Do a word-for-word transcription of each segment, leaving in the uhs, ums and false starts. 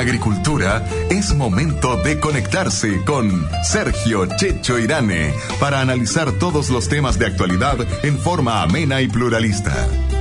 agricultura, es momento de conectarse con Sergio Checho Irane para analizar todos los temas de actualidad en forma amena y pluralista.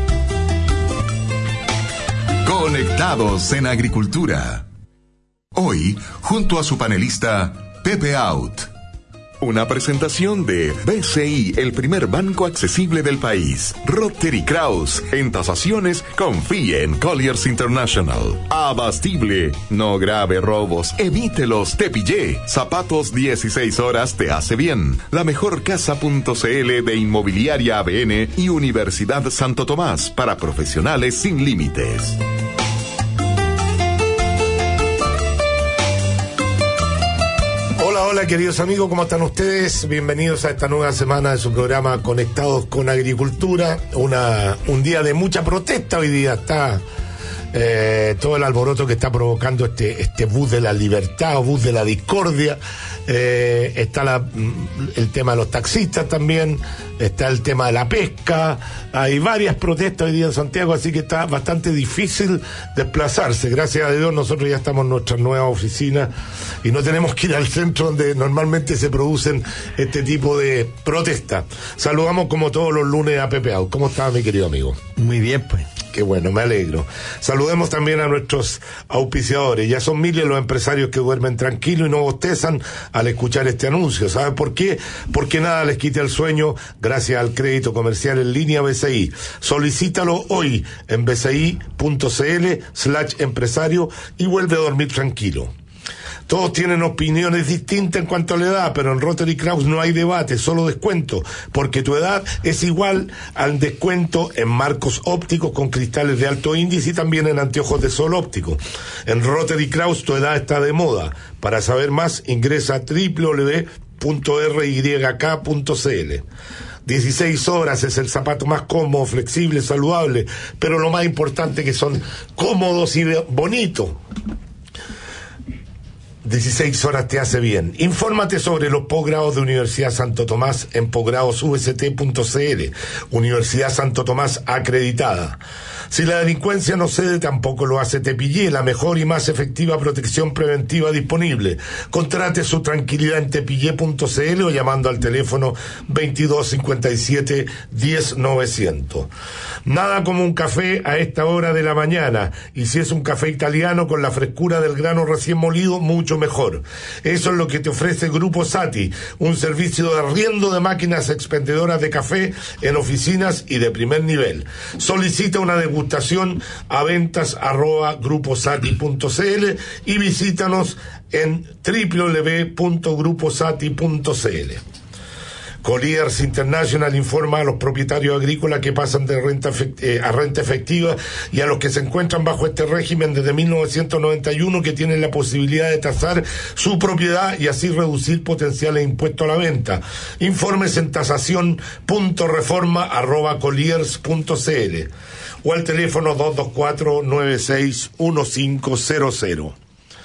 Conectados en Agricultura. Hoy, junto a su panelista, Pepe Out. Una presentación de B C I, el primer banco accesible del país. Rotary Kraus, en tasaciones, confíe en Colliers International. Abastible, no grave robos, evítelos, te pillé. Zapatos dieciséis horas te hace bien. La mejor casa.cl de Inmobiliaria A B N y Universidad Santo Tomás, para profesionales sin límites. Hola, hola queridos amigos, ¿cómo están ustedes? Bienvenidos a esta nueva semana de su programa Conectados con Agricultura. Una, un día de mucha protesta hoy día. Está eh, todo el alboroto que está provocando este, este bus de la libertad o bus de la discordia. Eh, está la, el tema de los taxistas también, está el tema de la pesca. Hay varias protestas hoy día en Santiago, así que está bastante difícil desplazarse. Gracias a Dios nosotros ya estamos en nuestra nueva oficina y no tenemos que ir al centro donde normalmente se producen este tipo de protestas. Saludamos como todos los lunes a Pepe Out. ¿Cómo está, mi querido amigo? Muy bien, pues. Qué bueno, me alegro. Saludemos también a nuestros auspiciadores. Ya son miles los empresarios que duermen tranquilos y no bostezan al escuchar este anuncio. ¿Sabe por qué? Porque nada les quita el sueño gracias al crédito comercial en línea B C I. Solicítalo hoy en bci.cl slash empresario y vuelve a dormir tranquilo. Todos tienen opiniones distintas en cuanto a la edad, pero en Rotary Kraus no hay debate, solo descuento, porque tu edad es igual al descuento en marcos ópticos con cristales de alto índice y también en anteojos de sol óptico. En Rotary Kraus tu edad está de moda. Para saber más, ingresa a doble u doble u doble u punto r y k punto c l. dieciséis horas es el zapato más cómodo, flexible, saludable, pero lo más importante que son cómodos y bonitos. dieciséis horas te hace bien. Infórmate sobre los posgrados de Universidad Santo Tomás en posgrados u s t punto c l. Universidad Santo Tomás acreditada. Si la delincuencia no cede, tampoco lo hace Tepillé, la mejor y más efectiva protección preventiva disponible. Contrate su tranquilidad en tepillé punto c l o llamando al teléfono veintidós cincuenta y siete diez novecientos. Nada como un café a esta hora de la mañana, y si es un café italiano con la frescura del grano recién molido, mucho mejor. Eso es lo que te ofrece Grupo Sati, un servicio de arriendo de máquinas expendedoras de café en oficinas y de primer nivel. Solicita una degustación a ventas arroba gruposati punto c l y visítanos en doble u doble u doble u punto gruposati punto c l. Colliers International informa a los propietarios agrícolas que pasan de renta eh, a renta efectiva y a los que se encuentran bajo este régimen desde mil novecientos noventa y uno que tienen la posibilidad de tasar su propiedad y así reducir potenciales impuestos a la venta. Informes en tasación punto reforma arroba colliers punto c l o al teléfono dos dos cuatro nueve seis uno cinco cero cero.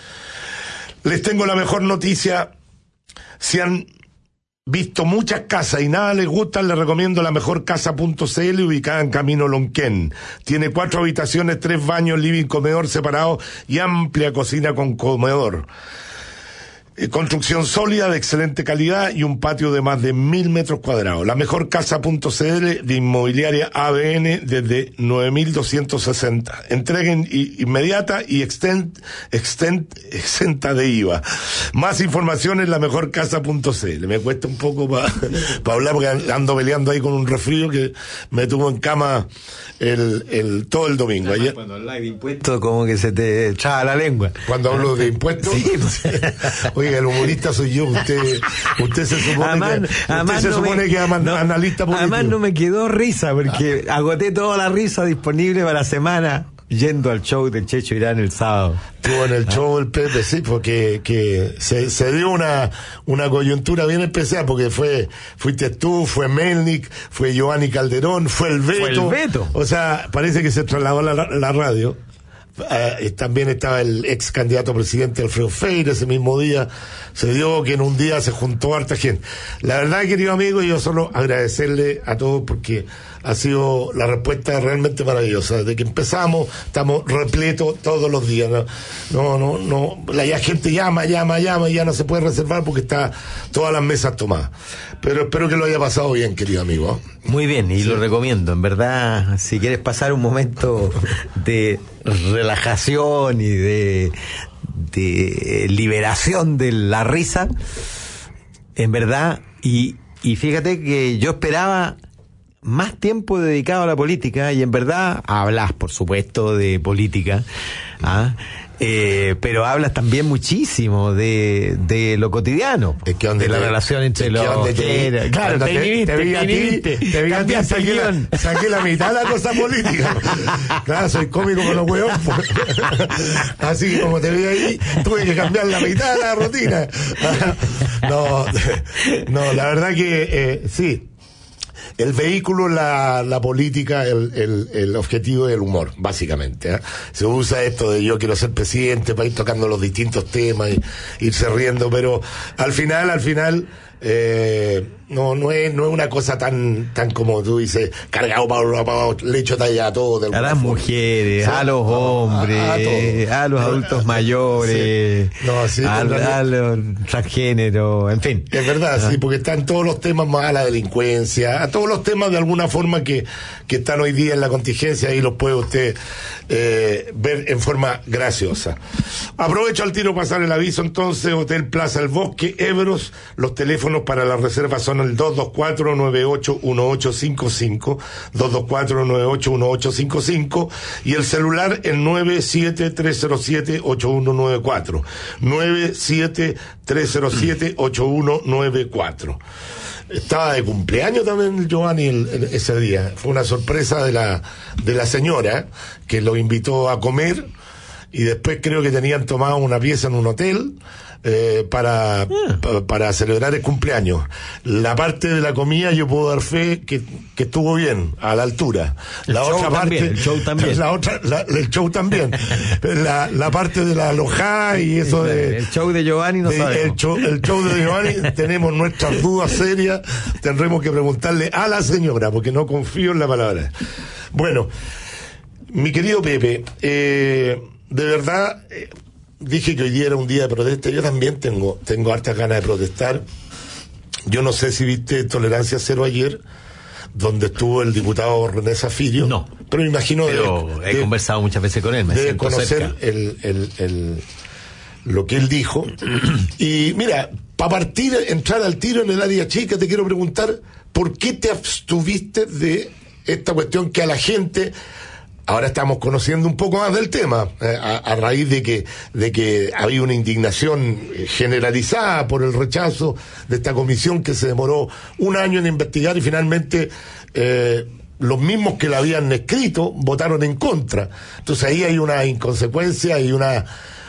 Les tengo la mejor noticia. Si han visto muchas casas y nada les gusta, les recomiendo la mejor casa punto c l, ubicada en Camino Lonquén. Tiene cuatro habitaciones, tres baños, living, comedor separado y amplia cocina con comedor. Eh, construcción sólida, de excelente calidad y un patio de más de mil metros cuadrados. La mejor casa punto c l de Inmobiliaria A B N desde nueve mil doscientos sesenta. Entrega in, inmediata y extent, extent, exenta de I V A. Más información en la mejor casa punto c l. Me cuesta un poco para pa hablar porque ando peleando ahí con un resfrío que me tuvo en cama el, el todo el domingo. Ayer, cuando hablas de impuestos como que se te echaba la lengua. Cuando hablo de impuestos, sí, pues. Oye, el humorista soy yo, usted usted se supone además, que, además usted se no supone me, que es no, analista político. Además no me quedó risa porque ah. agoté toda la risa disponible para la semana yendo al show de Checho Irane el sábado. Estuvo en el ah. show del Pepe, sí, porque que se, se dio una una coyuntura bien especial, porque fue fuiste tú, fue Melnik, fue Giovanni Calderón, fue el Beto. Fue el Beto. O sea, parece que se trasladó a la, la radio. eh, también estaba el ex candidato a presidente Alfredo Feire, ese mismo día se dio que en un día se juntó harta gente. La verdad, querido amigo, yo solo agradecerle a todos porque ha sido la respuesta realmente maravillosa. Desde que empezamos estamos repletos todos los días. No, no, no, no la ya gente llama, llama, llama y ya no se puede reservar porque está todas las mesas tomadas. Pero espero que lo haya pasado bien, querido amigo. Muy bien, y sí, lo recomiendo. En verdad, si quieres pasar un momento de relajación y de, de liberación de la risa, en verdad, y, y fíjate que yo esperaba más tiempo dedicado a la política, y en verdad hablas, por supuesto, de política, ¿ah? Eh, pero hablas también muchísimo de, de lo cotidiano, es que de la te, relación entre los... Te, claro, te, te, te vi a ti, te vi a ti, saqué la, saqué la mitad de la cosa política. Claro, soy cómico con los huevos. Así que como te vi ahí, tuve que cambiar la mitad de la rutina. No, no, la verdad que eh, sí. El vehículo, la, la política, el, el, el objetivo es el humor, básicamente, ¿eh? Se usa esto de yo quiero ser presidente para ir tocando los distintos temas y irse riendo, pero al final, al final, eh, no, no es, no es una cosa tan, tan como tú dices, cargado para, para le echo talla a todo. A las mujeres, sí, a los hombres, a, a, a los adultos mayores, sí. No, sí, a, a los transgéneros, en fin. Es verdad, ah. sí, porque están todos los temas más a la delincuencia, a todos los temas de alguna forma que, que están hoy día en la contingencia, y los puede usted eh, ver en forma graciosa. Aprovecho al tiro pasar el aviso entonces. Hotel Plaza El Bosque, Éveros, los teléfonos para las reservas son el dos dos cuatro, nueve ocho uno ocho cinco cinco, dos dos cuatro, nueve ocho uno ocho cinco cinco, y el celular el nueve siete tres cero siete ocho uno nueve cuatro, nueve siete tres cero siete ocho uno nueve cuatro. Estaba de cumpleaños también el Giovanni el, el, ese día. Fue una sorpresa de la de la señora que lo invitó a comer, y después creo que tenían tomado una pieza en un hotel eh, para, yeah. pa, para celebrar el cumpleaños. La parte de la comida yo puedo dar fe que, que estuvo bien, a la altura. El la show otra también, parte, el show también. La otra, la, el show también. la, la parte de la alojada y eso de... El show de Giovanni no de, sabemos. El show, el show de Giovanni tenemos nuestras dudas serias, tendremos que preguntarle a la señora, porque no confío en la palabra. Bueno, mi querido Pepe, eh, de verdad, eh, dije que hoy día era un día de protesta. Yo también tengo, tengo hartas ganas de protestar. Yo no sé si viste Tolerancia Cero ayer, donde estuvo el diputado René Zafirio. No. Pero me imagino... Pero de, he de, conversado muchas veces con él. Me de conocer el, el, el, lo que él dijo. Y mira, para partir, entrar al tiro en el área chica, te quiero preguntar, ¿por qué te abstuviste de esta cuestión que a la gente... Ahora estamos conociendo un poco más del tema, eh, a, a raíz de que, de que había una indignación generalizada por el rechazo de esta comisión que se demoró un año en investigar, y finalmente eh, los mismos que la habían escrito votaron en contra. Entonces ahí hay una inconsecuencia y una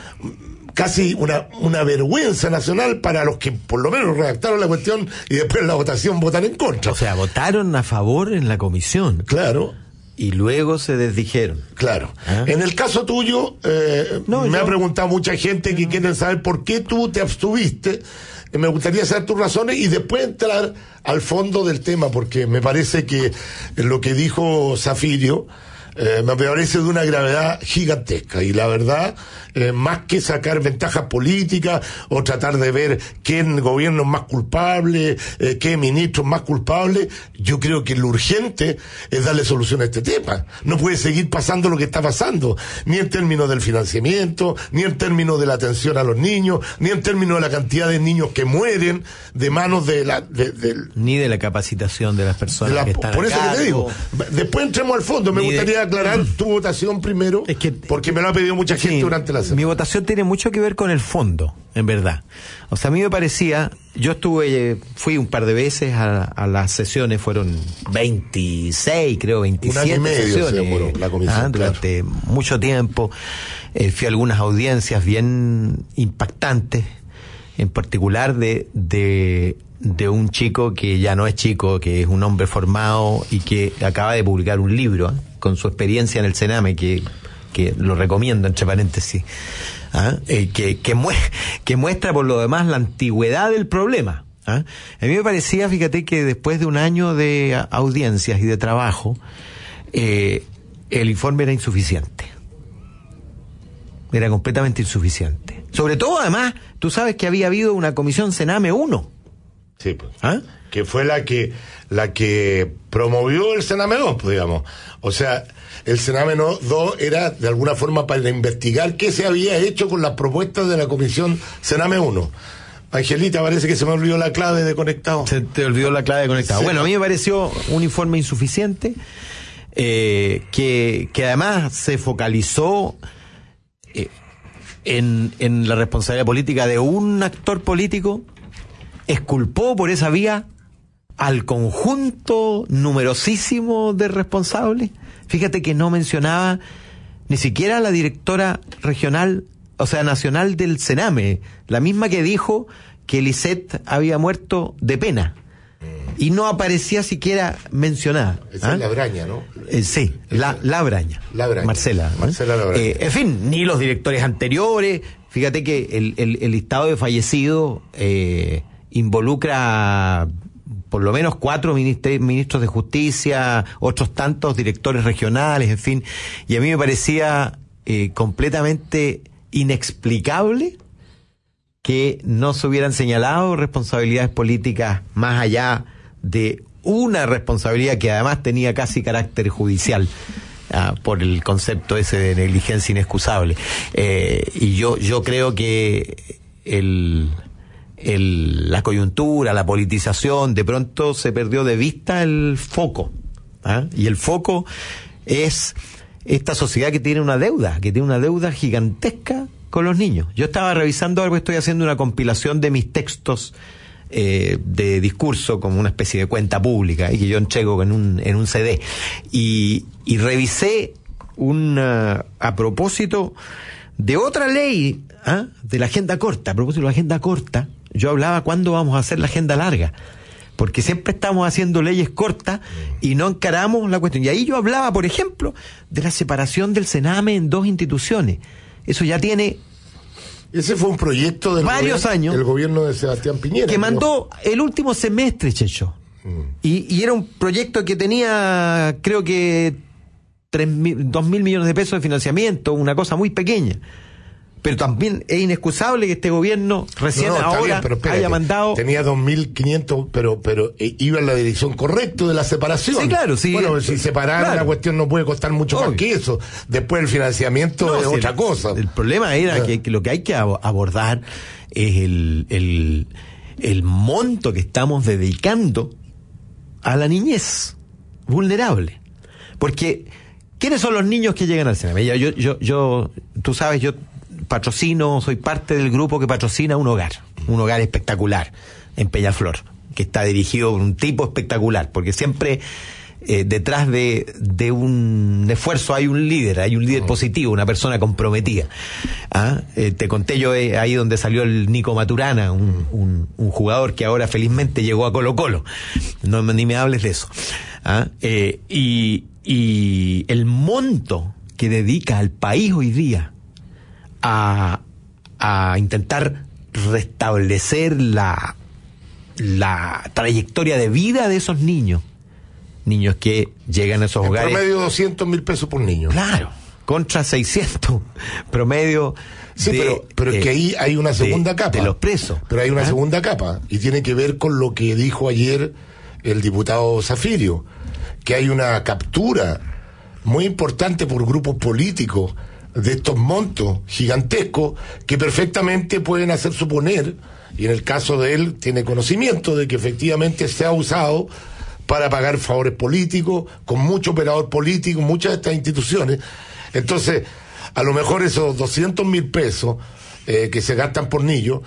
casi una, una vergüenza nacional para los que por lo menos redactaron la cuestión y después en la votación votan en contra. O sea, votaron a favor en la comisión. Claro. Y luego se desdijeron. Claro. ¿Ah? En el caso tuyo, eh, no, me yo... ha preguntado mucha gente que quieren saber por qué tú te abstuviste. Me gustaría saber tus razones y después entrar al fondo del tema, porque me parece que lo que dijo Zafirio eh, me parece de una gravedad gigantesca, y la verdad, eh, más que sacar ventajas políticas o tratar de ver qué gobierno es más culpable, eh, qué ministro es más culpable, yo creo que lo urgente es darle solución a este tema. No puede seguir pasando lo que está pasando, ni en términos del financiamiento, ni en términos de la atención a los niños, ni en términos de la cantidad de niños que mueren de manos de la... De, de, ni de la capacitación de las personas de la, que están por eso a cargo, que te digo, después entremos al fondo. Me gustaría de... aclarar tu votación primero, es que, porque me lo ha pedido mucha gente sí, durante la semana. Mi votación tiene mucho que ver con el fondo, en verdad. O sea, a mí me parecía, yo estuve, fui un par de veces a, a las sesiones, fueron veintiséis, creo, veintisiete un año y medio sesiones. Se demoró la comisión, ah, durante claro. mucho tiempo. Eh, fui a algunas audiencias bien impactantes, en particular de, de, de un chico que ya no es chico, que es un hombre formado y que acaba de publicar un libro, ¿eh? Con su experiencia en el Sename, que que lo recomiendo entre paréntesis, ¿ah? eh, que, que, mu- que muestra por lo demás la antigüedad del problema. ¿ah? A mí me parecía, fíjate, que después de un año de audiencias y de trabajo, eh, el informe era insuficiente. Era completamente insuficiente. Sobre todo, además, tú sabes que había habido una comisión Sename uno. Sí, pues. ¿Ah? Que fue la que la que promovió el Sename dos, pues, digamos. O sea, el Sename dos era de alguna forma para investigar qué se había hecho con las propuestas de la comisión Sename uno. Angelita, parece que se me olvidó la clave de conectado. Se te olvidó la clave de conectado. Sí. Bueno, a mí me pareció un informe insuficiente, eh, que, que además se focalizó eh, en, en la responsabilidad política de un actor político, exculpó por esa vía al conjunto numerosísimo de responsables. Fíjate que no mencionaba ni siquiera a la directora regional, o sea, nacional del Sename, la misma que dijo que Lisette había muerto de pena. Y no aparecía siquiera mencionada. Esa ¿ah? es la Braña, ¿no? Eh, sí, la, la Braña. La Braña. Marcela. ¿no? Marcela La Braña. Eh, en fin, ni los directores anteriores. Fíjate que el, el, el listado de fallecidos eh, involucra por lo menos cuatro ministros, ministros de justicia, otros tantos directores regionales, en fin. Y a mí me parecía eh, completamente inexplicable que no se hubieran señalado responsabilidades políticas más allá de una responsabilidad que además tenía casi carácter judicial, ah, por el concepto ese de negligencia inexcusable. Eh, y yo, yo creo que el, el, la coyuntura, la politización, de pronto se perdió de vista el foco, ¿ah? Y el foco es esta sociedad que tiene una deuda, que tiene una deuda gigantesca con los niños. Yo estaba revisando algo, estoy haciendo una compilación de mis textos eh, de discurso como una especie de cuenta pública y que yo entrego en un en un C D y, y revisé una, a propósito de otra ley, ¿ah? de la agenda corta. A propósito de la agenda corta, yo hablaba cuándo vamos a hacer la agenda larga, porque siempre estamos haciendo leyes cortas y no encaramos la cuestión. Y ahí yo hablaba, por ejemplo, de la separación del Sename en dos instituciones. Eso ya tiene... Ese fue un proyecto del varios gobierno, años el gobierno de Sebastián Piñera. Que mandó el último semestre, Checho. Mm. Y, y era un proyecto que tenía, creo que, tres mil, dos mil millones de pesos de financiamiento, una cosa muy pequeña. Pero también es inexcusable que este gobierno recién no, no, ahora bien, pero espérate, haya mandado... Tenía dos mil quinientos, pero pero eh, iba en la dirección correcta de la separación. Sí, claro, sí. Bueno, eh, si separar claro. la cuestión no puede costar mucho Obvio. más que eso. Después el financiamiento no, es sí, otra el, cosa. El problema era ah. que, que lo que hay que abordar es el, el, el monto que estamos dedicando a la niñez vulnerable. Porque, ¿quiénes son los niños que llegan al Sename? Yo, yo, yo, yo, tú sabes, yo... patrocino, soy parte del grupo que patrocina un hogar, un hogar espectacular en Peñaflor, que está dirigido por un tipo espectacular, porque siempre eh, detrás de, de un esfuerzo hay un líder, hay un líder positivo, una persona comprometida. ¿Ah? Eh, te conté yo eh, ahí donde salió el Nico Maturana, un, un, un jugador que ahora felizmente llegó a Colo Colo, no ni me hables de eso. ¿Ah? Eh, y, y el monto que dedica al país hoy día A, a intentar restablecer la, la trayectoria de vida de esos niños. Niños que llegan a esos en hogares. Promedio doscientos mil pesos por niño. Claro, contra seiscientos promedio. Sí, de, pero, pero eh, es que ahí hay una segunda de, capa. De los presos. Pero hay una ¿Ah? segunda capa. Y tiene que ver con lo que dijo ayer el diputado Zafirio. Que hay una captura muy importante por grupos políticos de estos montos gigantescos que perfectamente pueden hacer suponer, y en el caso de él tiene conocimiento de que efectivamente se ha usado para pagar favores políticos, con mucho operador político, muchas de estas instituciones. Entonces, a lo mejor esos doscientos mil pesos eh, que se gastan por niño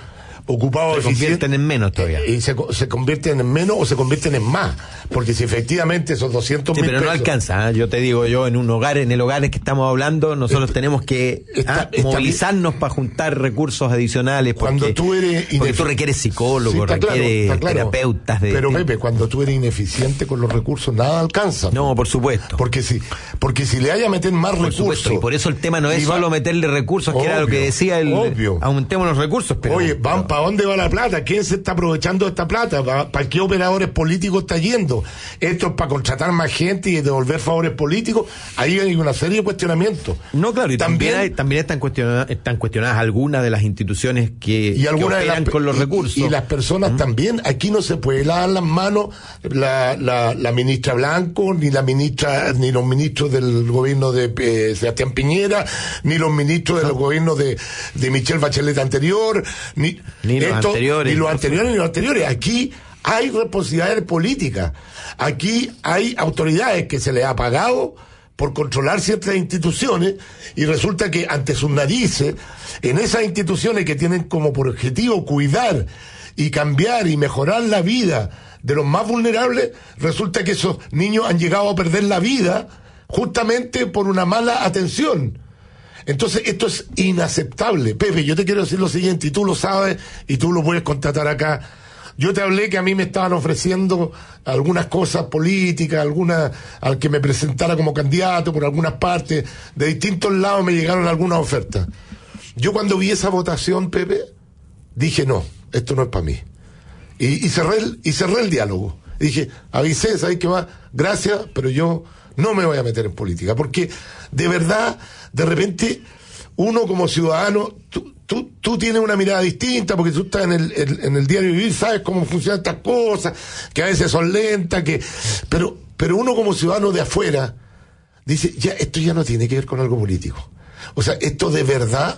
ocupados se convierten en menos todavía. Y se, se convierten en menos o se convierten en más. Porque si efectivamente esos doscientos mil sí, pero pesos... no alcanza, ¿eh? Yo te digo, yo en un hogar, en el hogar en que estamos hablando, nosotros está, tenemos que está, ¿ah? está movilizarnos bien. Para juntar recursos adicionales. Porque, cuando tú eres inefic- porque tú requieres psicólogos, sí, requieres claro, claro. terapeutas. De, pero de... Pepe, cuando tú eres ineficiente con los recursos, nada alcanza. No, por supuesto. Porque si, porque si le haya a meter más por recursos... Supuesto, y por eso el tema no es va, solo meterle recursos, obvio, que era lo que decía el... Obvio. Aumentemos los recursos, pero... Oye, van pero... ¿para dónde va la plata? ¿Quién se está aprovechando de esta plata? ¿Para, para qué operadores políticos está yendo? Esto es para contratar más gente y devolver favores políticos. Ahí hay una serie de cuestionamientos. No, claro, y también, también, hay, también están, cuestionadas, están cuestionadas algunas de las instituciones que, y algunas que operan de las, con los y, recursos. Y, y las personas ¿Mm? también. Aquí no se puede lavar las manos la, la, la ministra Blanco, ni la ministra, ni los ministros del gobierno de eh, Sebastián Piñera, ni los ministros del gobierno de, de Michelle Bachelet anterior, ni, ni los esto, anteriores. Ni los anteriores, ni los anteriores. Aquí hay responsabilidades políticas. Aquí hay autoridades que se les ha pagado por controlar ciertas instituciones y resulta que ante sus narices, en esas instituciones que tienen como por objetivo cuidar y cambiar y mejorar la vida de los más vulnerables, resulta que esos niños han llegado a perder la vida justamente por una mala atención. Entonces esto es inaceptable. Pepe, yo te quiero decir lo siguiente, y tú lo sabes y tú lo puedes constatar acá. Yo te hablé que a mí me estaban ofreciendo algunas cosas políticas, algunas, al que me presentara como candidato por algunas partes, de distintos lados me llegaron algunas ofertas. Yo cuando vi esa votación, Pepe, dije no, esto no es para mí. Y, y cerré el, y cerré el diálogo. Y dije, avisé, ¿sabes qué va? Gracias, pero yo no me voy a meter en política, porque de verdad, de repente, uno como ciudadano, tú, tú, tú tienes una mirada distinta, porque tú estás en el, el, en el diario vivir, sabes cómo funcionan estas cosas, que a veces son lentas, que, pero, pero uno como ciudadano de afuera, dice, ya, esto ya no tiene que ver con algo político. O sea, esto de verdad,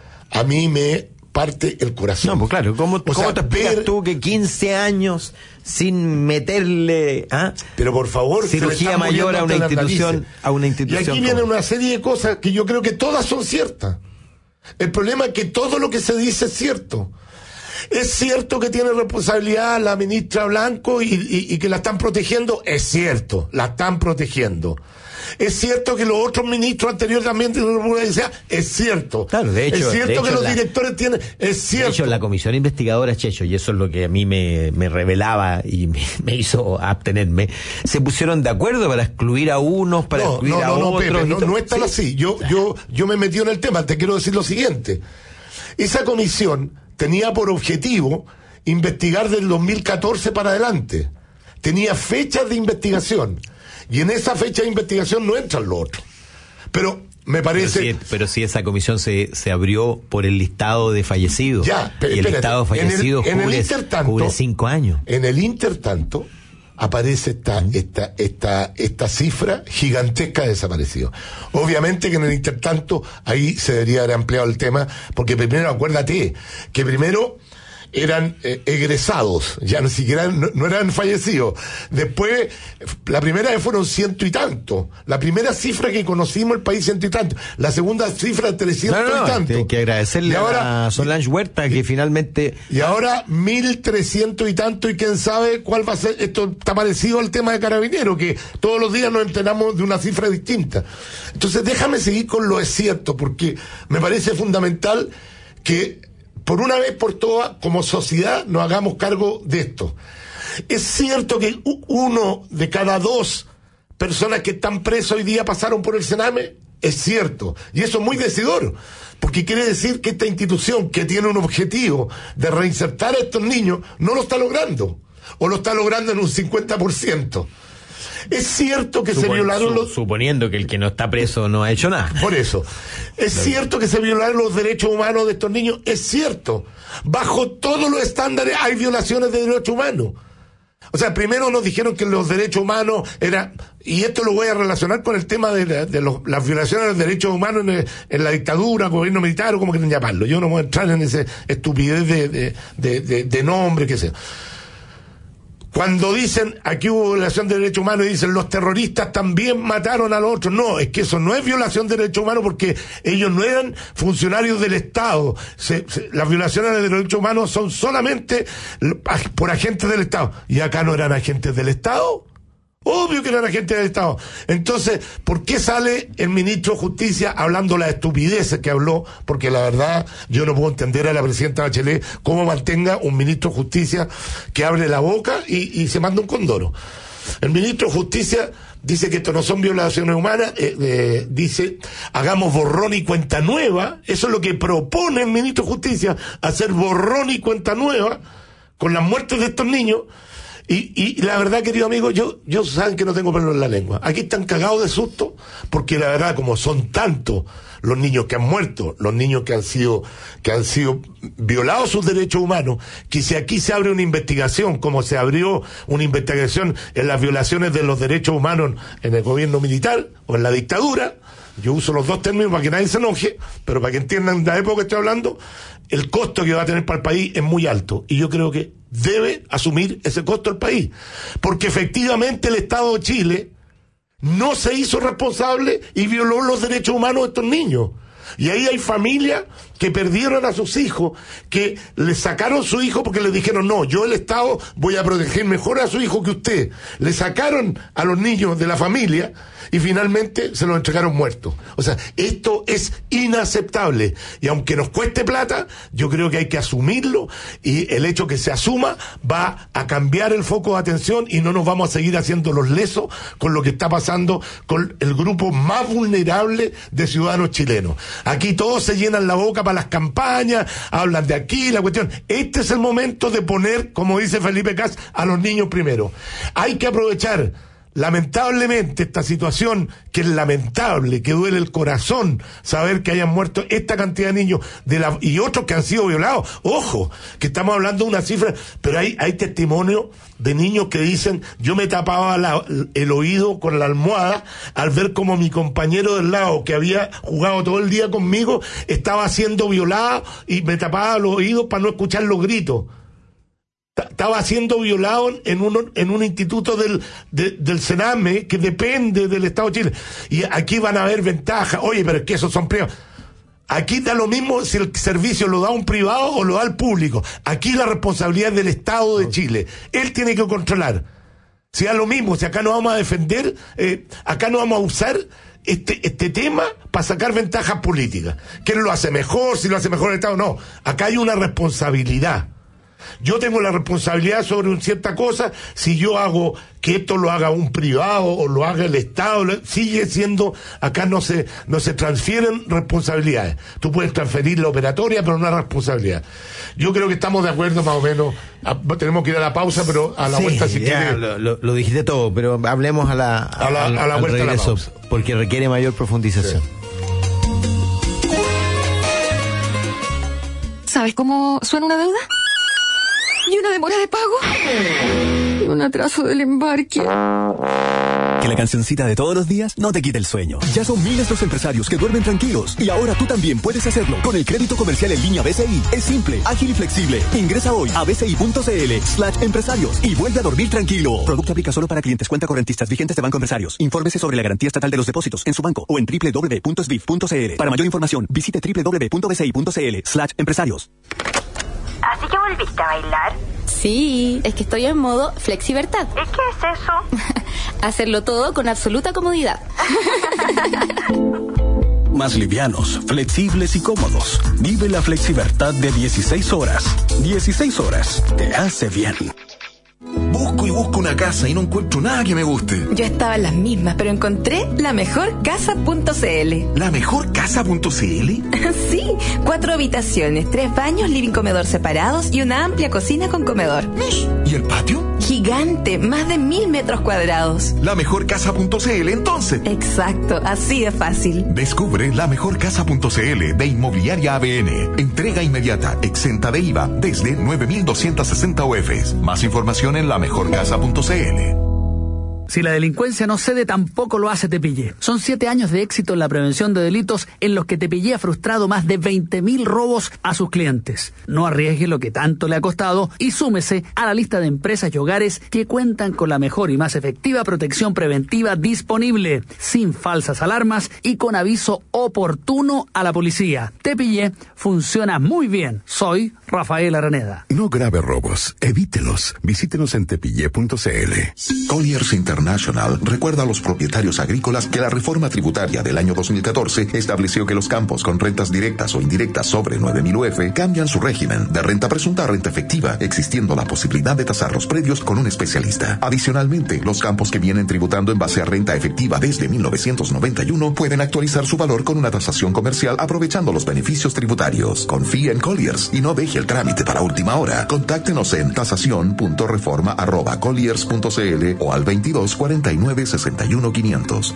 a mí me parte el corazón. No, pues claro, ¿cómo, ¿cómo sea, te explicas ver... tú que quince años sin meterle ¿ah? Pero por favor, cirugía mayor a una institución, a una institución? Y aquí viene una serie de cosas que yo creo que todas son ciertas. El problema es que todo lo que se dice es cierto. Es cierto que tiene responsabilidad la ministra Blanco y, y, y que la están protegiendo, es cierto, la están protegiendo. Es cierto que los otros ministros anteriores también tienen responsabilidad, es cierto. Claro, de hecho, es cierto de hecho, que los la, directores tienen, es cierto. De hecho, la comisión investigadora, Checho, y eso es lo que a mí me, me revelaba y me, me hizo abstenerme, se pusieron de acuerdo para excluir a unos, para no, excluir no, a no, no, otros. Pepe, no, no es tan ¿sí? así. Yo, yo, yo me metí en el tema, te quiero decir lo siguiente. Esa comisión tenía por objetivo investigar del dos mil catorce para adelante. Tenía fechas de investigación. Y en esa fecha de investigación no entran los otros. Pero me parece... Pero si, pero si esa comisión se, se abrió por el listado de fallecidos. Ya, pero, y el espérate, listado de fallecidos en el, cubre, en el intertanto, cubre cinco años. En el intertanto aparece esta, ¿Mm? esta, esta, esta cifra gigantesca de desaparecidos. Obviamente que en el intertanto ahí se debería haber ampliado el tema, porque primero, acuérdate, que primero eran eh, egresados, ya no siquiera no, no eran fallecidos. Después, la primera vez fueron ciento y tanto. La primera cifra que conocimos el país, ciento y tanto. La segunda cifra, trescientos no, no, y tanto. Hay que agradecerle y ahora, a Solange Huerta que y, finalmente... Y ahora mil trescientos y tanto, y quién sabe cuál va a ser. Esto está parecido al tema de Carabineros, que todos los días nos enteramos de una cifra distinta. Entonces déjame seguir con lo es cierto, porque me parece fundamental que por una vez por todas, como sociedad, nos hagamos cargo de esto. Es cierto que uno de cada dos personas que están presas hoy día pasaron por el Sename, es cierto, y eso es muy decidor, porque quiere decir que esta institución que tiene un objetivo de reinsertar a estos niños, no lo está logrando, o lo está logrando en un cincuenta por ciento. Es cierto que Supon, se violaron los... Suponiendo que el que no está preso no ha hecho nada. Por eso. Es Lo cierto que se violaron los derechos humanos de estos niños. Es cierto. Bajo todos los estándares hay violaciones de derechos humanos. O sea, primero nos dijeron que los derechos humanos eran... Y esto lo voy a relacionar con el tema de, la, de los, las violaciones de los derechos humanos en, el, en la dictadura, gobierno militar, o como quieran llamarlo. Yo no voy a entrar en esa estupidez de, de, de, de, de nombre, que sea. Cuando dicen aquí hubo violación de derechos humanos y dicen los terroristas también mataron a los otros, no, es que eso no es violación de derechos humanos porque ellos no eran funcionarios del Estado. Se, se, las violaciones de derechos humanos son solamente por agentes del Estado. ¿Y acá no eran agentes del Estado? Obvio que eran agentes del Estado. Entonces, ¿por qué sale el ministro de Justicia hablando las estupideces que habló? Porque la verdad, yo no puedo entender a la presidenta Bachelet cómo mantenga un ministro de Justicia que abre la boca y, y se manda un condoro. El ministro de Justicia dice que esto no son violaciones humanas, eh, eh, dice, hagamos borrón y cuenta nueva. Eso es lo que propone el ministro de Justicia, hacer borrón y cuenta nueva con las muertes de estos niños. Y, y la verdad, querido amigo, yo, yo saben que no tengo pelo en la lengua. Aquí están cagados de susto, porque la verdad, como son tantos los niños que han muerto, los niños que han sido, que han sido violados sus derechos humanos, que si aquí se abre una investigación, como se abrió una investigación en las violaciones de los derechos humanos en el gobierno militar o en la dictadura, yo uso los dos términos para que nadie se enoje, pero para que entiendan de la época que estoy hablando, el costo que va a tener para el país es muy alto. Y yo creo que debe asumir ese costo el país. Porque efectivamente el Estado de Chile no se hizo responsable y violó los derechos humanos de estos niños. Y ahí hay familias que perdieron a sus hijos, que les sacaron su hijo porque les dijeron, no, yo el Estado voy a proteger mejor a su hijo que usted. Le sacaron a los niños de la familia y finalmente se los entregaron muertos. O sea, esto es inaceptable. Y aunque nos cueste plata, yo creo que hay que asumirlo, y el hecho que se asuma va a cambiar el foco de atención y no nos vamos a seguir haciendo los lesos con lo que está pasando con el grupo más vulnerable de ciudadanos chilenos. Aquí todos se llenan la boca para las campañas, hablan de aquí, la cuestión. Este es el momento de poner, como dice Felipe Cas, a los niños primero. Hay que aprovechar, lamentablemente, esta situación, que es lamentable, que duele el corazón saber que hayan muerto esta cantidad de niños de la, y otros que han sido violados. Ojo, que estamos hablando de una cifra, pero hay, hay testimonios de niños que dicen, yo me tapaba la, el oído con la almohada al ver como mi compañero del lado, que había jugado todo el día conmigo, estaba siendo violado, y me tapaba los oídos para no escuchar los gritos. Estaba siendo violado en un, en un instituto del, de, del Sename, que depende del Estado de Chile. Y aquí van a haber ventajas. Oye, pero es que esos son privados. Aquí da lo mismo si el servicio lo da un privado o lo da el público. Aquí la responsabilidad es del Estado de Chile. Él tiene que controlar. Si da lo mismo, si acá no vamos a defender, eh, acá no vamos a usar este, este tema para sacar ventajas políticas. ¿Quién lo hace mejor? Si lo hace mejor el Estado, no. Acá hay una responsabilidad. Yo tengo la responsabilidad sobre una cierta cosa. Si yo hago que esto lo haga un privado o lo haga el Estado, sigue siendo, acá no se no se transfieren responsabilidades. Tú puedes transferir la operatoria, pero no la responsabilidad. Yo creo que estamos de acuerdo más o menos. A, tenemos que ir a la pausa, pero a la sí, vuelta si ya, quiere. Lo, lo, lo dijiste todo, pero hablemos a la, a, a la, a la al vuelta regreso, a la pausa, porque requiere mayor profundización. Sí. ¿Sabes cómo suena una deuda? ¿Y una demora de pago? ¿Y un atraso del embarque? Que la cancioncita de todos los días no te quite el sueño. Ya son miles los empresarios que duermen tranquilos. Y ahora tú también puedes hacerlo con el crédito comercial en línea B C I. Es simple, ágil y flexible. Ingresa hoy a bci.cl slash empresarios y vuelve a dormir tranquilo. Producto aplica solo para clientes cuenta correntistas vigentes de Banco Empresarios. Infórmese sobre la garantía estatal de los depósitos en su banco o en doble u doble u doble u punto s b i f punto c l. Para mayor información, visite doble u doble u doble u punto b c i punto c l slash empresarios. ¿Así que volviste a bailar? Sí, es que estoy en modo flexibertad. ¿Y qué es eso? Hacerlo todo con absoluta comodidad. Más livianos, flexibles y cómodos. Vive la flexibertad de dieciséis horas. dieciséis horas te hace bien. Busco y busco una casa y no encuentro nada que me guste. Yo estaba en las mismas, pero encontré la mejor casa punto c l. ¿La mejor casa punto c l? Sí, cuatro habitaciones, tres baños, living comedor separados y una amplia cocina con comedor. ¿Y el patio? Gigante, más de mil metros cuadrados. La mejor casa punto c l, entonces. Exacto, así de fácil. Descubre la mejor casa punto c l de Inmobiliaria A B N. Entrega inmediata, exenta de I V A, desde nueve mil doscientos sesenta U Fs. Más información en la mejor casa punto c l. Si la delincuencia no cede, tampoco lo hace Tepillé. Son siete años de éxito en la prevención de delitos en los que Tepillé ha frustrado más de veinte mil robos a sus clientes. No arriesgue lo que tanto le ha costado y súmese a la lista de empresas y hogares que cuentan con la mejor y más efectiva protección preventiva disponible, sin falsas alarmas y con aviso oportuno a la policía. Tepillé funciona muy bien. Soy Rafael Araneda. No grave robos, evítelos. Visítenos en tepillé punto c l. Colliers International recuerda a los propietarios agrícolas que la reforma tributaria del año dos mil catorce estableció que los campos con rentas directas o indirectas sobre nueve mil U F cambian su régimen de renta presunta a renta efectiva, existiendo la posibilidad de tasar los predios con un especialista. Adicionalmente, los campos que vienen tributando en base a renta efectiva desde mil novecientos noventa y uno pueden actualizar su valor con una tasación comercial aprovechando los beneficios tributarios. Confíe en Colliers y no deje el trámite para última hora. Contáctenos en tasación punto reforma arroba colliers punto c l o al veintidós cuarenta y nueve sesenta y uno quinientos.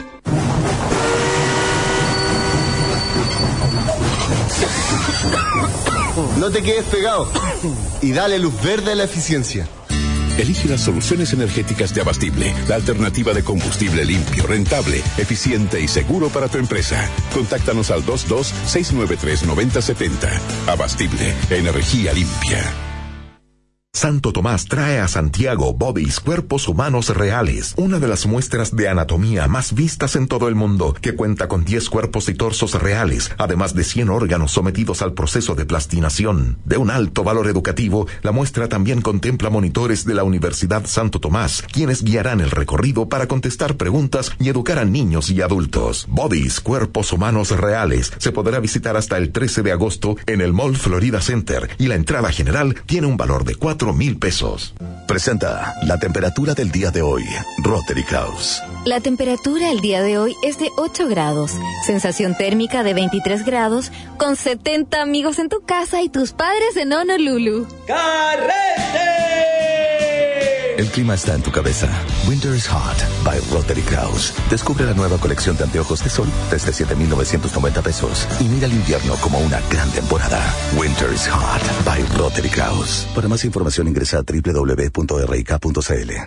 No te quedes pegado y dale luz verde a la eficiencia. Elige las soluciones energéticas de Abastible, la alternativa de combustible limpio, rentable, eficiente y seguro para tu empresa. Contáctanos al dos dos seis nueve tres nueve cero siete cero. Abastible, energía limpia. Santo Tomás trae a Santiago Bodies, cuerpos humanos reales, una de las muestras de anatomía más vistas en todo el mundo, que cuenta con diez cuerpos y torsos reales, además de cien órganos sometidos al proceso de plastinación. De un alto valor educativo, la muestra también contempla monitores de la Universidad Santo Tomás, quienes guiarán el recorrido para contestar preguntas y educar a niños y adultos. Bodies, cuerpos humanos reales, se podrá visitar hasta el trece de agosto en el Mall Florida Center y la entrada general tiene un valor de cuatro mil pesos. Presenta la temperatura del día de hoy, Rotary House. La temperatura el día de hoy es de ocho grados, sensación térmica de veintitrés grados, con setenta amigos en tu casa y tus padres en Honolulu. ¡Carrete! El clima está en tu cabeza. Winter is Hot by Rotary House. Descubre la nueva colección de anteojos de sol desde siete mil novecientos noventa pesos y mira el invierno como una gran temporada. Winter is Hot by Rotary House. Para más información ingresa a doble u doble u doble u punto r i k punto c l.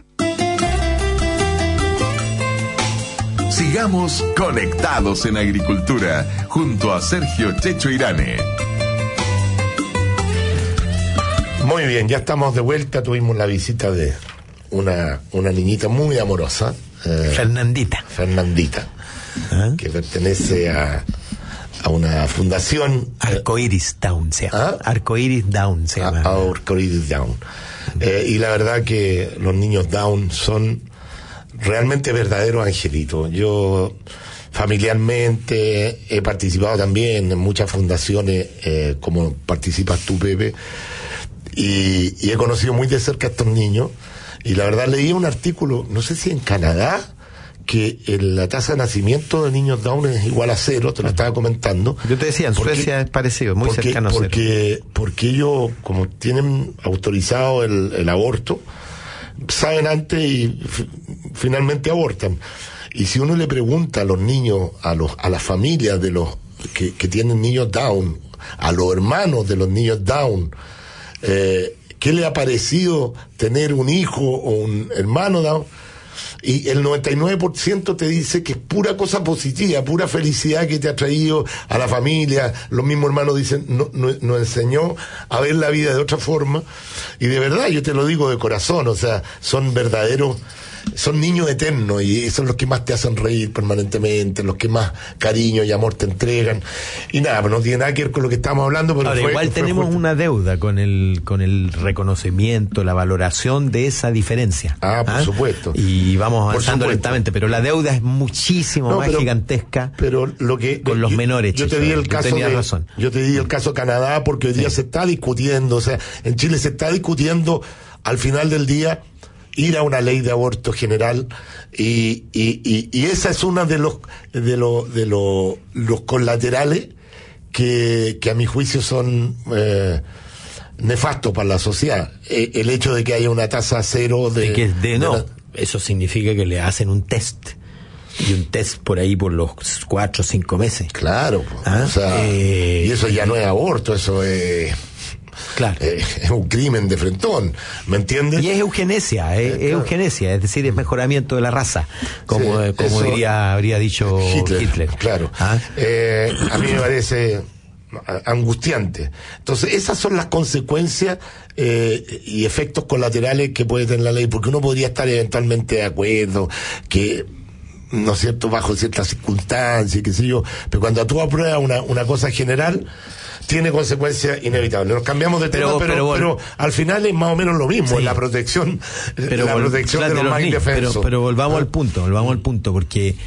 Sigamos conectados en agricultura junto a Sergio Checho Irane. Muy bien, ya estamos de vuelta. Tuvimos la visita de una, una niñita muy amorosa. Eh, Fernandita. Fernandita. ¿Ah? Que pertenece a, a una fundación. Arcoiris Down se llama. ¿Ah? Arcoiris Down se llama. Arcoiris Down. Eh, y la verdad que los niños Down son realmente verdaderos angelitos. Yo familiarmente he participado también en muchas fundaciones, eh, como participas tú, Pepe, y, y he conocido muy de cerca a estos niños. Y la verdad leí un artículo, no sé si en Canadá, que el, la tasa de nacimiento de niños Down es igual a cero, te lo estaba comentando. Yo te decía, en porque, Suecia es parecido, muy porque, cercano a cero. Porque, porque ellos, como tienen autorizado el, el aborto, saben antes y f- finalmente abortan. Y si uno le pregunta a los niños, a los a las familias de los que, que tienen niños Down, a los hermanos de los niños Down, eh, ¿qué le ha parecido tener un hijo o un hermano Down? Y el noventa y nueve por ciento te dice que es pura cosa positiva, pura felicidad que te ha traído a la familia. Los mismos hermanos dicen, no, no, nos enseñó a ver la vida de otra forma. Y de verdad, yo te lo digo de corazón, o sea, son verdaderos, son niños eternos y son los que más te hacen reír permanentemente, los que más cariño y amor te entregan. Y nada, pues no tiene nada que ver con lo que estamos hablando, pero ahora, fue, igual fue tenemos fuerte. una deuda con el con el reconocimiento, la valoración de esa diferencia. Ah, por ¿Ah? supuesto. Y vamos avanzando supuesto. lentamente, pero la deuda es muchísimo No, más pero, gigantesca pero lo que, con los yo, menores. Yo te di el caso de, razón. yo te di el caso Canadá porque hoy día sí. se está discutiendo, o sea, en Chile se está discutiendo al final del día ir a una ley de aborto general y y, y, y esa es una de los de los de los, los colaterales que, que a mi juicio son eh, nefastos para la sociedad. Eh, el hecho de que haya una tasa cero de, de que de, no, de la, eso significa que le hacen un test. Y un test por ahí por los cuatro o cinco meses. Claro, ¿Ah? o sea, eh, y eso ya no es aborto, eso es Claro. Eh, es un crimen de frentón, ¿me entiendes? Y es eugenesia, es, es eugenesia, es decir, es mejoramiento de la raza, como, sí, como diría, habría dicho Hitler. Hitler. Claro. ¿Ah? Eh, a mí me parece angustiante. Entonces, esas son las consecuencias eh, y efectos colaterales que puede tener la ley, porque uno podría estar eventualmente de acuerdo que, ¿no es cierto?, bajo ciertas circunstancias, qué sé yo, pero cuando tú apruebas una, una cosa general, tiene consecuencias inevitables. Nos cambiamos de tema, pero, pero, pero, pero al final es más o menos lo mismo, sí. la protección, pero la vol- protección de los, de los más niños, indefensos. Pero, pero volvamos ¿Ah? al punto, volvamos al punto, porque,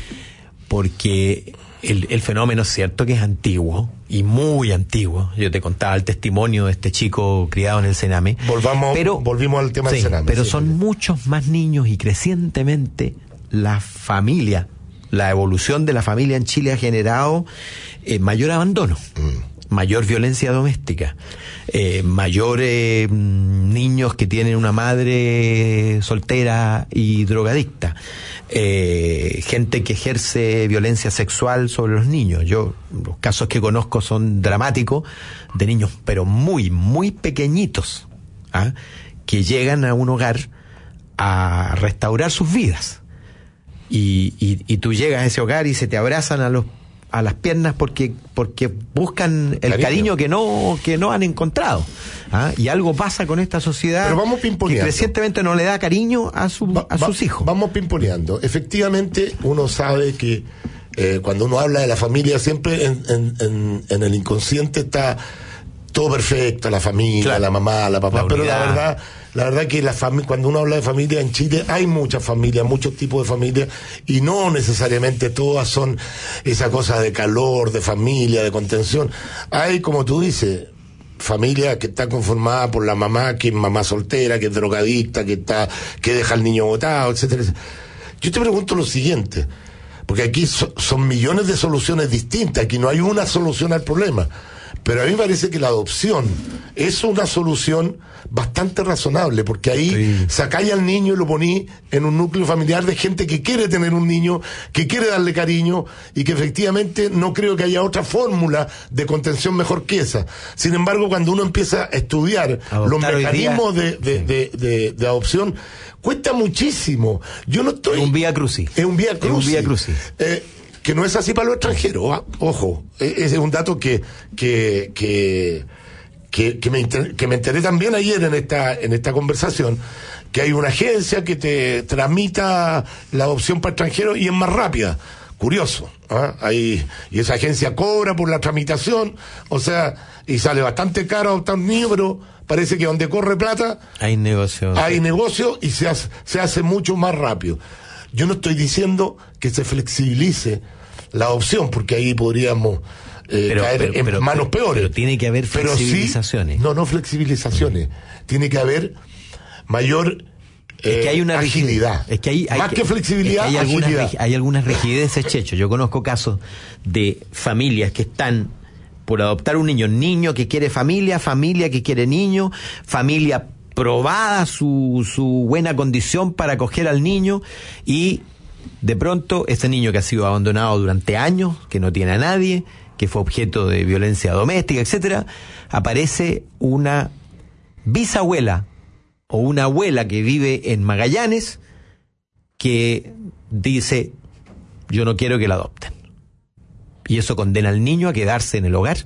porque el, el fenómeno es cierto que es antiguo, y muy antiguo. Yo te contaba el testimonio de este chico criado en el Sename. Volvamos, pero, volvimos al tema sí, del Sename. Pero sí, son sí. muchos más niños y crecientemente la familia, la evolución de la familia en Chile ha generado eh, mayor abandono. Mm. Mayor violencia doméstica, eh, mayores eh, niños que tienen una madre soltera y drogadicta, eh, gente que ejerce violencia sexual sobre los niños. Yo, los casos que conozco son dramáticos, de niños pero muy, muy pequeñitos, ¿ah? que llegan a un hogar a restaurar sus vidas. Y, y, y tú llegas a ese hogar y se te abrazan a los a las piernas porque porque buscan el cariño, cariño que no que no han encontrado. ¿Ah? Y algo pasa con esta sociedad. Pero vamos pimponeando. Que crecientemente no le da cariño a, su, va, a sus va, hijos. Vamos pimponeando. Efectivamente, uno sabe que eh, cuando uno habla de la familia, siempre en, en, en, en el inconsciente está todo perfecto, la familia, claro. la mamá, la papá, la pero la verdad, la verdad que la fami- cuando uno habla de familia en Chile hay muchas familias, muchos tipos de familias, y no necesariamente todas son esa cosa de calor, de familia, de contención. Hay, como tú dices, familia que está conformada por la mamá, que es mamá soltera, que es drogadicta, que está, que deja al niño botado, etcétera, etcétera. Yo te pregunto lo siguiente, porque aquí so, son millones de soluciones distintas, aquí no hay una solución al problema. Pero a mí me parece que la adopción es una solución bastante razonable, porque ahí sí. sacáis al niño y lo poní en un núcleo familiar de gente que quiere tener un niño, que quiere darle cariño, y que efectivamente no creo que haya otra fórmula de contención mejor que esa. Sin embargo, cuando uno empieza a estudiar Adoptar los mecanismos día, de, de, sí. de, de, de adopción, cuesta muchísimo. Yo no estoy... Es un vía crucis. Es un vía crucis. Es un vía crucis. Eh, que no es así para los extranjeros, ojo, ese es un dato que que que que, que, me, inter, que me enteré también ayer en esta en esta conversación, que hay una agencia que te tramita la adopción para extranjeros y es más rápida. Curioso, ¿eh? Ahí, y esa agencia cobra por la tramitación, o sea, y sale bastante caro adoptar un niño, pero parece que donde corre plata hay negocio, hay sí. negocio y se hace, se hace mucho más rápido. Yo no estoy diciendo que se flexibilice la adopción, porque ahí podríamos eh, pero, caer pero, en pero, manos pero, peores. Pero tiene que haber flexibilizaciones. Sí, no, no flexibilizaciones. Mm. Tiene que haber mayor eh, es que hay una agilidad. Rigidez. Es que hay, hay Más que, que flexibilidad, es que hay agilidad. Algunas, hay algunas rigideces, Checho. Yo conozco casos de familias que están por adoptar un niño, niño que quiere familia, familia que quiere niño, familia probada su, su buena condición para acoger al niño, y de pronto ese niño que ha sido abandonado durante años, que no tiene a nadie, que fue objeto de violencia doméstica, etcétera, aparece una bisabuela o una abuela que vive en Magallanes que dice: yo no quiero que la adopten. Y eso condena al niño a quedarse en el hogar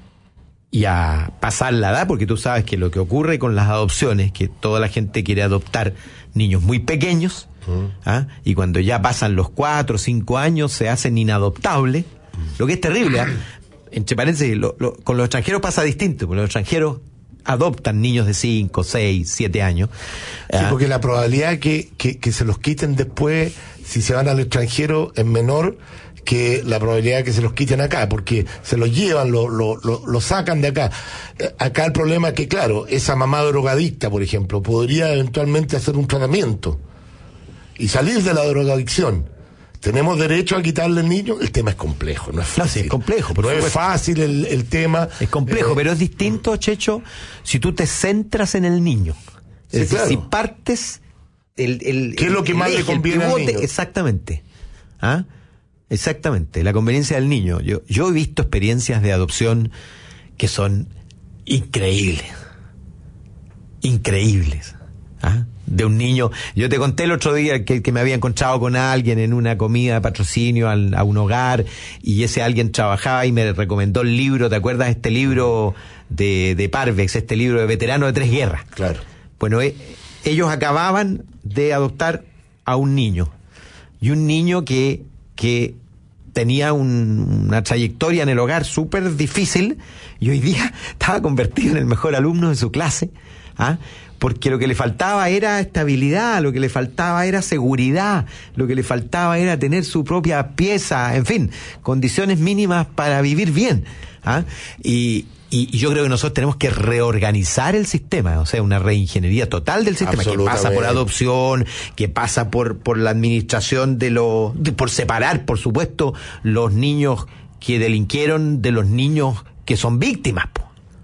y a pasar la edad, porque tú sabes que lo que ocurre con las adopciones, que toda la gente quiere adoptar niños muy pequeños, uh-huh. ¿ah? y cuando ya pasan los cuatro o cinco años se hacen inadoptables, uh-huh. lo que es terrible. ¿ah? Entre paréntesis, lo, lo, con los extranjeros pasa distinto, porque los extranjeros adoptan niños de cinco, seis, siete años. Sí, ¿ah? Porque la probabilidad que, que, que se los quiten después, si se van al extranjero, es menor que la probabilidad que se los quiten acá, porque se los llevan, lo, lo, lo, lo sacan de acá. Acá el problema es que, claro, esa mamá drogadicta, por ejemplo, podría eventualmente hacer un tratamiento y salir de la drogadicción. ¿Tenemos derecho a quitarle el niño? El tema es complejo, no es fácil. No, sí, es complejo. No es fácil el, el tema. Es complejo, eh, pero es distinto, Checho, si tú te centras en el niño. Es sí, decir, claro. si partes el, el ¿qué es lo que más le conviene al niño? Exactamente. ¿Ah? Exactamente, la conveniencia del niño. Yo, yo he visto experiencias de adopción que son increíbles. increíbles. ¿Ah? De un niño, yo te conté el otro día que, que me había encontrado con alguien en una comida de patrocinio al, a un hogar, y ese alguien trabajaba y me recomendó el libro, ¿te acuerdas? Este libro de, de Parvex, este libro de veteranos de tres guerras. Claro. Bueno, eh, ellos acababan de adoptar a un niño, y un niño que, que tenía un, una trayectoria en el hogar súper difícil, y hoy día estaba convertido en el mejor alumno de su clase, ¿ah? Porque lo que le faltaba era estabilidad, lo que le faltaba era seguridad, lo que le faltaba era tener su propia pieza, en fin, condiciones mínimas para vivir bien. ¿Ah? Y, y, y yo creo que nosotros tenemos que reorganizar el sistema, o sea, una reingeniería total del sistema, que pasa por adopción, que pasa por, por la administración de los, de, por separar, por supuesto, los niños que delinquieron de los niños que son víctimas, po.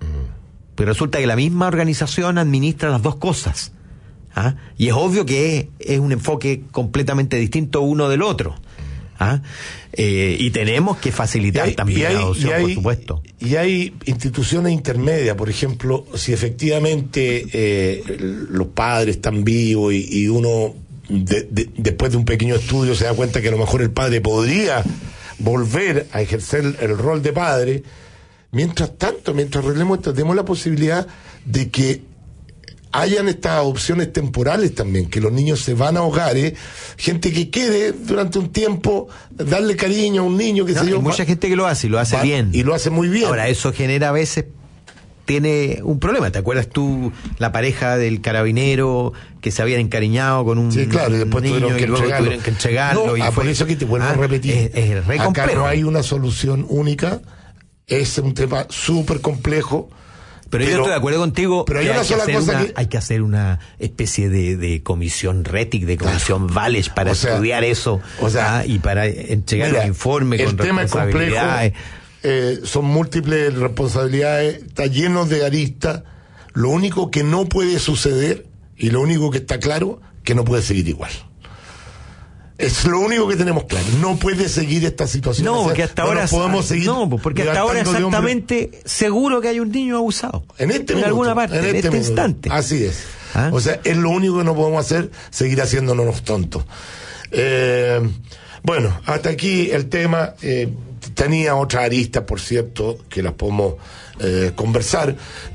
Pero resulta que la misma organización administra las dos cosas. ¿Ah? Y es obvio que es, es un enfoque completamente distinto uno del otro. ¿Ah? Eh, y tenemos que facilitar hay, también hay, la adopción, hay, por supuesto. Y hay instituciones intermedias, por ejemplo, si efectivamente eh, los padres están vivos y, y uno, de, de, después de un pequeño estudio, se da cuenta que a lo mejor el padre podría volver a ejercer el rol de padre. Mientras tanto, mientras arreglemos esto, tenemos la posibilidad de que hayan estas opciones temporales también, que los niños se van a hogares, gente que quiere durante un tiempo darle cariño a un niño, que no, se yo. Hay mucha gente que lo hace y lo hace va, bien. Y lo hace muy bien. Ahora, eso genera a veces, tiene un problema. ¿Te acuerdas tú la pareja del carabinero que se habían encariñado con un sí, claro, y después niño tuvieron que y luego entregarlo. tuvieron que entregarlo? No, y ah, fue, por eso que te vuelvo ah, a repetir. Es, es re Acá complejo. no hay una solución única. Es un tema súper complejo. Pero, pero yo estoy de acuerdo contigo. Pero hay que una hay sola que cosa una, que... hay que hacer una especie de, de comisión RETIC, de comisión claro. Vales para o sea, estudiar eso, o sea, ¿ah? Y para entregar mira, un informe con el tema es complejo, eh, son múltiples responsabilidades, está lleno de aristas. Lo único que no puede suceder y lo único que está claro, que no puede seguir igual. Es lo único que tenemos claro. No puede seguir esta situación. No, porque hasta no ahora podemos seguir. No, porque hasta ahora exactamente seguro que hay un niño abusado. En este en minuto, alguna parte, en, en este, este instante. Así es. ¿Ah? O sea, es lo único que no podemos hacer, seguir haciéndonos tontos. Eh, bueno, hasta aquí el tema. Eh, tenía otra arista, por cierto, que las podemos eh, conversar,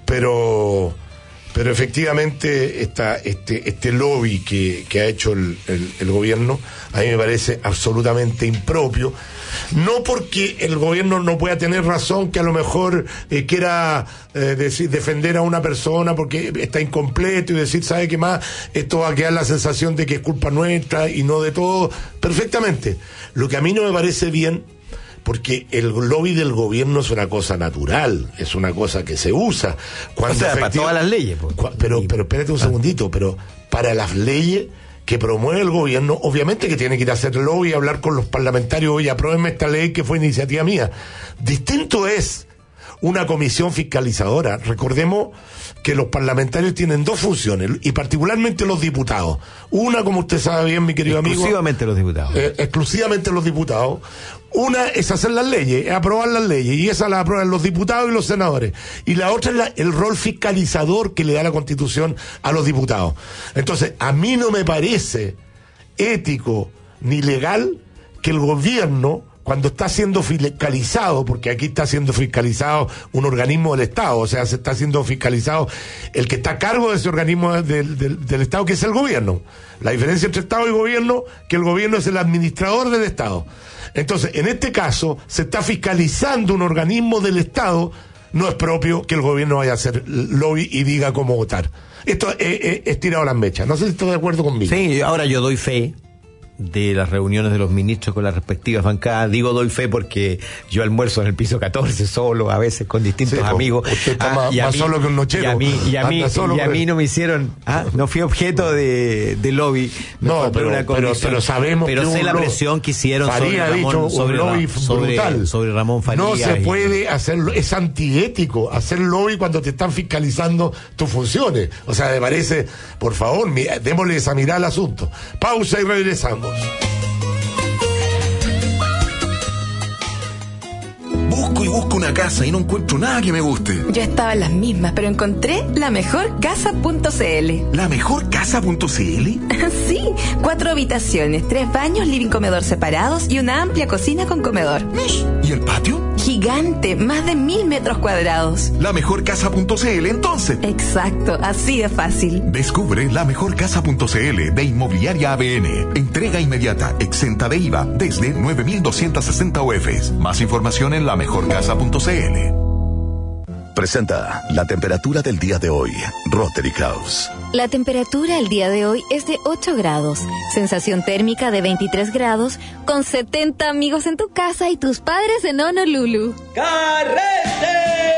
pero. Pero efectivamente esta, este, este lobby que, que ha hecho el, el, el gobierno a mí me parece absolutamente impropio, no porque el gobierno no pueda tener razón, que a lo mejor eh, quiera eh, decir, defender a una persona porque está incompleto y decir, ¿sabe qué más? Esto va a quedar la sensación de que es culpa nuestra y no de todo, perfectamente. Lo que a mí no me parece bien, porque el lobby del gobierno es una cosa natural, es una cosa que se usa. Cuando o sea, para todas las leyes. Pues. Pero, pero espérate un segundito, pero para las leyes que promueve el gobierno, obviamente que tiene que ir a hacer lobby y hablar con los parlamentarios, oye, apruébenme esta ley que fue iniciativa mía. Distinto es una comisión fiscalizadora. Recordemos que los parlamentarios tienen dos funciones, y particularmente los diputados. Una, como usted sabe bien, mi querido amigo... Exclusivamente los diputados. Eh, exclusivamente los diputados. Una es hacer las leyes, es aprobar las leyes, y esa la aprueban los diputados y los senadores. Y la otra es la, el rol fiscalizador que le da la Constitución a los diputados. Entonces, a mí no me parece ético ni legal que el gobierno, cuando está siendo fiscalizado, porque aquí está siendo fiscalizado un organismo del Estado, o sea, se está siendo fiscalizado el que está a cargo de ese organismo del, del, del Estado, que es el gobierno. La diferencia entre Estado y gobierno, que el gobierno es el administrador del Estado. Entonces, en este caso, se está fiscalizando un organismo del Estado, no es propio que el gobierno vaya a hacer lobby y diga cómo votar. Esto es, es, es tirado a las mechas. No sé si estás de acuerdo conmigo. Sí, ahora yo doy fe de las reuniones de los ministros con las respectivas bancadas. Digo doy fe porque yo almuerzo en el piso catorce solo, a veces con distintos sí, amigos. Usted está ah, más, más mí, solo que un nochero. Y a mí, y a mí, y a mí no me hicieron, ah, no fui objeto de, de lobby. No, pero, una pero, pero sabemos pero que sé la presión que hicieron Faría sobre Ramón, dicho, sobre, lobby sobre, brutal. sobre Ramón Farías. No se y... puede hacerlo, es antiético hacer lobby cuando te están fiscalizando tus funciones. O sea, me parece, por favor, démosle esa mirada al asunto. Pausa y regresamos. Busco busco una casa y no encuentro nada que me guste. Yo estaba en las mismas, pero encontré la mejor casa punto c l. ¿La mejor casa punto c l? Sí, cuatro habitaciones, tres baños, living comedor separados y una amplia cocina con comedor. ¿Y el patio? Gigante, más de mil metros cuadrados. La mejor casa punto c l, entonces. Exacto, así de fácil. Descubre la mejor casa punto c l de Inmobiliaria A B N. Entrega inmediata, exenta de I V A, desde nueve mil doscientos sesenta U Fs. Más información en la mejor casa punto c l. Presenta la temperatura del día de hoy. Rotary Kraus. La temperatura el día de hoy es de ocho grados. Sensación térmica de veintitrés grados, con setenta amigos en tu casa y tus padres en Honolulu. ¡Carrete!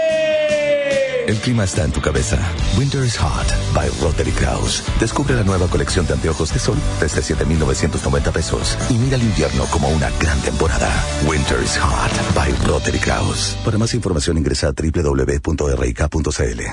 El clima está en tu cabeza. Winter is Hot by Rotary Kraus. Descubre la nueva colección de anteojos de sol desde siete mil novecientos noventa pesos y mira el invierno como una gran temporada. Winter is Hot by Rotary Kraus. Para más información ingresa a doble u doble u doble u punto r i k punto c l.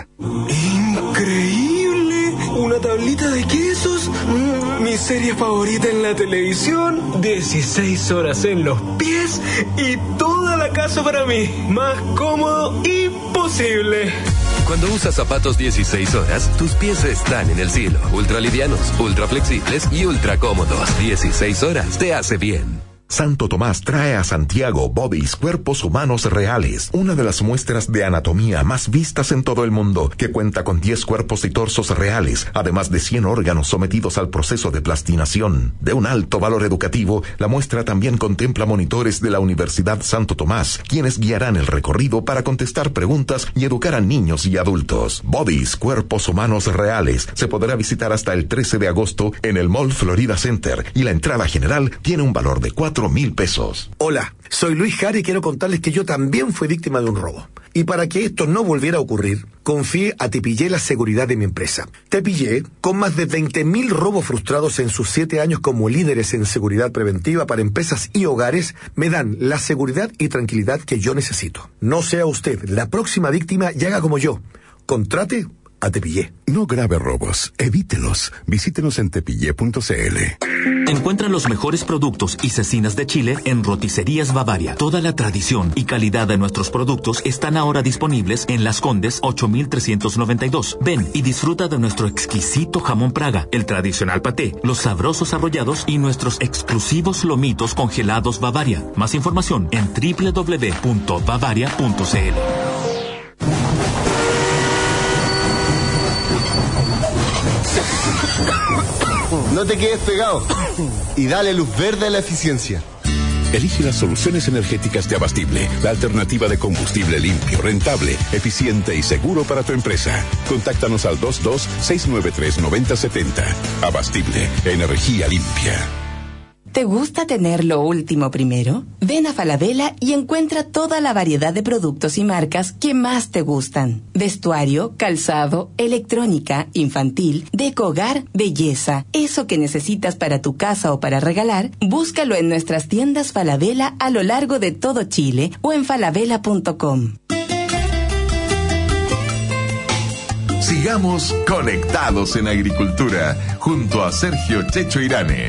¡Increíble! Una tablita de quesos. Mm, mi serie favorita en la televisión. dieciséis horas en los pies y toda la casa para mí. Más cómodo imposible. Cuando usas zapatos dieciséis horas, tus pies están en el cielo. Ultra livianos, ultra flexibles y ultra cómodos. dieciséis horas te hace bien. Santo Tomás trae a Santiago Bodies, cuerpos humanos reales, una de las muestras de anatomía más vistas en todo el mundo, que cuenta con diez cuerpos y torsos reales, además de cien órganos sometidos al proceso de plastinación. De un alto valor educativo, la muestra también contempla monitores de la Universidad Santo Tomás, quienes guiarán el recorrido para contestar preguntas y educar a niños y adultos. Bodies, cuerpos humanos reales, se podrá visitar hasta el trece de agosto en el Mall Florida Center, y la entrada general tiene un valor de cuatro mil pesos. Hola, soy Luis Jara y quiero contarles que yo también fui víctima de un robo. Y para que esto no volviera a ocurrir, confié a Tepillé la seguridad de mi empresa. Tepillé, con más de veinte mil robos frustrados en sus siete años como líderes en seguridad preventiva para empresas y hogares, me dan la seguridad y tranquilidad que yo necesito. No sea usted la próxima víctima y haga como yo. Contrate a Tepillé. No grave robos, evítelos. Visítenos en tepillé punto c l. Encuentra los mejores productos y cecinas de Chile en Roticerías Bavaria. Toda la tradición y calidad de nuestros productos están ahora disponibles en Las Condes ocho mil trescientos noventa y dos. Ven y disfruta de nuestro exquisito jamón Praga, el tradicional paté, los sabrosos arrollados y nuestros exclusivos lomitos congelados Bavaria. Más información en doble u doble u doble u punto bavaria punto c l. No te quedes pegado y dale luz verde a la eficiencia. Elige las soluciones energéticas de Abastible, la alternativa de combustible limpio, rentable, eficiente y seguro para tu empresa. Contáctanos al dos dos seis nueve tres nueve cero siete cero. Abastible, energía limpia. ¿Te gusta tener lo último primero? Ven a Falabella y encuentra toda la variedad de productos y marcas que más te gustan. Vestuario, calzado, electrónica, infantil, decohogar, belleza. Eso que necesitas para tu casa o para regalar, búscalo en nuestras tiendas Falabella a lo largo de todo Chile o en falabella punto com. Sigamos conectados en agricultura, junto a Sergio Checho Irane.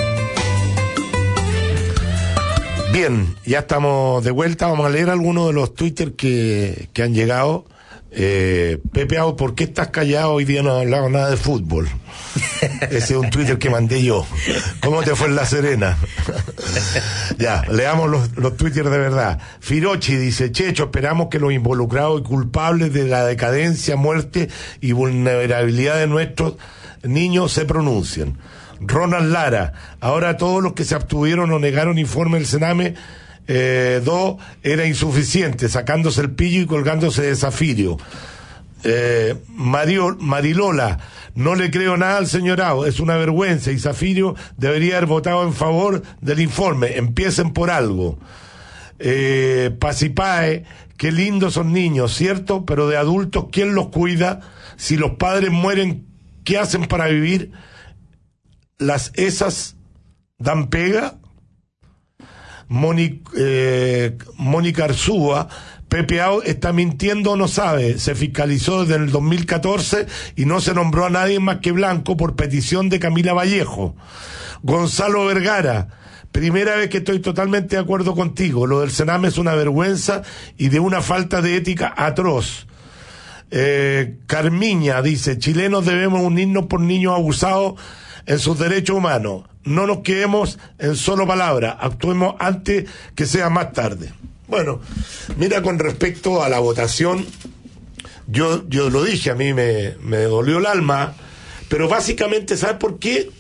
Bien, ya estamos de vuelta. Vamos a leer algunos de los Twitter que, que han llegado. Eh, Pepe Out, ¿por qué estás callado? Hoy día no has hablado nada de fútbol. Ese es un Twitter que mandé yo. ¿Cómo te fue en La Serena? Ya, leamos los, los Twitter de verdad. Firochi dice: Checho, esperamos que los involucrados y culpables de la decadencia, muerte y vulnerabilidad de nuestros niños se pronuncien. Ronald Lara: ahora todos los que se abstuvieron o negaron informe del Sename eh, dos era insuficiente, sacándose el pillo y colgándose de Zafirio. Eh, Mario, Marilola: no le creo nada al señorado, es una vergüenza y Zafirio debería haber votado en favor del informe, empiecen por algo. Eh, Pacipae: qué lindos son niños, ¿cierto? Pero de adultos, ¿quién los cuida? Si los padres mueren, ¿qué hacen para vivir? Las esas dan pega. Mónica eh, Arzúa: Pepe Out está mintiendo o no sabe, se fiscalizó desde el dos mil catorce y no se nombró a nadie más que Blanco por petición de Camila Vallejo. Gonzalo Vergara: Primera vez que estoy totalmente de acuerdo contigo. Lo del Sename es una vergüenza y de una falta de ética atroz. Eh, Carmiña dice, chilenos debemos unirnos por niños abusados en sus derechos humanos. No nos quedemos en solo palabras, actuemos antes que sea más tarde. Bueno, mira, con respecto a la votación, yo, yo lo dije, a mí me, me dolió el alma, pero básicamente, ¿sabes por qué?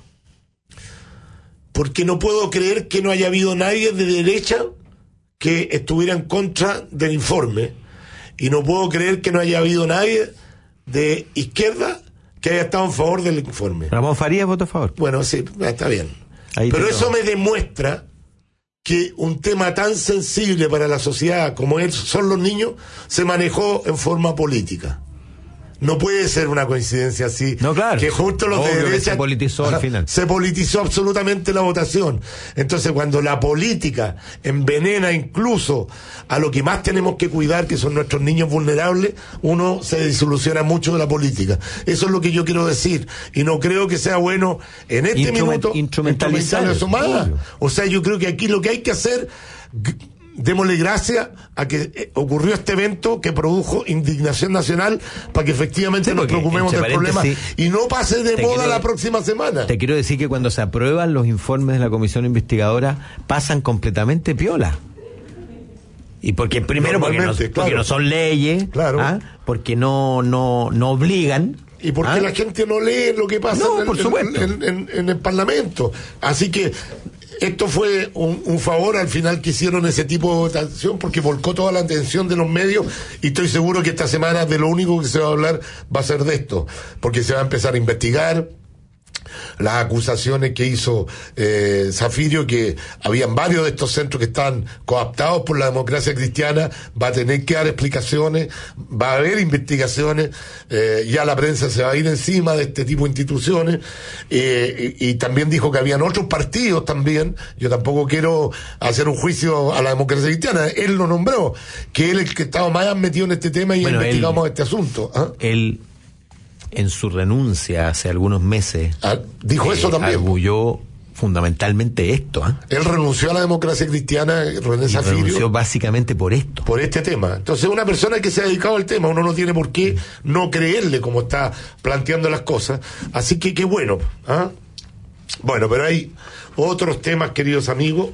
Porque no puedo creer que no haya habido nadie de derecha que estuviera en contra del informe, y no puedo creer que no haya habido nadie de izquierda que haya estado en favor del informe. Ramón Farías votó a favor. Bueno, sí, está bien. Ahí pero te eso lo... me demuestra que un tema tan sensible para la sociedad como es, son los niños, se manejó en forma política. No puede ser una coincidencia así. No, claro. Que justo los Obvio de derecha. que se politizó al final. Se politizó absolutamente la votación. Entonces, cuando la política envenena incluso a lo que más tenemos que cuidar, que son nuestros niños vulnerables, uno se desilusiona mucho de la política. Eso es lo que yo quiero decir. Y no creo que sea bueno en este Instrument, minuto instrumentalizar eso más. obvio. O sea, yo creo que aquí lo que hay que hacer. Démosle gracias a que ocurrió este evento que produjo indignación nacional para que efectivamente sí, nos preocupemos del problema y no pase de moda quiero, la próxima semana. Te quiero decir que cuando se aprueban los informes de la comisión investigadora pasan completamente piola. Y porque primero porque no, claro. porque no son leyes, claro. ¿ah? Porque no, no, no obligan. Y porque ¿ah? la gente no lee lo que pasa no, en, por en, en, en, en el Parlamento. Así que esto fue un, un favor al final que hicieron ese tipo de votación porque volcó toda la atención de los medios y estoy seguro que esta semana de lo único que se va a hablar va a ser de esto, porque se va a empezar a investigar las acusaciones que hizo eh, Zafirio, que habían varios de estos centros que están cooptados por la democracia cristiana, va a tener que dar explicaciones, va a haber investigaciones, eh, ya la prensa se va a ir encima de este tipo de instituciones, eh, y, y también dijo que habían otros partidos también, yo tampoco quiero hacer un juicio a la democracia cristiana, él lo nombró, que él es el que estaba más metido en este tema y bueno, investigamos él, este asunto. ¿Ah? Él en su renuncia hace algunos meses ah, dijo eh, eso también, arguyó fundamentalmente esto. ¿eh? Él renunció a la democracia cristiana, René Zafirio, renunció básicamente por esto, por este tema. Entonces una persona que se ha dedicado al tema, uno no tiene por qué no creerle como está planteando las cosas, así que qué bueno. ¿ah? Bueno, pero hay otros temas, queridos amigos,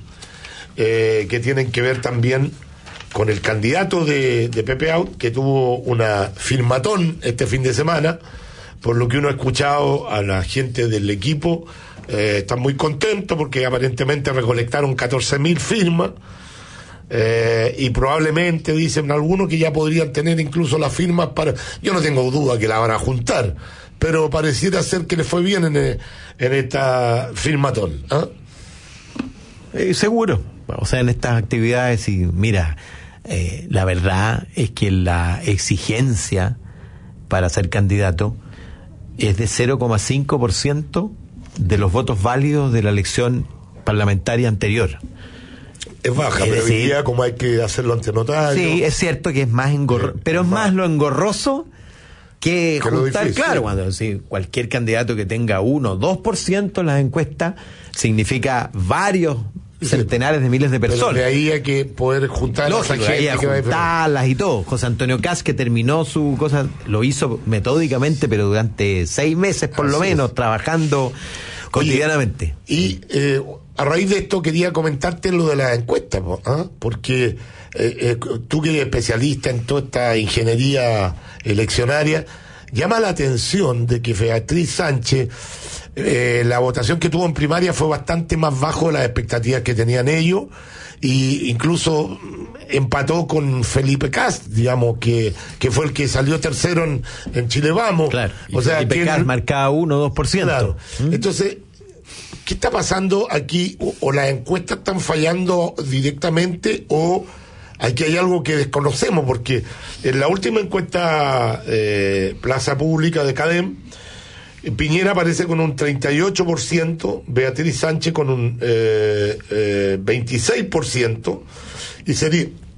eh, que tienen que ver también con el candidato de, de Pepe Out, que tuvo una firmatón este fin de semana, por lo que uno ha escuchado a la gente del equipo, eh, están muy contentos porque aparentemente recolectaron catorce mil firmas, eh, y probablemente dicen algunos que ya podrían tener incluso las firmas para, yo no tengo duda que la van a juntar, pero pareciera ser que le fue bien en, en esta firmatón. ¿eh? Eh, seguro, o sea, en estas actividades, y mira, Eh, la verdad es que la exigencia para ser candidato es de cero coma cinco por ciento de los votos válidos de la elección parlamentaria anterior. Es baja, es pero decir, hoy día como hay que hacerlo ante notario. Sí, es cierto que es más engorroso, pero es más lo engorroso que, que juntar, difícil, claro, cuando si cualquier candidato que tenga uno o dos por ciento en las encuestas significa varios centenares de miles de personas. Pero de ahí hay que poder juntar a esa gente, que juntarlas y todo. José Antonio Caz, que terminó su cosa, lo hizo metódicamente, pero durante seis meses por Así lo menos, es. trabajando Oye, cotidianamente. Y eh, a raíz de esto quería comentarte lo de las encuestas, ¿eh? porque eh, eh, tú que eres especialista en toda esta ingeniería eleccionaria, llama la atención de que Beatriz Sánchez, Eh, la votación que tuvo en primaria fue bastante más bajo de las expectativas que tenían ellos, y incluso empató con Felipe Cast, digamos, que, que fue el que salió tercero en, en Chile Vamos. Claro. O sea, Felipe tienen... Cast marcaba uno o dos por ciento. Claro. ¿Mm? Entonces, ¿qué está pasando aquí? O, o las encuestas están fallando directamente, o aquí hay algo que desconocemos, porque en la última encuesta eh, Plaza Pública de CADEM, Piñera aparece con un treinta y ocho por ciento, Beatriz Sánchez con un eh, eh, veintiséis por ciento, y sería,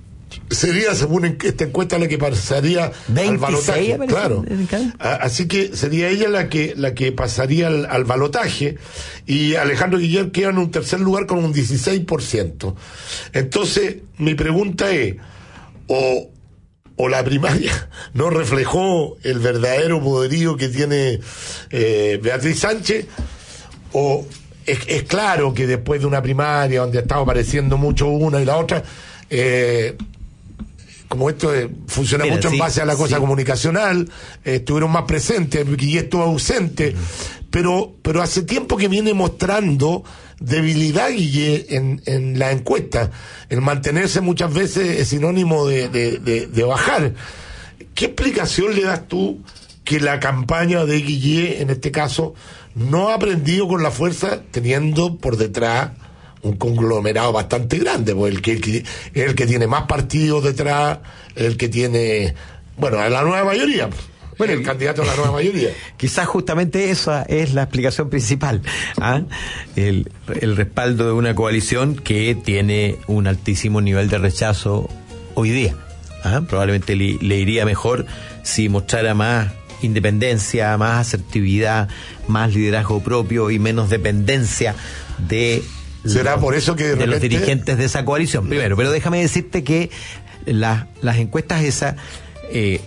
sería, según esta encuesta, la que pasaría al balotaje. Claro. Así que sería ella la que la que pasaría al, al balotaje, y Alejandro Guillermo queda en un tercer lugar con un dieciséis por ciento. Entonces, mi pregunta es, o, o la primaria no reflejó el verdadero poderío que tiene eh, Beatriz Sánchez, o es, es claro que después de una primaria donde ha estado apareciendo mucho una y la otra, eh, como esto eh, funciona Mira, mucho sí, en base a la cosa sí. comunicacional, eh, estuvieron más presentes, y estuvo ausente, mm. pero pero hace tiempo que viene mostrando debilidad, Guille, en, en la encuesta. El mantenerse muchas veces es sinónimo de, de, de, de bajar. ¿Qué explicación le das tú que la campaña de Guille, en este caso, no ha aprendido con la fuerza, teniendo por detrás un conglomerado bastante grande, pues el que, el que el que tiene más partidos detrás, el que tiene, bueno, la nueva mayoría, bueno, el candidato a la nueva mayoría? Quizás justamente esa es la explicación principal, ¿ah? el, el respaldo de una coalición que tiene un altísimo nivel de rechazo hoy día, ¿ah? Probablemente le, le iría mejor si mostrara más independencia, más asertividad, más liderazgo propio y menos dependencia de ¿Será por eso que de, de repente... los dirigentes de esa coalición? Primero, pero déjame decirte que la, las encuestas esas, eh,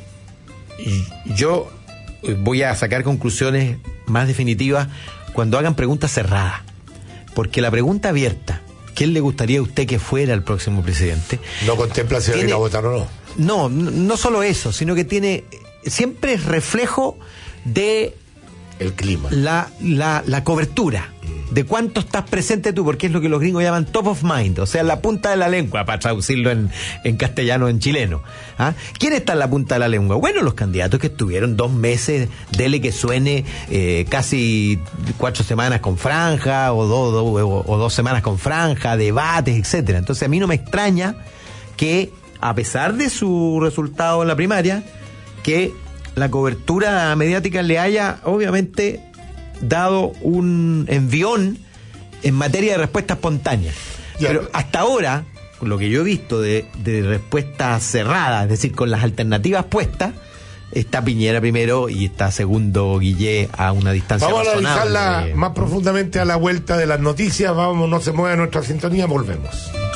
yo voy a sacar conclusiones más definitivas cuando hagan preguntas cerradas. Porque la pregunta abierta, ¿quién le gustaría a usted que fuera el próximo presidente? No contempla si tiene, va a votar o no. No, no solo eso, sino que tiene, siempre es reflejo de el clima, la, la, la cobertura, de cuánto estás presente tú, porque es lo que los gringos llaman top of mind, o sea, la punta de la lengua, para traducirlo en, en castellano, en chileno. ¿Ah? ¿Quién está en la punta de la lengua? Bueno, los candidatos que estuvieron dos meses, dele que suene, eh, casi cuatro semanas con franja, o, do, do, o, o dos semanas con franja, debates, etcétera. Entonces a mí no me extraña que, a pesar de su resultado en la primaria, que la cobertura mediática le haya, obviamente, dado un envión en materia de respuesta espontánea. Ya. Pero hasta ahora, lo que yo he visto de, de respuesta cerrada, es decir, con las alternativas puestas, está Piñera primero y está segundo Guillé a una distancia Vamos razonable. A analizarla de... más profundamente a la vuelta de las noticias. Vamos, no se mueva nuestra sintonía, volvemos.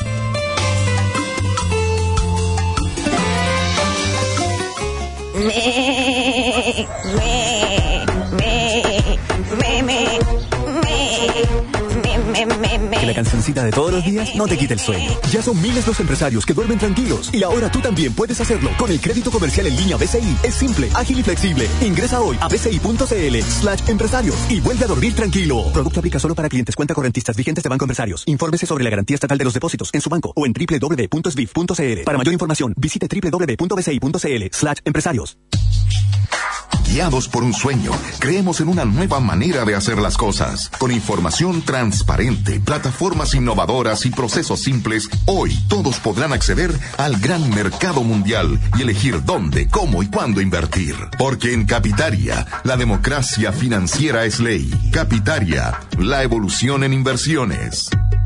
Me, me, me, me, me, me, me, me. Que la cancioncita de todos los días no te quite el sueño. Ya son miles los empresarios que duermen tranquilos y ahora tú también puedes hacerlo con el crédito comercial en línea B C I. Es simple, ágil y flexible. Ingresa hoy a bci.cl slash empresarios y vuelve a dormir tranquilo. Producto aplica solo para clientes cuenta correntistas vigentes de Banco Empresarios. Infórmese sobre la garantía estatal de los depósitos en su banco o en doble u doble u doble u punto s b i f punto c l. Para mayor información, visite doble u doble u doble u punto b c i punto c l slash empresarios. Guiados por un sueño, creemos en una nueva manera de hacer las cosas. Con información transparente, plataformas innovadoras y procesos simples, hoy todos podrán acceder al gran mercado mundial y elegir dónde, cómo y cuándo invertir. Porque en Capitaria, la democracia financiera es ley. Capitaria, la evolución en inversiones.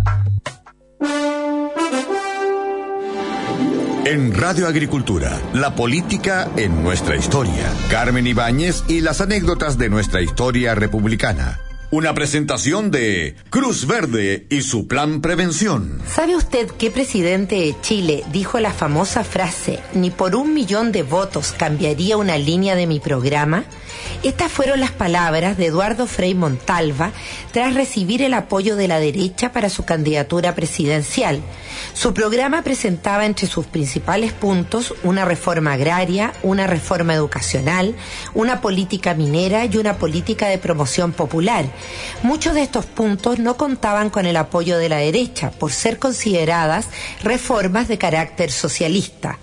En Radio Agricultura, la política en nuestra historia. Carmen Ibáñez y las anécdotas de nuestra historia republicana. Una presentación de Cruz Verde y su plan prevención. ¿Sabe usted qué presidente de Chile dijo la famosa frase, ni por un millón de votos cambiaría una línea de mi programa? Estas fueron las palabras de Eduardo Frei Montalva tras recibir el apoyo de la derecha para su candidatura presidencial. Su programa presentaba entre sus principales puntos una reforma agraria, una reforma educacional, una política minera y una política de promoción popular. Muchos de estos puntos no contaban con el apoyo de la derecha por ser consideradas reformas de carácter socialista.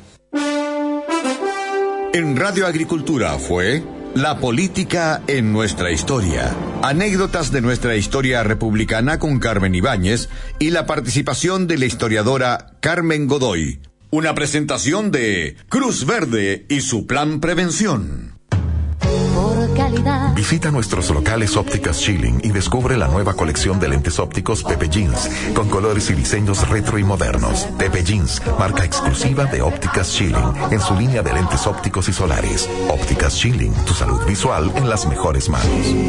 En Radio Agricultura fue La política en nuestra historia. Anécdotas de nuestra historia republicana con Carmen Ibáñez y la participación de la historiadora Carmen Godoy. Una presentación de Cruz Verde y su plan prevención. Por calidad. Visita nuestros locales Ópticas Schilling y descubre la nueva colección de lentes ópticos Pepe Jeans, con colores y diseños retro y modernos. Pepe Jeans, marca exclusiva de Ópticas Schilling, en su línea de lentes ópticos y solares. Ópticas Schilling, tu salud visual en las mejores manos.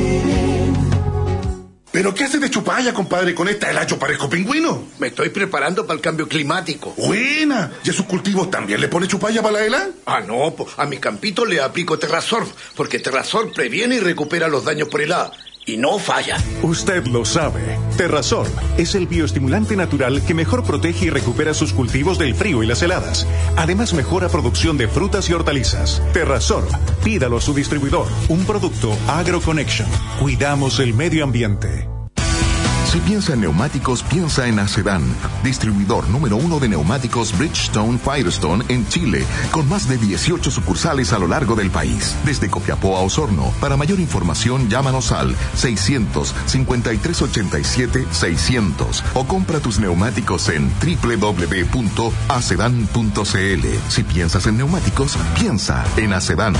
¿Pero qué hace de chupalla, compadre? Con esta helacho parezco pingüino. Me estoy preparando para el cambio climático. Buena. ¿Y a sus cultivos también le pone chupalla para la hela? Ah, no, po. A mi campito le aplico Terrasorb, porque Terrasorb previene y recupera los daños por helada. Y no falla. Usted lo sabe. Terrasorb es el bioestimulante natural que mejor protege y recupera sus cultivos del frío y las heladas. Además, mejora producción de frutas y hortalizas. Terrasorb, pídalo a su distribuidor. Un producto AgroConnection. Cuidamos el medio ambiente. Si piensa en neumáticos, piensa en Acedan, distribuidor número uno de neumáticos Bridgestone Firestone en Chile, con más de dieciocho sucursales a lo largo del país, desde Copiapó a Osorno. Para mayor información, llámanos al seiscientos cincuenta y tres ochenta y siete seiscientos o compra tus neumáticos en doble u doble u doble u punto acedan punto c l. Si piensas en neumáticos, piensa en Acedan.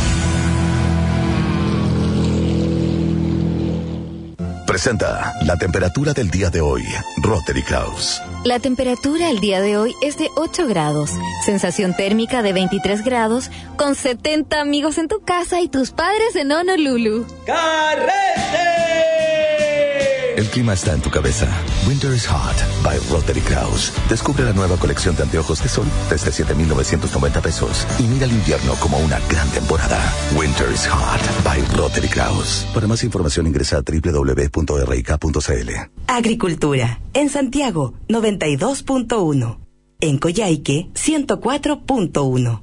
Presenta la temperatura del día de hoy, Rotary Kraus. La temperatura el día de hoy es de ocho grados, sensación térmica de veintitrés grados, con setenta amigos en tu casa y tus padres en Honolulu. ¡Carrete! El clima está en tu cabeza. Winter is Hot by Rotary Kraus. Descubre la nueva colección de anteojos de sol desde siete mil novecientos noventa pesos y mira el invierno como una gran temporada. Winter is Hot by Rotary Kraus. Para más información ingresa a doble u doble u doble u punto r i k punto c l. Agricultura. En Santiago, noventa y dos punto uno. En Coyhaique, ciento cuatro punto uno.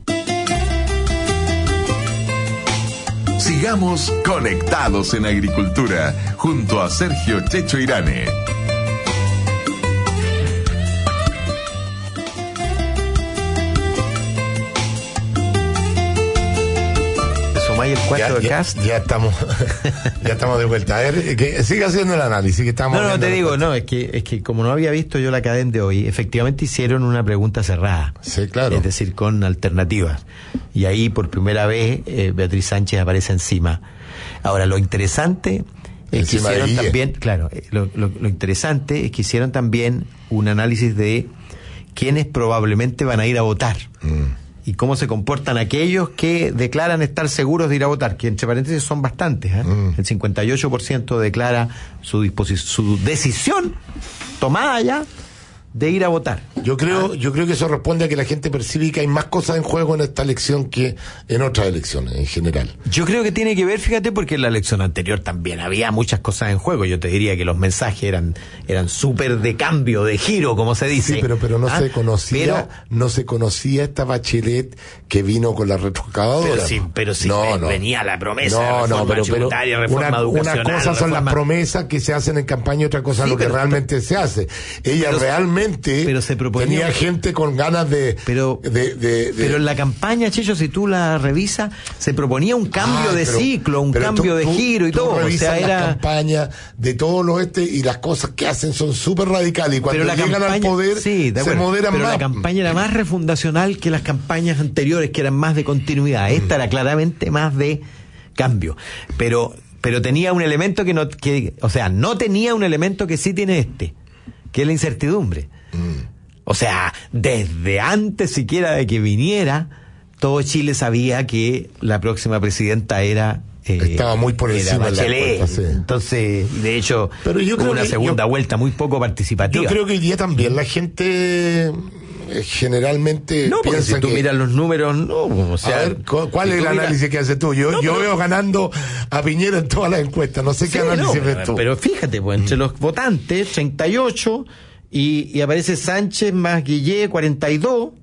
Sigamos conectados en agricultura, junto a Sergio Checho Irane. El cuatro ya, de ya, cast. ya estamos ya estamos de vuelta. A ver, que siga haciendo el análisis que estamos. No, no, te digo, no, es que es que como no había visto yo la cadena de hoy, efectivamente hicieron una pregunta cerrada. Sí, claro. Es decir, con alternativas. Y ahí por primera vez eh, Beatriz Sánchez aparece encima. Ahora, lo interesante es que hicieron también, claro, lo, lo, lo interesante es que hicieron también un análisis de quiénes probablemente van a ir a votar. Mm. Y cómo se comportan aquellos que declaran estar seguros de ir a votar, que entre paréntesis son bastantes, ¿eh? Mm. El cincuenta y ocho por ciento declara su disposi- su decisión tomada ya de ir a votar. Yo creo, yo creo que eso responde a que la gente percibe que hay más cosas en juego en esta elección que en otras elecciones en general. Yo creo que tiene que ver, fíjate, porque en la elección anterior también había muchas cosas en juego. Yo te diría que los mensajes eran eran súper de cambio, de giro, como se dice. Sí, pero pero no ¿Ah? se conocía, pero, no se conocía esta Bachelet que vino con la retroexcavadora. Pero sí, pero sí no, ven, no. venía la promesa no, de reforma no, pero, tributaria, pero reforma una, educacional. una cosa son reforma... las promesas que se hacen en campaña y otra cosa sí, lo que pero, realmente pero, se hace. Ella pero, realmente pero se proponía, tenía gente con ganas de pero, de, de, de pero en la campaña, Checho, si tú la revisas, se proponía un cambio ah, de pero, ciclo, un cambio tú, de giro y tú todo. O sea, era la campaña de todos los este y las cosas que hacen son súper radicales y cuando llegan campaña, al poder sí, se moderan pero más. La campaña era más refundacional que las campañas anteriores, que eran más de continuidad. Esta mm. era claramente más de cambio. Pero pero tenía un elemento que no, que, o sea, no tenía un elemento que sí tiene este, que es la incertidumbre. Mm. O sea, desde antes siquiera de que viniera, todo Chile sabía que la próxima presidenta era eh, estaba muy por encima de la encuesta, sí. Entonces, de hecho, pero yo hubo creo una que, segunda yo, vuelta muy poco participativa. Yo creo que hoy día también la gente eh, generalmente no, porque piensa si tú que... miras los números, no, o sea, a ver, ¿cuál si es el análisis miras... que haces tú? Yo, no, yo pero... veo ganando a Piñera en todas las encuestas, no sé sí, qué análisis no, ves tú. Pero fíjate, pues, entre los votantes, treinta y ocho, y, y aparece Sánchez más Guillé, cuarenta y dos,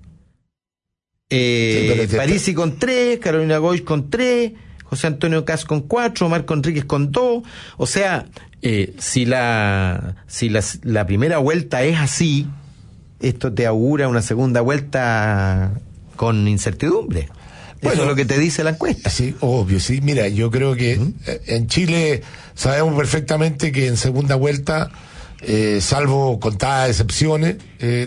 eh, sí, Parisi con tres, Carolina Goich con tres, José Antonio Caz con cuatro, Marco Enríquez con dos. O sea, eh, si la si la, la primera vuelta es así, esto te augura una segunda vuelta con incertidumbre. Bueno, eso es lo que te dice la encuesta. Sí, obvio, sí. Mira, yo creo que ¿Mm? en Chile sabemos perfectamente que en segunda vuelta, eh, salvo contadas excepciones, eh,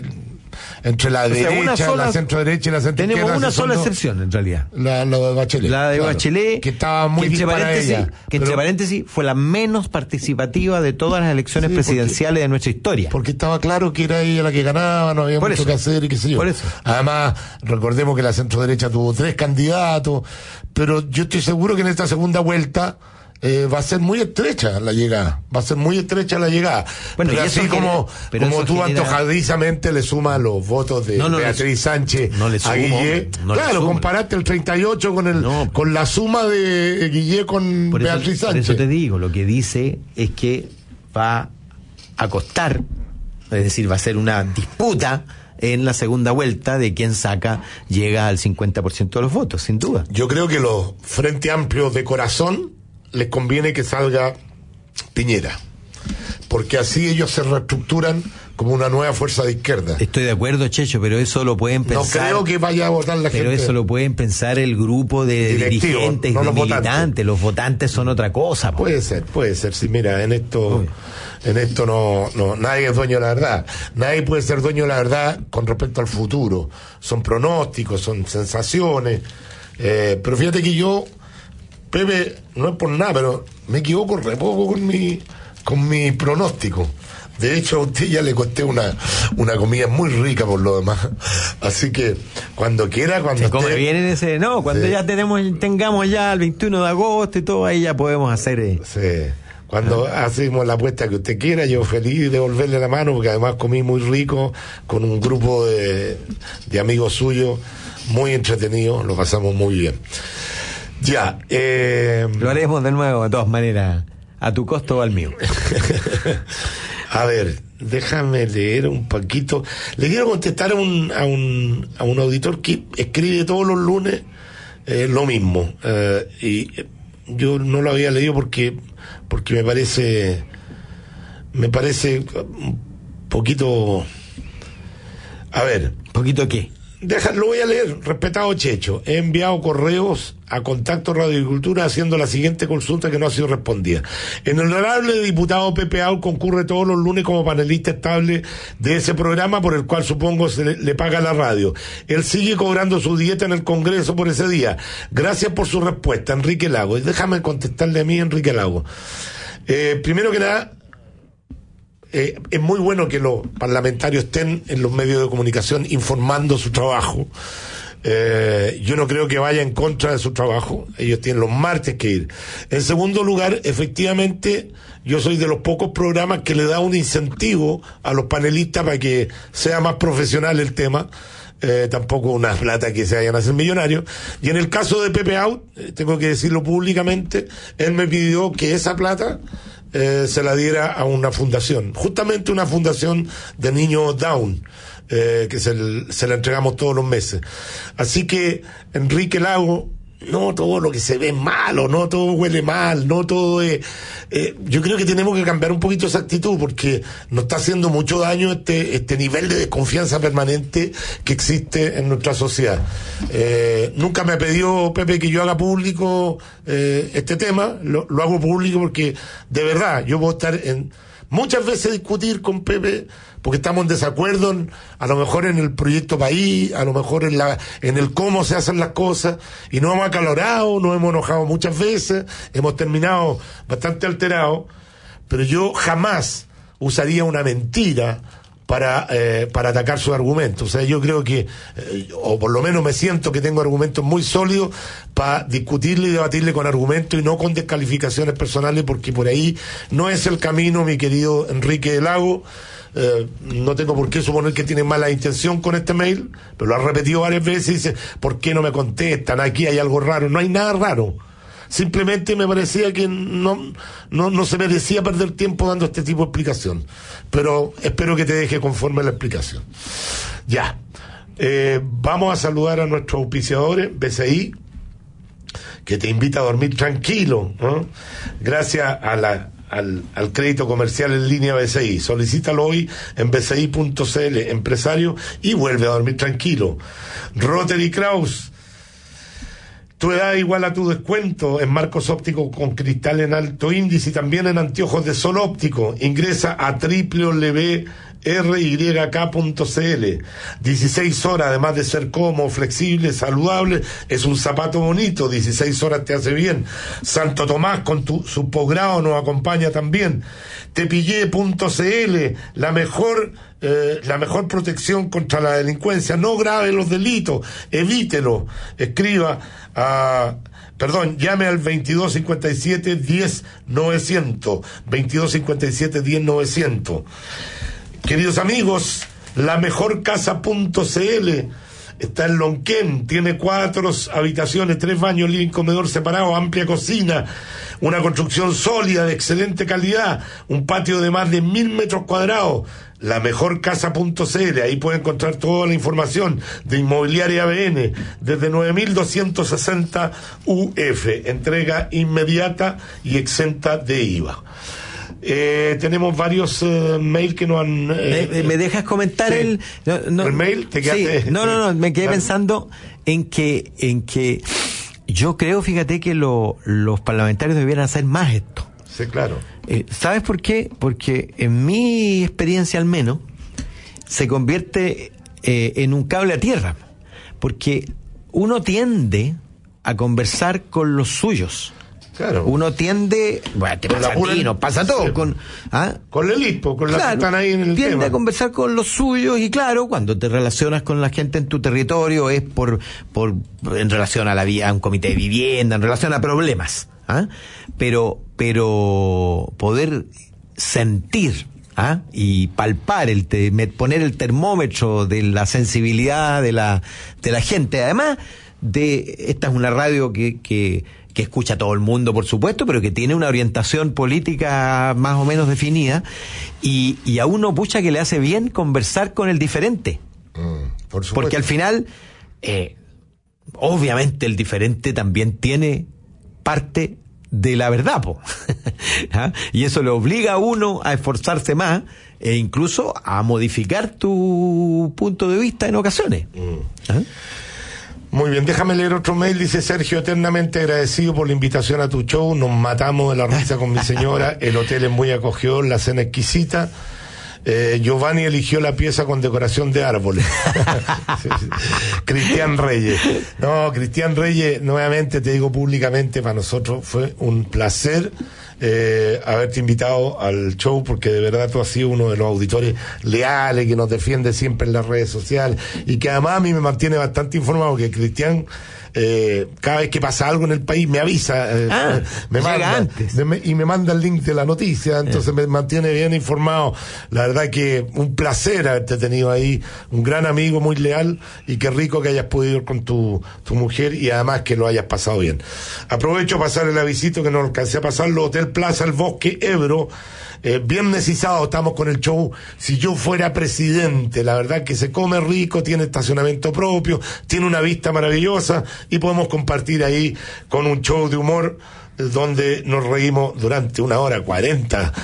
entre la O sea, derecha, una sola- la centro derecha y la centro izquierda. Tenemos una se son sola dos. excepción, en realidad. La, la de Bachelet. La de claro, Bachelet, que estaba muy que entre dispara paréntesis, ella. que entre Pero- paréntesis fue la menos participativa de todas las elecciones Sí, presidenciales de nuestra historia. Porque estaba claro que era ella la que ganaba, no había Por mucho eso. que hacer y qué sé yo. Por eso. Además, recordemos que la centro derecha tuvo tres candidatos, pero yo estoy seguro que en esta segunda vuelta eh, va a ser muy estrecha la llegada, va a ser muy estrecha la llegada. Bueno, pero y eso así como, genera- pero como eso tú genera- antojadizamente le sumas los votos de No, no, Beatriz le- Sánchez no le a sumo, Guillé. no le claro, sumo. comparaste el treinta y ocho con el con la suma de Guillé con Por eso, Beatriz por Sánchez. eso te digo, lo que dice es que va a costar, es decir, va a ser una disputa en la segunda vuelta de quién saca, llega al cincuenta por ciento de los votos, sin duda. Yo creo que los Frente Amplios de corazón les conviene que salga Piñera, porque así ellos se reestructuran como una nueva fuerza de izquierda. Estoy de acuerdo, Checho, pero eso lo pueden No pensar. creo que vaya a votar la Pero gente. eso lo pueden pensar el grupo de Directivo, dirigentes, no de los votantes. militantes. Los votantes son otra cosa. po. Puede ser, puede ser. Sí, mira, en esto, en esto no, no, nadie es dueño de la verdad. Nadie puede ser dueño de la verdad con respecto al futuro. Son pronósticos, son sensaciones. Eh, pero fíjate que yo, Pepe, no es por nada, pero me equivoco re poco con mi, con mi pronóstico. De hecho, a usted ya le conté una, una comida muy rica por lo demás. Así que, cuando quiera, cuando Se come esté- bien en ese. No, cuando Sí. ya tenemos, tengamos ya el veintiuno de agosto y todo, ahí ya podemos hacer. eh, Sí. Cuando hacemos la apuesta que usted quiera, yo feliz de devolverle la mano, porque además comí muy rico con un grupo de, de amigos suyos, muy entretenido, lo pasamos muy bien. Ya, eh... Lo haremos de nuevo, de todas maneras, a tu costo o al mío. A ver, déjame leer un poquito. Le quiero contestar a un, a un, a un auditor que escribe todos los lunes eh, lo mismo. Eh, y eh, yo no lo había leído porque, porque me parece, me parece un poquito, a ver. ¿Poquito qué? Deja, lo voy a leer. Respetado Checho, he enviado correos a Contacto Radio Agricultura haciendo la siguiente consulta que no ha sido respondida. El honorable diputado Pepe Out concurre todos los lunes como panelista estable de ese programa por el cual supongo se le, le paga la radio. Él sigue cobrando su dieta en el Congreso por ese día. Gracias por su respuesta, Enrique Lago. Y déjame contestarle a mí, Enrique Lago. Eh, primero que nada, Eh, es muy bueno que los parlamentarios estén en los medios de comunicación informando su trabajo. Eh, yo no creo que vaya en contra de su trabajo. Ellos tienen los martes que ir. En segundo lugar, efectivamente, yo soy de los pocos programas que le da un incentivo a los panelistas para que sea más profesional el tema. Eh, tampoco una plata que se vayan a hacer millonarios. Y en el caso de Pepe Out, eh, tengo que decirlo públicamente, él me pidió que esa plata Eh, se la diera a una fundación, justamente una fundación de niños Down, eh, que se, se la entregamos todos los meses. Así que, Enrique Lago, no todo lo que se ve es malo, no todo huele mal, no todo es... Eh, yo creo que tenemos que cambiar un poquito esa actitud, porque nos está haciendo mucho daño este, este nivel de desconfianza permanente que existe en nuestra sociedad. Eh, nunca me ha pedido Pepe que yo haga público eh, este tema, lo, lo hago público porque de verdad yo puedo estar en muchas veces discutir con Pepe porque estamos en desacuerdo en, a lo mejor en el proyecto país, a lo mejor en la en el cómo se hacen las cosas, y nos hemos acalorado, nos hemos enojado muchas veces, hemos terminado bastante alterados, pero yo jamás usaría una mentira para eh, para atacar sus argumentos. O sea, yo creo que, eh, o por lo menos me siento que tengo argumentos muy sólidos para discutirle y debatirle con argumentos y no con descalificaciones personales, porque por ahí no es el camino, mi querido Enrique Lago. Eh, no tengo por qué suponer que tiene mala intención con este mail, pero lo ha repetido varias veces y dice, ¿por qué no me contestan? Aquí hay algo raro. No hay nada raro. Simplemente me parecía que no, no, no se merecía perder tiempo dando este tipo de explicación. Pero espero que te deje conforme la explicación. Ya. Eh, vamos a saludar a nuestros auspiciadores, B C I, que te invita a dormir tranquilo, ¿no? Gracias a la Al, al crédito comercial en línea B C I. Solicítalo hoy en b c i punto c l, empresario, y vuelve a dormir tranquilo. Rotary Kraus, tu edad igual a tu descuento en marcos ópticos con cristal en alto índice y también en anteojos de sol óptico. Ingresa a w w w R Y K punto C L. dieciséis horas, además de ser cómodo, flexible, saludable, es un zapato bonito. dieciséis horas te hace bien. Santo Tomás con tu, su posgrado nos acompaña también. Tepillé punto C L, la mejor eh, la mejor protección contra la delincuencia. No grave los delitos, evítelo. Escriba a Perdón, llame al veintidós cincuenta y siete diez novecientos. veintidós cincuenta y siete diez novecientos. Queridos amigos, la mejor casa punto C L está en Lonquén, tiene cuatro habitaciones, tres baños, living, comedor separado, amplia cocina, una construcción sólida de excelente calidad, un patio de más de mil metros cuadrados. La mejor casa punto C L, ahí puede encontrar toda la información de Inmobiliaria B N, desde nueve mil doscientos sesenta U F, entrega inmediata y exenta de I V A. Eh, tenemos varios uh, mails que nos han... Eh, ¿Me, ¿Me dejas comentar sí. el... No, no, ¿El mail? ¿Te quedaste? Sí, no, no, no, me quedé pensando en que, en que yo creo, fíjate, que lo, los parlamentarios debieran hacer más esto. Sí, claro. Eh, ¿Sabes por qué? Porque en mi experiencia al menos, se convierte eh, en un cable a tierra. Porque uno tiende a conversar con los suyos. Claro. Uno tiende, bueno, te pasa a ti, nos pasa todo, sí, con, ¿ah? con el hipo, con claro, las que están ahí en el tiende tema. a conversar con los suyos y claro, cuando te relacionas con la gente en tu territorio es por, por en relación a la vía, a un comité de vivienda, en relación a problemas, ¿ah? Pero, pero poder sentir, ¿ah? Y palpar el te, poner el termómetro de la sensibilidad de la, de la gente, además de, esta es una radio que, que que escucha a todo el mundo, por supuesto, pero que tiene una orientación política más o menos definida, y, y a uno, pucha, que le hace bien conversar con el diferente. Mm, por supuesto. Porque al final, eh, obviamente el diferente también tiene parte de la verdad, po. ¿Ah? Y eso le obliga a uno a esforzarse más e incluso a modificar tu punto de vista en ocasiones. Mm. ¿Ah? Muy bien, déjame leer otro mail. Dice Sergio, eternamente agradecido por la invitación a tu show. Nos matamos de la risa con mi señora. El hotel es muy acogedor, la cena exquisita. Eh, Giovanni eligió la pieza con decoración de árboles. Sí, sí. Cristian Reyes. No, Cristian Reyes, nuevamente te digo públicamente, para nosotros fue un placer eh, haberte invitado al show, porque de verdad tú has sido uno de los auditores leales que nos defiende siempre en las redes sociales y que además a mí me mantiene bastante informado, que Cristian Eh, cada vez que pasa algo en el país me avisa, eh, ah, me manda antes. me, y me manda el link de la noticia, entonces eh. me mantiene bien informado. La verdad que un placer haberte tenido ahí, un gran amigo, muy leal, y qué rico que hayas podido ir con tu, tu mujer y además que lo hayas pasado bien. Aprovecho a pasar el avisito que no alcancé a pasarlo. Hotel Plaza El Bosque, Ebro. Eh, viernes y sábado estamos con el show Si Yo Fuera Presidente. La verdad que se come rico, tiene estacionamiento propio, tiene una vista maravillosa y podemos compartir ahí con un show de humor donde nos reímos durante una hora cuarenta.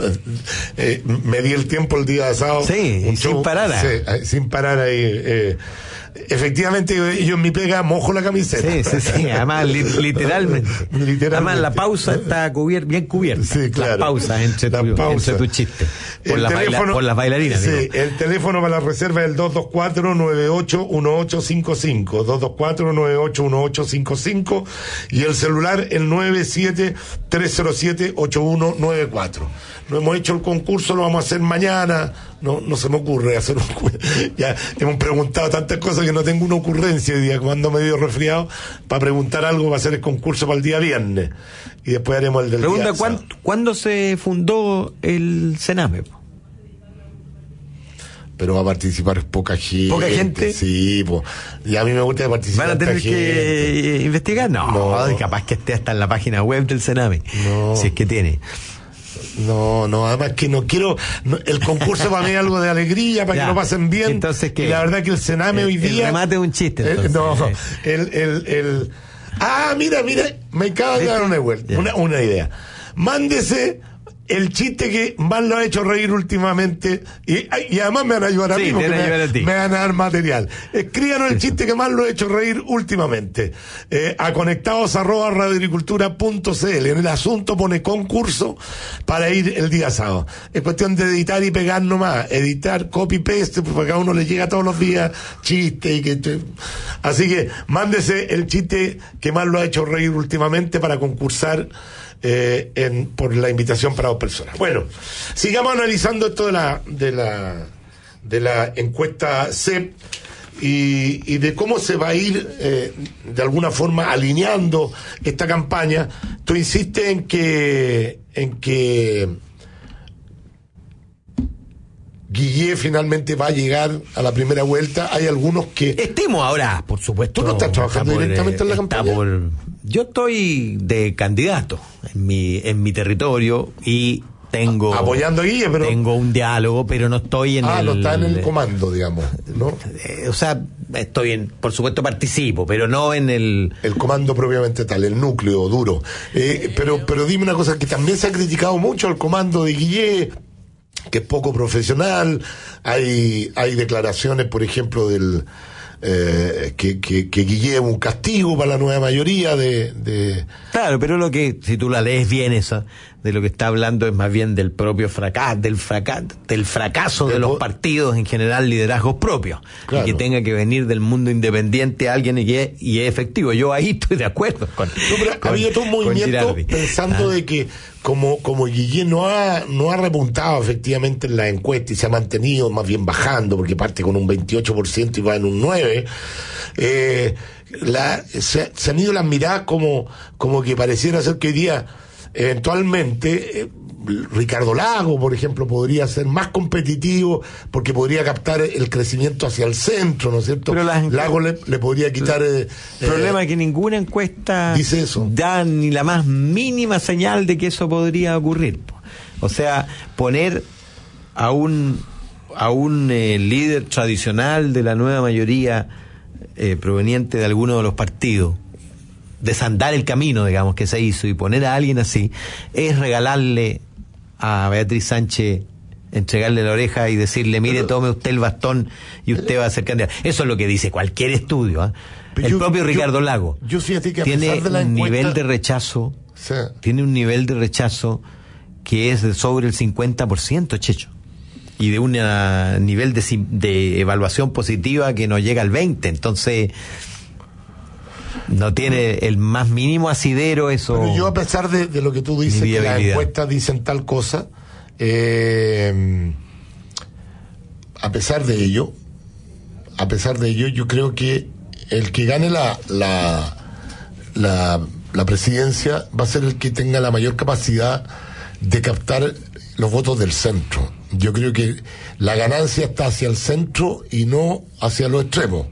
eh, me di el tiempo el día de sábado. Sí, un sin show, parar. Sí, sin parar ahí. Eh, efectivamente, yo en mi pega mojo la camiseta. Sí, sí, sí, además li literalmente. literalmente. Además la pausa está cubier bien cubierta. Sí, claro. Las pausas entre, la tu, pausa. entre tu chiste. Por, la teléfono, baila, por las bailarinas. Sí, digo. el teléfono para la reserva es el dos dos cuatro, nueve ocho uno ocho cinco cinco. dos dos cuatro, nueve ocho uno ocho cinco cinco. Y el celular el nueve siete tres cero siete ocho uno nueve cuatro. No hemos hecho el concurso, lo vamos a hacer mañana. No, no se me ocurre hacer un... Ya hemos preguntado tantas cosas que no tengo una ocurrencia hoy día, cuando medio resfriado, para preguntar algo va a ser el concurso para el día viernes. Y después haremos el del Pregunta, día ¿cuándo, ¿cuándo se fundó el Sename? Pero va a participar poca gente. ¿Poca gente? Sí, pues. Y a mí me gusta participar. ¿Van a tener gente. que investigar? No, no, capaz que esté hasta en la página web del Sename. No. Si es que tiene. No, no, además que no quiero, no, el concurso para mí es algo de alegría, para ya, que lo pasen bien. Entonces, ¿qué? Y la verdad que el Sename el, hoy día... El remate es un chiste, entonces. El, no, el, el, el... Ah, mira, mira, me acaba de dar una, una, una idea. Mándese el chiste que más lo ha hecho reír últimamente, y, y además me van a ayudar a sí, mí porque me, a me van a dar material. Escríbanos el chiste que más lo ha hecho reír últimamente eh, a conectados arroba radioagricultura punto cl. En el asunto pone concurso para ir el día sábado. Es cuestión de editar y pegar nomás, editar copy paste, porque a uno le llega todos los días chiste y que así que mándese el chiste que más lo ha hecho reír últimamente para concursar Eh, en, por la invitación para dos personas. Bueno, sigamos analizando esto de la de la de la encuesta C E P y, y de cómo se va a ir eh, de alguna forma alineando esta campaña. Tú insistes en que en que Guillé finalmente va a llegar a la primera vuelta. Hay algunos que... Estemos ahora, por supuesto. ¿Tú no estás trabajando por, directamente eh, en la campaña? Por, yo estoy de candidato en mi en mi territorio y tengo... Apoyando a Guille, pero... Tengo un diálogo, pero no estoy en ah, el... Ah, no está en el comando, digamos, ¿no? Eh, o sea, estoy en... Por supuesto participo, pero no en el... El comando propiamente tal, el núcleo duro. Eh, pero, pero dime una cosa, que también se ha criticado mucho al comando de Guille, que es poco profesional. Hay hay declaraciones, por ejemplo, del eh, que, que, que Guille es un castigo para la nueva mayoría de, de... Claro, pero lo que, si tú la lees bien esa, de lo que está hablando es más bien del propio fracaso, del fracaso, del fracaso de los partidos en general, liderazgos propios, claro. Y que tenga que venir del mundo independiente alguien y es, y es efectivo. Yo ahí estoy de acuerdo con, no, pero con, ha habido todo un movimiento pensando ah. de que como como Guillén no ha no ha repuntado efectivamente en la encuesta y se ha mantenido más bien bajando, porque parte con un veintiocho por ciento y va en un nueve por ciento, eh, la, se, se han ido las miradas como como que pareciera ser que hoy día eventualmente eh, Ricardo Lago, por ejemplo, podría ser más competitivo porque podría captar el crecimiento hacia el centro, ¿no es cierto? Pero las, Lago le, le podría quitar... El eh, problema es que ninguna encuesta dice eso. Da ni la más mínima señal de que eso podría ocurrir. O sea, poner a un a un eh, líder tradicional de la nueva mayoría eh, proveniente de alguno de los partidos, desandar el camino, digamos, que se hizo, y poner a alguien así, es regalarle a Beatriz Sánchez, entregarle la oreja y decirle, mire, pero, tome usted el bastón y usted va a ser candidato. Eso es lo que dice cualquier estudio, ¿eh? El yo, propio Ricardo yo, Lago yo fíjate que a tiene pesar de la un encuesta, nivel de rechazo, sí. tiene un nivel de rechazo que es de sobre el cincuenta por ciento, Checho, y de un nivel de, de evaluación positiva que no llega al veinte por ciento. Entonces no tiene el más mínimo asidero eso. Pero yo, a pesar de, de lo que tú dices, que las encuestas dicen tal cosa, eh, a pesar de ello, a pesar de ello, yo creo que el que gane la, la, la, la presidencia va a ser el que tenga la mayor capacidad de captar los votos del centro. Yo creo que la ganancia está hacia el centro y no hacia los extremos.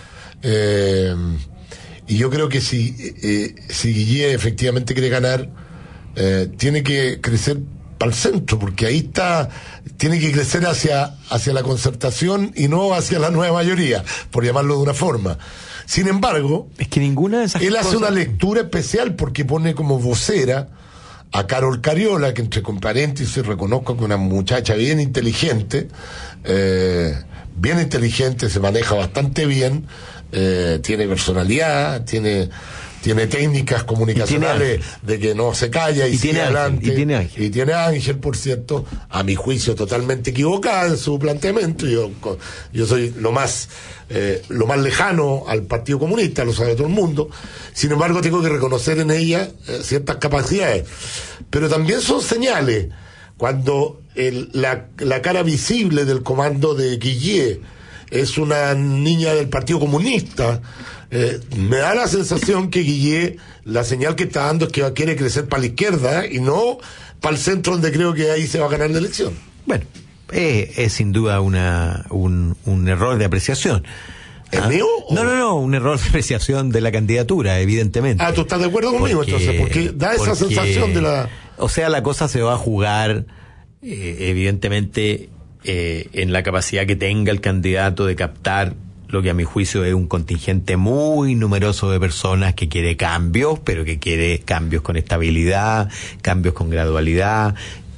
Eh, Y yo creo que si, eh, si Guillé efectivamente quiere ganar, eh, tiene que crecer para el centro, porque ahí está, tiene que crecer hacia, hacia la concertación y no hacia la nueva mayoría, por llamarlo de una forma. Sin embargo, es que ninguna de esas él cosas... hace una lectura especial porque pone como vocera a Carol Cariola, que entre paréntesis reconozco que es una muchacha bien inteligente, eh, bien inteligente, se maneja bastante bien, Eh, tiene personalidad, tiene tiene técnicas comunicacionales tiene de que no se calla y, y sigue tiene adelante. Ángel, y tiene Ángel. Y tiene Ángel, por cierto, a mi juicio totalmente equivocada en su planteamiento. Yo, yo soy lo más eh, lo más lejano al Partido Comunista, lo sabe todo el mundo. Sin embargo, tengo que reconocer en ella eh, ciertas capacidades. Pero también son señales. Cuando el, la, la cara visible del comando de Guillé es una niña del Partido Comunista, eh, me da la sensación que Guillé, la señal que está dando es que quiere crecer para la izquierda y no para el centro, donde creo que ahí se va a ganar la elección. Bueno, eh, es sin duda una un, un error de apreciación. ¿El ¿Ah? mío? O... No, no, no, un error de apreciación de la candidatura, evidentemente. Ah, ¿tú estás de acuerdo conmigo porque, entonces? Porque da esa porque, sensación de la... O sea, la cosa se va a jugar, eh, evidentemente... Eh, en la capacidad que tenga el candidato de captar lo que a mi juicio es un contingente muy numeroso de personas que quiere cambios, pero que quiere cambios con estabilidad, cambios con gradualidad,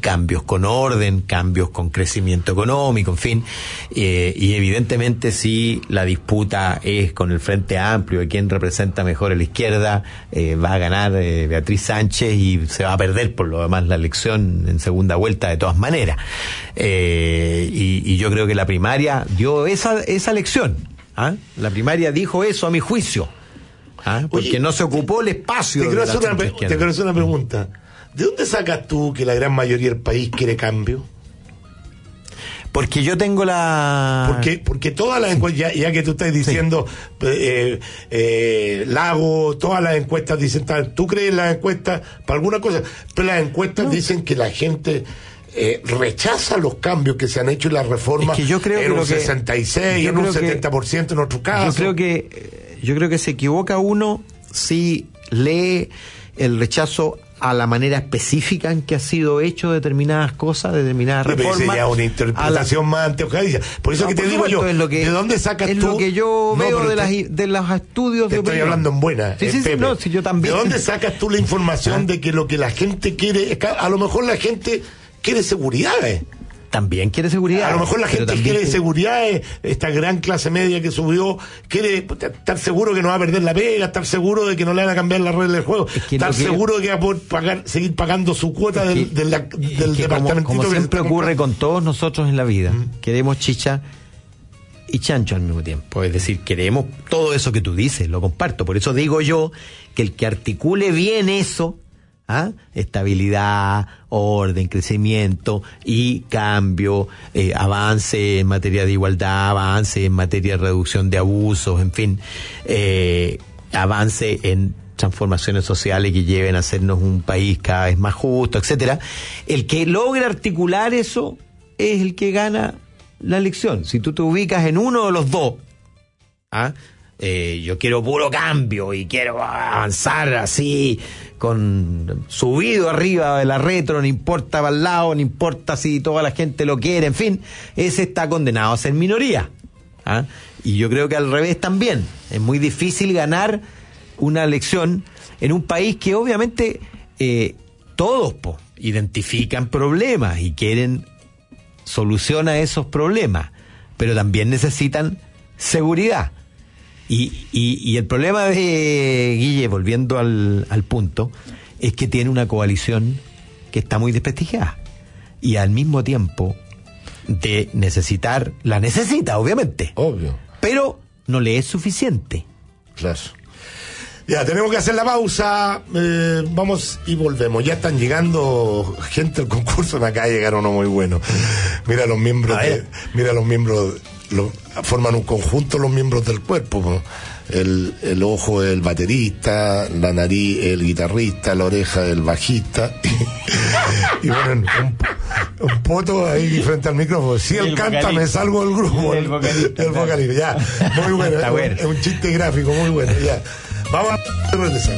cambios con orden, cambios con crecimiento económico, en fin, eh, y evidentemente si la disputa es con el Frente Amplio de quién representa mejor a la izquierda, eh, va a ganar eh, Beatriz Sánchez y se va a perder por lo demás la elección en segunda vuelta de todas maneras. Eh, y, y yo creo que la primaria dio esa, esa lección. ¿Ah? La primaria dijo eso a mi juicio. ¿Ah? Porque Oye, no se ocupó el espacio. Te quiero, hacer una, te quiero hacer una pregunta. ¿De dónde sacas tú que la gran mayoría del país quiere cambio? Porque yo tengo la... Porque, porque todas las encuestas, ya, ya que tú estás diciendo, sí. eh, eh, Lago, todas las encuestas dicen, tú crees en las encuestas para alguna cosa, pero las encuestas no. dicen que la gente... Eh, rechaza los cambios que se han hecho en las reformas, es que yo creo en que un sesenta y seis, en un setenta por ciento en otro caso. Yo creo que, yo creo que se equivoca uno si lee el rechazo a la manera específica en que ha sido hecho determinadas cosas, determinadas sí, reformas. Ya una interpretación la... más anteojadiza. Por eso no, que te digo yo, es lo que, ¿de dónde sacas es tú? Es lo que yo no, veo de, las, de los estudios te de estoy opinión. Hablando en buena. Sí, eh, sí, sí, no, si yo también. ¿De dónde sacas tú la información ¿Ah? de que lo que la gente quiere, a lo mejor la gente quiere seguridad? Eh? También quiere seguridad. A lo mejor la gente quiere que... seguridad, eh, esta gran clase media que subió, quiere estar seguro que no va a perder la pega, estar seguro de que no le van a cambiar las reglas del juego, es que estar que... seguro de que va a poder pagar, seguir pagando su cuota es que, del, del, del departamento. Como, como siempre ocurre con todos nosotros en la vida, mm. queremos chicha y chancho al mismo tiempo. Es decir, queremos todo eso que tú dices, lo comparto. Por eso digo yo que el que articule bien eso, ¿ah? Estabilidad, orden, crecimiento y cambio, eh, avance en materia de igualdad, avance en materia de reducción de abusos, en fin, eh, avance en transformaciones sociales que lleven a hacernos un país cada vez más justo, etcétera. El que logra articular eso es el que gana la elección. Si tú te ubicas en uno de los dos, ¿ah? Eh, yo quiero puro cambio y quiero avanzar así con subido arriba de la retro, no importa para el lado, no importa si toda la gente lo quiere, en fin, ese está condenado a ser minoría. ¿Ah? Y yo creo que al revés también, es muy difícil ganar una elección en un país que obviamente eh, todos po, identifican problemas y quieren solución a esos problemas, pero también necesitan seguridad. Y, y, y el problema de Guille, volviendo al, al punto, es que tiene una coalición que está muy desprestigiada. Y al mismo tiempo de necesitar, la necesita, obviamente. Obvio. Pero no le es suficiente. Claro. Ya, tenemos que hacer la pausa. Eh, vamos y volvemos. Ya están llegando gente al concurso. Acá llegaron uno muy bueno. Mira los miembros, de, mira los miembros. Lo, forman un conjunto los miembros del cuerpo, ¿no? el, el ojo el baterista, la nariz el guitarrista, la oreja el bajista y, y bueno, un, un poto ahí frente al micrófono. Si él canta vocalista. Me salgo del grupo, el vocalista, el vocalista, ya, muy bueno, es, bueno. Es un chiste gráfico muy bueno, ya. Vamos a regresar.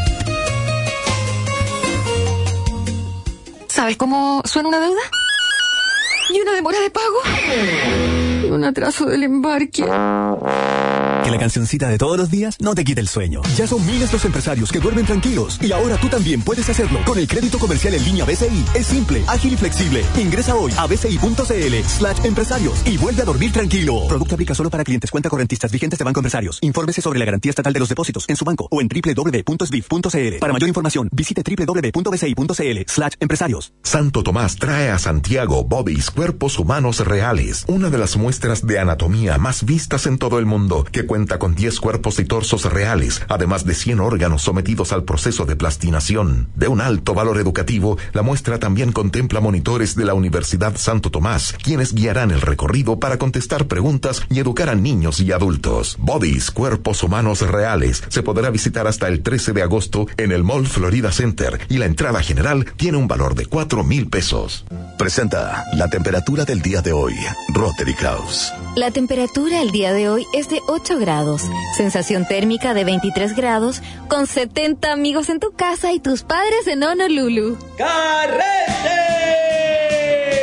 ¿Sabes cómo suena una deuda? ¿Y una demora de pago? ¿Y un atraso del embarque? Que la cancioncita de todos los días no te quite el sueño. Ya son miles los empresarios que duermen tranquilos y ahora tú también puedes hacerlo con el crédito comercial en línea B C I. Es simple, ágil y flexible. Ingresa hoy a bci.cl slash empresarios y vuelve a dormir tranquilo. Producto aplica solo para clientes cuenta correntistas vigentes de Banco Empresarios. Infórmese sobre la garantía estatal de los depósitos en su banco o en doble u doble u doble u punto s b i f punto c l. Para mayor información, visite doble u doble u doble u punto b c i punto c l slash empresarios. Santo Tomás trae a Santiago Bodies, cuerpos humanos reales, una de las muestras de anatomía más vistas en todo el mundo, que cuenta con diez cuerpos y torsos reales, además de cien órganos sometidos al proceso de plastinación. De un alto valor educativo, la muestra también contempla monitores de la Universidad Santo Tomás, quienes guiarán el recorrido para contestar preguntas y educar a niños y adultos. Bodies, cuerpos humanos reales, se podrá visitar hasta el trece de agosto en el Mall Florida Center y la entrada general tiene un valor de cuatro mil pesos. Presenta la temperatura del día de hoy, Rotary Kraus. La temperatura el día de hoy es de ocho grados. Sensación térmica de veintitrés grados, con setenta amigos en tu casa y tus padres en Honolulu. ¡Carrete! El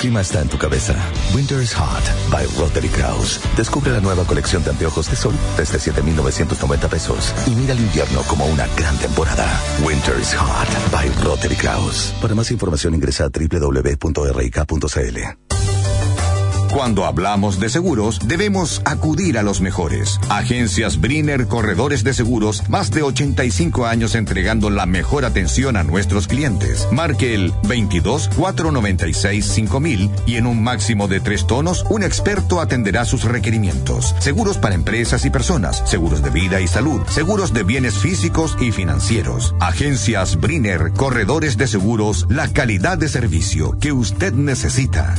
clima está en tu cabeza. Winter is Hot by Rotary Kraus. Descubre la nueva colección de anteojos de sol desde siete mil novecientos noventa pesos y mira el invierno como una gran temporada. Winter is Hot by Rotary Kraus. Para más información ingresa a doble u doble u doble u punto r i k punto c l. Cuando hablamos de seguros, debemos acudir a los mejores. Agencias Briner Corredores de Seguros, más de ochenta y cinco años entregando la mejor atención a nuestros clientes. Marque el veintidós, cuatrocientos noventa y seis, cinco mil y en un máximo de tres tonos, un experto atenderá sus requerimientos. Seguros para empresas y personas, seguros de vida y salud, seguros de bienes físicos y financieros. Agencias Briner Corredores de Seguros, la calidad de servicio que usted necesita.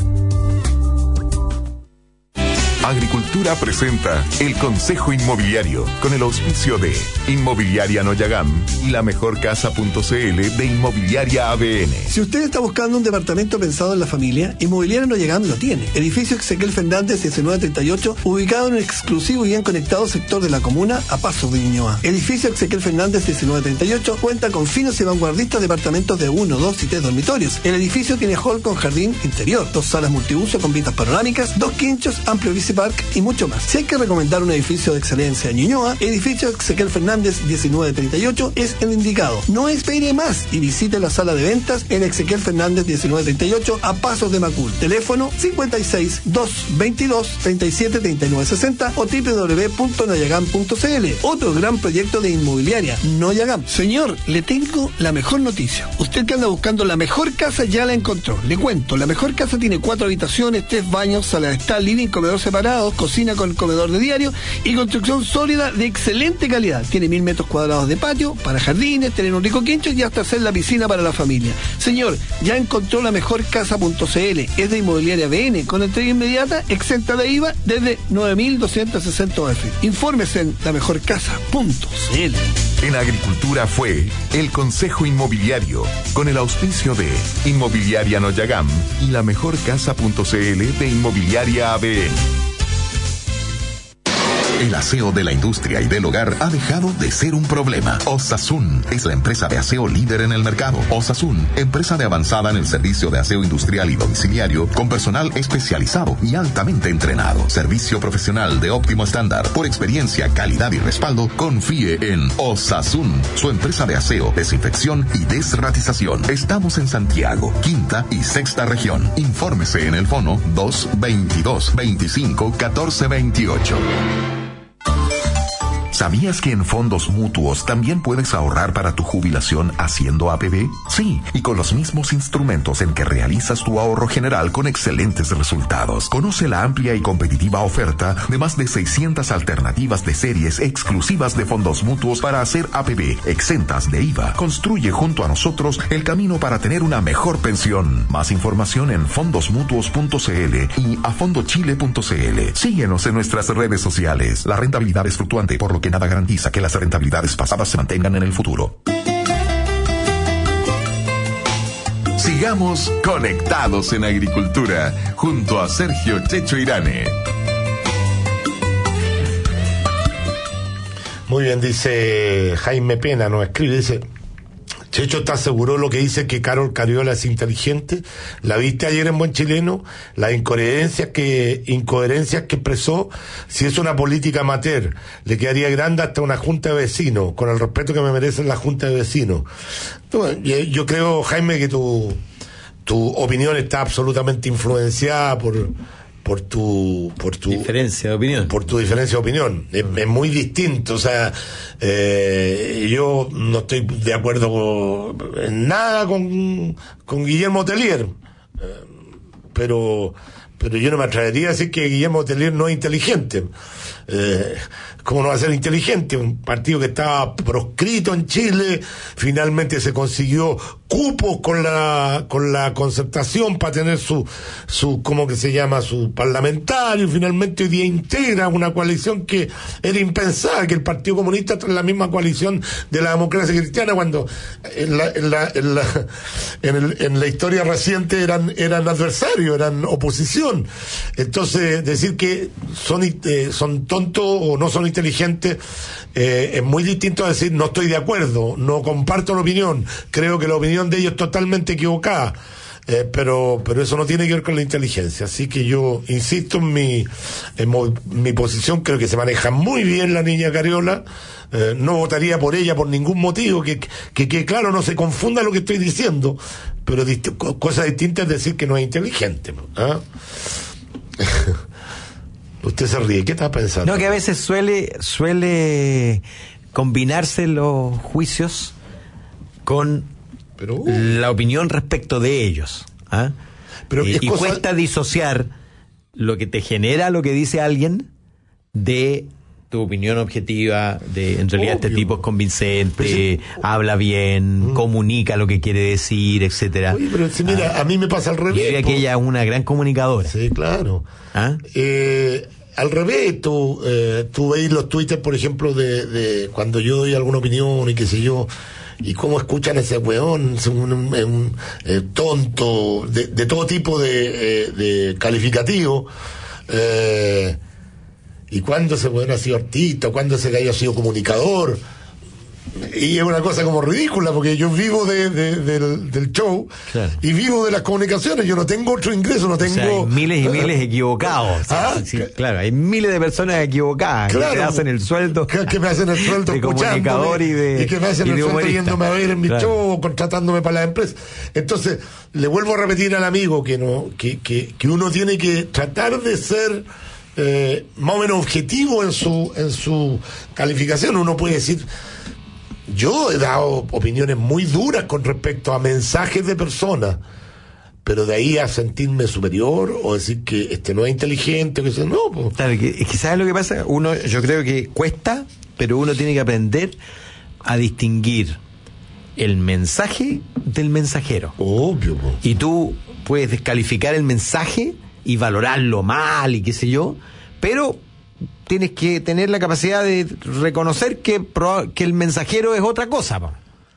Agricultura presenta el Consejo Inmobiliario con el auspicio de Inmobiliaria Noyagam y la mejor casa punto c l de Inmobiliaria A B N. Si usted está buscando un departamento pensado en la familia, Inmobiliaria Noyagam lo tiene. Edificio Ezequiel Fernández diecinueve treinta y ocho, ubicado en un exclusivo y bien conectado sector de la comuna a pasos de Ñuñoa. Edificio Ezequiel Fernández diecinueve treinta y ocho cuenta con finos y vanguardistas departamentos de uno, dos y tres dormitorios. El edificio tiene hall con jardín interior, dos salas multiuso con vistas panorámicas, dos quinchos, amplio bici park y mucho más. Si hay que recomendar un edificio de excelencia en Ñuñoa, edificio Ezequiel Fernández diecinueve treinta y ocho es el indicado. No espere más y visite la sala de ventas en Ezequiel Fernández diecinueve treinta y ocho a pasos de Macul. Teléfono cincuenta y seis, doscientos veintidós, treinta y siete, treinta y nueve sesenta o doble u doble u doble u punto noyagam punto c l. Otro gran proyecto de inmobiliaria, Noyagam. Señor, le tengo la mejor noticia. Usted que anda buscando la mejor casa ya la encontró. Le cuento, la mejor casa tiene cuatro habitaciones, tres baños, sala de estar, living, comedor separados, cocina con comedor de diario y construcción sólida de excelente calidad. Tiene mil metros cuadrados de patio para jardines, tener un rico quincho y hasta hacer la piscina para la familia. Señor, ya encontró la mejor casa punto c l. Es de Inmobiliaria B N con entrega inmediata, exenta de I V A desde nueve mil doscientos sesenta U F. Infórmese en la mejor casa punto c l. En Agricultura fue el Consejo Inmobiliario con el auspicio de Inmobiliaria Noyagam y la mejor casa punto c l de Inmobiliaria A B N. El aseo de la industria y del hogar ha dejado de ser un problema. Osasun es la empresa de aseo líder en el mercado. Osasun, empresa de avanzada en el servicio de aseo industrial y domiciliario, con personal especializado y altamente entrenado. Servicio profesional de óptimo estándar. Por experiencia, calidad y respaldo, confíe en Osasun, su empresa de aseo, desinfección y desratización. Estamos en Santiago, quinta y sexta región. Infórmese en el fono dos veintidós, veinticinco, catorce veintiocho. ¿Sabías que en fondos mutuos también puedes ahorrar para tu jubilación haciendo A P B? Sí, y con los mismos instrumentos en que realizas tu ahorro general con excelentes resultados. Conoce la amplia y competitiva oferta de más de seiscientas alternativas de series exclusivas de fondos mutuos para hacer A P B, exentas de I V A. Construye junto a nosotros el camino para tener una mejor pensión. Más información en fondos mutuos punto c l y a fondo chile punto c l. Síguenos en nuestras redes sociales. La rentabilidad es fluctuante, por lo que nada garantiza que las rentabilidades pasadas se mantengan en el futuro. Sigamos conectados en Agricultura junto a Sergio Checho Irane. Muy bien, dice Jaime Pena, nos escribe, dice: Checho, ¿estás seguro lo que dice que Carol Cariola es inteligente? ¿La viste ayer en Buen Chileno? Las incoherencias que, incoherencias que expresó, si es una política amateur, le quedaría grande hasta una junta de vecinos, con el respeto que me merecen la junta de vecinos. Yo creo, Jaime, que tu, tu opinión está absolutamente influenciada por... por tu por tu diferencia de opinión por tu diferencia de opinión es, es muy distinto, o sea, eh, yo no estoy de acuerdo en nada con con Guillermo Tellier, eh, pero pero yo no me atrevería a decir que Guillermo Tellier no es inteligente. Eh, ¿Cómo no va a ser inteligente? Un partido que estaba proscrito en Chile, finalmente se consiguió cupos con la con la concertación para tener su su ¿cómo que se llama? Su parlamentario, y finalmente hoy día integra una coalición que era impensada, que el Partido Comunista está en la misma coalición de la democracia cristiana, cuando en la en la en la, en el, en la historia reciente eran eran adversarios, eran oposición. Entonces, decir que son eh, son tontos o no son inteligentes eh, es muy distinto a decir no estoy de acuerdo, no comparto la opinión, creo que la opinión de ellos es totalmente equivocada. Eh, pero pero eso no tiene que ver con la inteligencia, así que yo insisto en mi en mo, mi posición. Creo que se maneja muy bien la niña Cariola, eh, no votaría por ella por ningún motivo, que, que, que claro, no se confunda lo que estoy diciendo, pero dist- cosa distinta es decir que no es inteligente, ¿eh? Usted se ríe, ¿qué está pensando? No, que a veces suele suele combinarse los juicios con Pero, uh, la opinión respecto de ellos, ¿ah? Pero eh, y cosa... cuesta disociar lo que te genera lo que dice alguien de tu opinión objetiva, de en realidad Obvio. Este tipo es convincente, sí. habla bien, mm. comunica lo que quiere decir, etcétera. Oye, pero si mira, ah, a mí me pasa al revés. Yo diría que ella es una gran comunicadora. Sí, claro. ¿Ah? Eh, al revés, tú, eh, tú veis los twitters, por ejemplo, de, de cuando yo doy alguna opinión y qué sé yo, y cómo escuchan ese weón, es un, un, un eh, tonto, de, de todo tipo de, eh, de calificativo, eh, y cuándo ese weón ha sido artista, cuándo ese gallo ha sido comunicador, y es una cosa como ridícula, porque yo vivo de, de, del, del show, claro. y vivo de las comunicaciones, yo no tengo otro ingreso, no tengo... O sea, hay miles y miles equivocados. O sea, ¿Ah? sí, claro, hay miles de personas equivocadas, claro, que te hacen el sueldo... Que, que me hacen el sueldo de comunicador y de... Y que me hacen el sueldo yéndome a ver en mi claro. show, contratándome para la empresa. Entonces, le vuelvo a repetir al amigo que no que, que, que uno tiene que tratar de ser... Eh, más o menos objetivo en su en su calificación. Uno puede decir... Yo he dado opiniones muy duras con respecto a mensajes de personas, pero de ahí a sentirme superior o decir que este no es inteligente, que eso, no. Pues. Claro, que, es que ¿sabes lo que pasa? Uno, yo creo que cuesta, pero uno tiene que aprender a distinguir el mensaje del mensajero. Obvio. Pues. Y tú puedes descalificar el mensaje y valorarlo mal y qué sé yo, pero tienes que tener la capacidad de reconocer que, que el mensajero es otra cosa. Pa.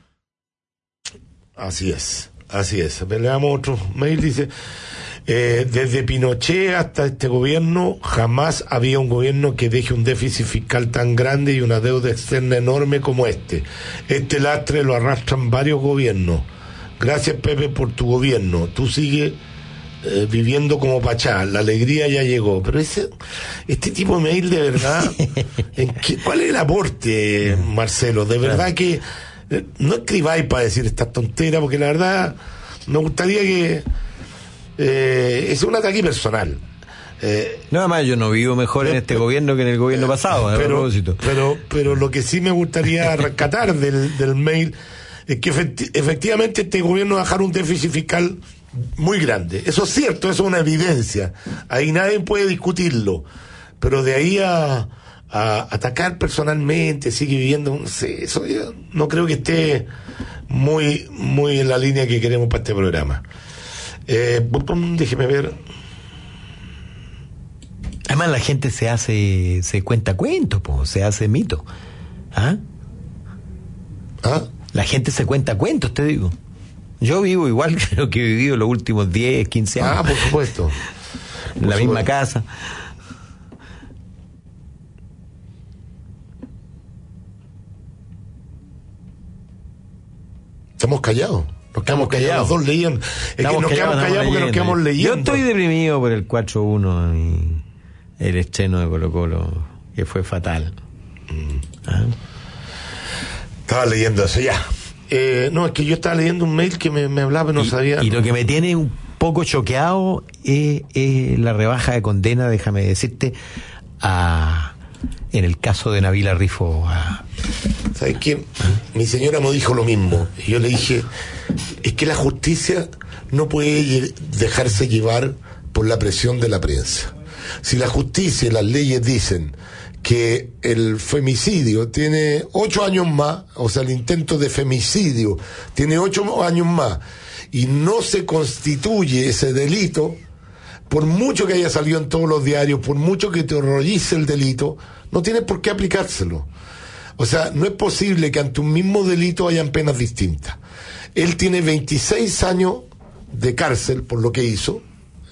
Así es, así es. Leamos otro mail, dice, eh, desde Pinochet hasta este gobierno, jamás había un gobierno que deje un déficit fiscal tan grande y una deuda externa enorme como este. Este lastre lo arrastran varios gobiernos. Gracias, Pepe, por tu gobierno. Tú sigues Eh, viviendo como Pachá, la alegría ya llegó. Pero ese este tipo de mail, de verdad, ¿en qué, ¿cuál es el aporte, Marcelo? De verdad que eh, no escribáis para decir estas tonteras, porque la verdad me gustaría que eh, es un ataque personal. Eh, Nada más, yo no vivo mejor eh, en este eh, gobierno que en el gobierno eh, pasado, a pero, propósito. Pero, pero lo que sí me gustaría rescatar del, del mail es que efecti- efectivamente este gobierno va a dejar un déficit fiscal muy grande. Eso es cierto, eso es una evidencia. Ahí nadie puede discutirlo. Pero de ahí a, a atacar personalmente, sigue viviendo, no sé, eso yo no creo que esté muy, muy en la línea que queremos para este programa. Eh, déjeme ver. Además la gente se hace, se cuenta cuentos, po, se hace mito. ¿Ah? ¿Ah? La gente se cuenta cuentos, te digo. Yo vivo igual que lo que he vivido los últimos diez, quince años. Ah, por supuesto. En por la supuesto. misma casa. Estamos callados. Nos quedamos callados. Los dos leían. Es estamos que nos quedamos callados porque nos quedamos leyendo. Yo estoy deprimido por el cuatro uno y el estreno de Colo Colo, que fue fatal. Mm. ¿Ah? Estaba leyendo eso ya. Eh, no, es que yo estaba leyendo un mail que me, me hablaba y no y, sabía. Y lo que me tiene un poco choqueado es, es la rebaja de condena, déjame decirte, a, en el caso de Nabila Rifo. A... ¿Sabes qué? Mi señora me dijo lo mismo. Y yo le dije, es que la justicia no puede dejarse llevar por la presión de la prensa. Si la justicia y las leyes dicen que el femicidio tiene ocho años más, o sea, el intento de femicidio tiene ocho años más, y no se constituye ese delito, por mucho que haya salido en todos los diarios, por mucho que te horrorice el delito, no tiene por qué aplicárselo. O sea, no es posible que ante un mismo delito hayan penas distintas. Él tiene veintiséis años de cárcel por lo que hizo,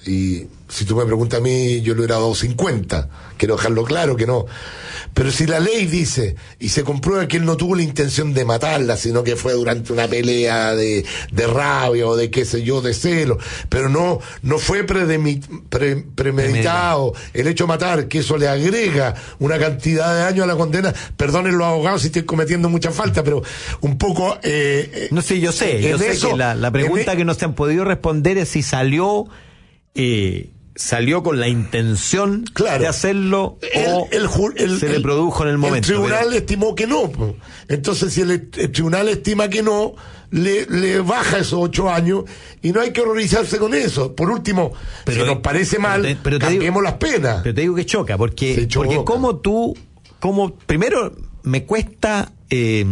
y si tú me preguntas a mí, yo le hubiera dado cincuenta, quiero dejarlo claro que no. Pero si la ley dice, y se comprueba que él no tuvo la intención de matarla, sino que fue durante una pelea de, de rabia o de qué sé yo, de celo, pero no, no fue predemi, pre, premeditado el hecho de matar, que eso le agrega una cantidad de años a la condena. Perdonen los abogados si estoy cometiendo mucha falta, pero un poco... Eh, no sé, yo sé, yo sé eso, que la, la pregunta en, que no se han podido responder es si salió... Eh, salió con la intención claro, de hacerlo el, o el, el, se el, le produjo en el momento. El tribunal pero... estimó que no. Entonces, si el, el tribunal estima que no, le, le baja esos ocho años y no hay que horrorizarse con eso. Por último, pero, si nos parece mal, pero te, pero te cambiemos digo, las penas. Pero te digo que choca, porque, porque como tú, como primero me cuesta, eh,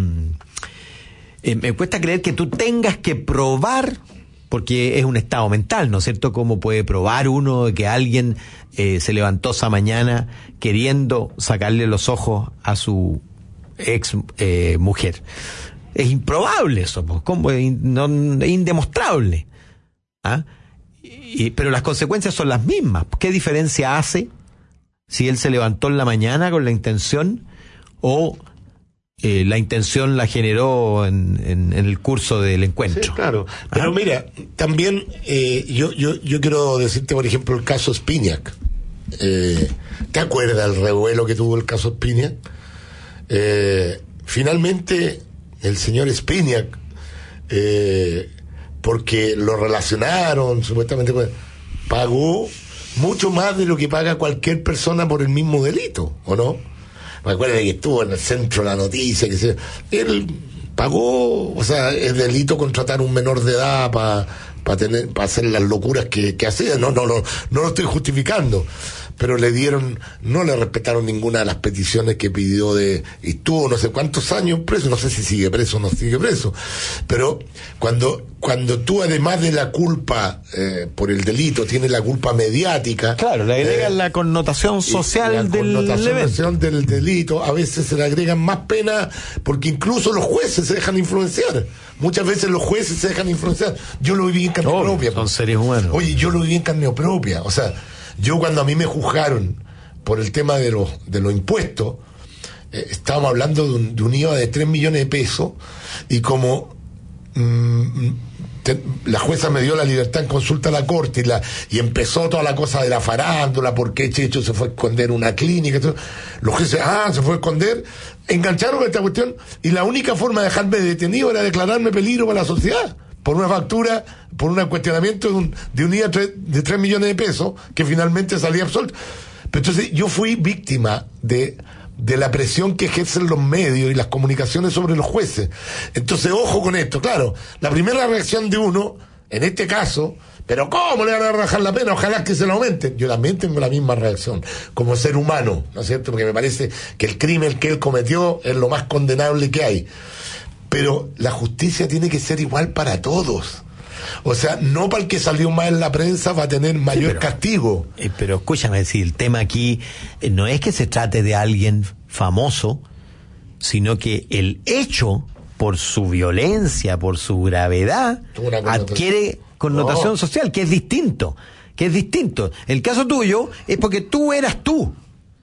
eh, me cuesta creer que tú tengas que probar, porque es un estado mental, ¿no es cierto? ¿Cómo puede probar uno que alguien eh, se levantó esa mañana queriendo sacarle los ojos a su ex eh, mujer? Es improbable eso, pues. ¿Cómo? Es, no, es indemostrable. ¿Ah? Y, pero las consecuencias son las mismas. ¿Qué diferencia hace si él se levantó en la mañana con la intención o... Eh, la intención la generó en, en, en el curso del encuentro? Sí, claro. Pero ¿ah? Mira, también eh, yo, yo, yo quiero decirte, por ejemplo, el caso Spinac. Eh, ¿Te acuerdas el revuelo que tuvo el caso Spinac? Eh, finalmente, el señor Spinac, eh, porque lo relacionaron supuestamente con... pagó mucho más de lo que paga cualquier persona por el mismo delito, ¿o no? Me acuerdo que estuvo en el centro de la noticia, que se, él pagó, o sea, es delito contratar a un menor de edad para pa tener, para hacer las locuras que, que hacía. No, no, no, no lo estoy justificando, pero le dieron, no le respetaron ninguna de las peticiones que pidió de, y estuvo no sé cuántos años preso, no sé si sigue preso o no sigue preso, pero cuando, cuando tú además de la culpa eh, por el delito, tienes la culpa mediática. Claro, le agregan eh, la connotación social la del connotación del delito, a veces se le agregan más pena, porque incluso los jueces se dejan influenciar. Muchas veces los jueces se dejan influenciar. Yo lo viví en carne oh, propia. Son seres humanos. Oye, yo lo viví en carne propia. O sea, yo cuando a mí me juzgaron por el tema de los de los impuestos, eh, estábamos hablando de un, de un I V A de tres millones de pesos, y como mmm, te, la jueza me dio la libertad en consulta a la corte, y, la, y empezó toda la cosa de la farándula, por qué Checho se fue a esconder en una clínica, todo. Los jueces, ah, se fue a esconder, engancharon con esta cuestión, y la única forma de dejarme detenido era declararme peligro para la sociedad, por una factura, por un cuestionamiento de un, de un I V A de tres millones de pesos, que finalmente salía absuelto. Pero entonces yo fui víctima de, de la presión que ejercen los medios y las comunicaciones sobre los jueces. Entonces, ojo con esto, claro, la primera reacción de uno, en este caso, pero ¿cómo le van a rajar la pena? Ojalá que se lo aumenten. Yo también tengo la misma reacción, como ser humano, ¿no es cierto? Porque me parece que el crimen que él cometió es lo más condenable que hay. Pero la justicia tiene que ser igual para todos. O sea, no para el que salió mal en la prensa va a tener mayor sí, pero, castigo. Eh, pero escúchame, si el tema aquí eh, no es que se trate de alguien famoso, sino que el hecho, por su violencia, por su gravedad, adquiere connotación no. social, que es distinto. Que es distinto. El caso tuyo es porque tú eras tú.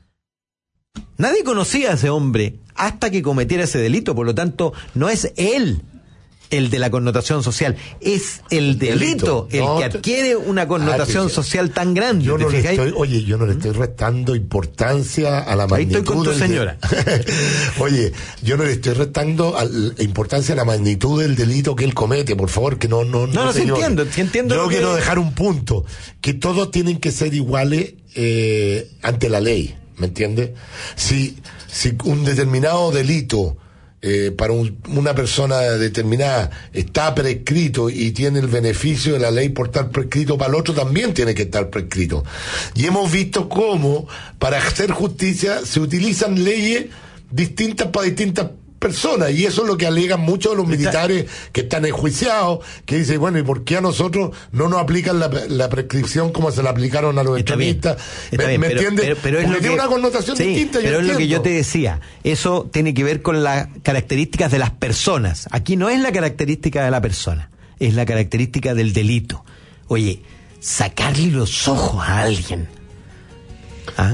Nadie conocía a ese hombre hasta que cometiera ese delito, por lo tanto, no es él el de la connotación social, es el delito, delito. el no, que adquiere una connotación ah, social tan grande. Yo no le estoy, oye, yo no le estoy restando importancia a la magnitud. Ahí estoy con tu señora. Oye, yo no le estoy restando a la importancia a la magnitud del delito que él comete, por favor, que no, no, no. No, no, sí entiendo, sí entiendo. Yo quiero que... dejar un punto, que todos tienen que ser iguales eh, ante la ley, ¿me entiendes? Si, si un determinado delito Eh, para un, una persona determinada está prescrito y tiene el beneficio de la ley por estar prescrito, para el otro también tiene que estar prescrito. Y hemos visto cómo para hacer justicia se utilizan leyes distintas para distintas personas, y eso es lo que alegan muchos de los militares que están enjuiciados, que dicen, bueno, ¿y por qué a nosotros no nos aplican la, la prescripción como se la aplicaron a los extremistas? ¿Me, ¿me entiendes? Pero, pero es Porque lo tiene que, una connotación sí, distinta. Pero yo es entiendo. lo que yo te decía, eso tiene que ver con las características de las personas. Aquí no es la característica de la persona, es la característica del delito. Oye, sacarle los ojos a alguien. ¿Ah?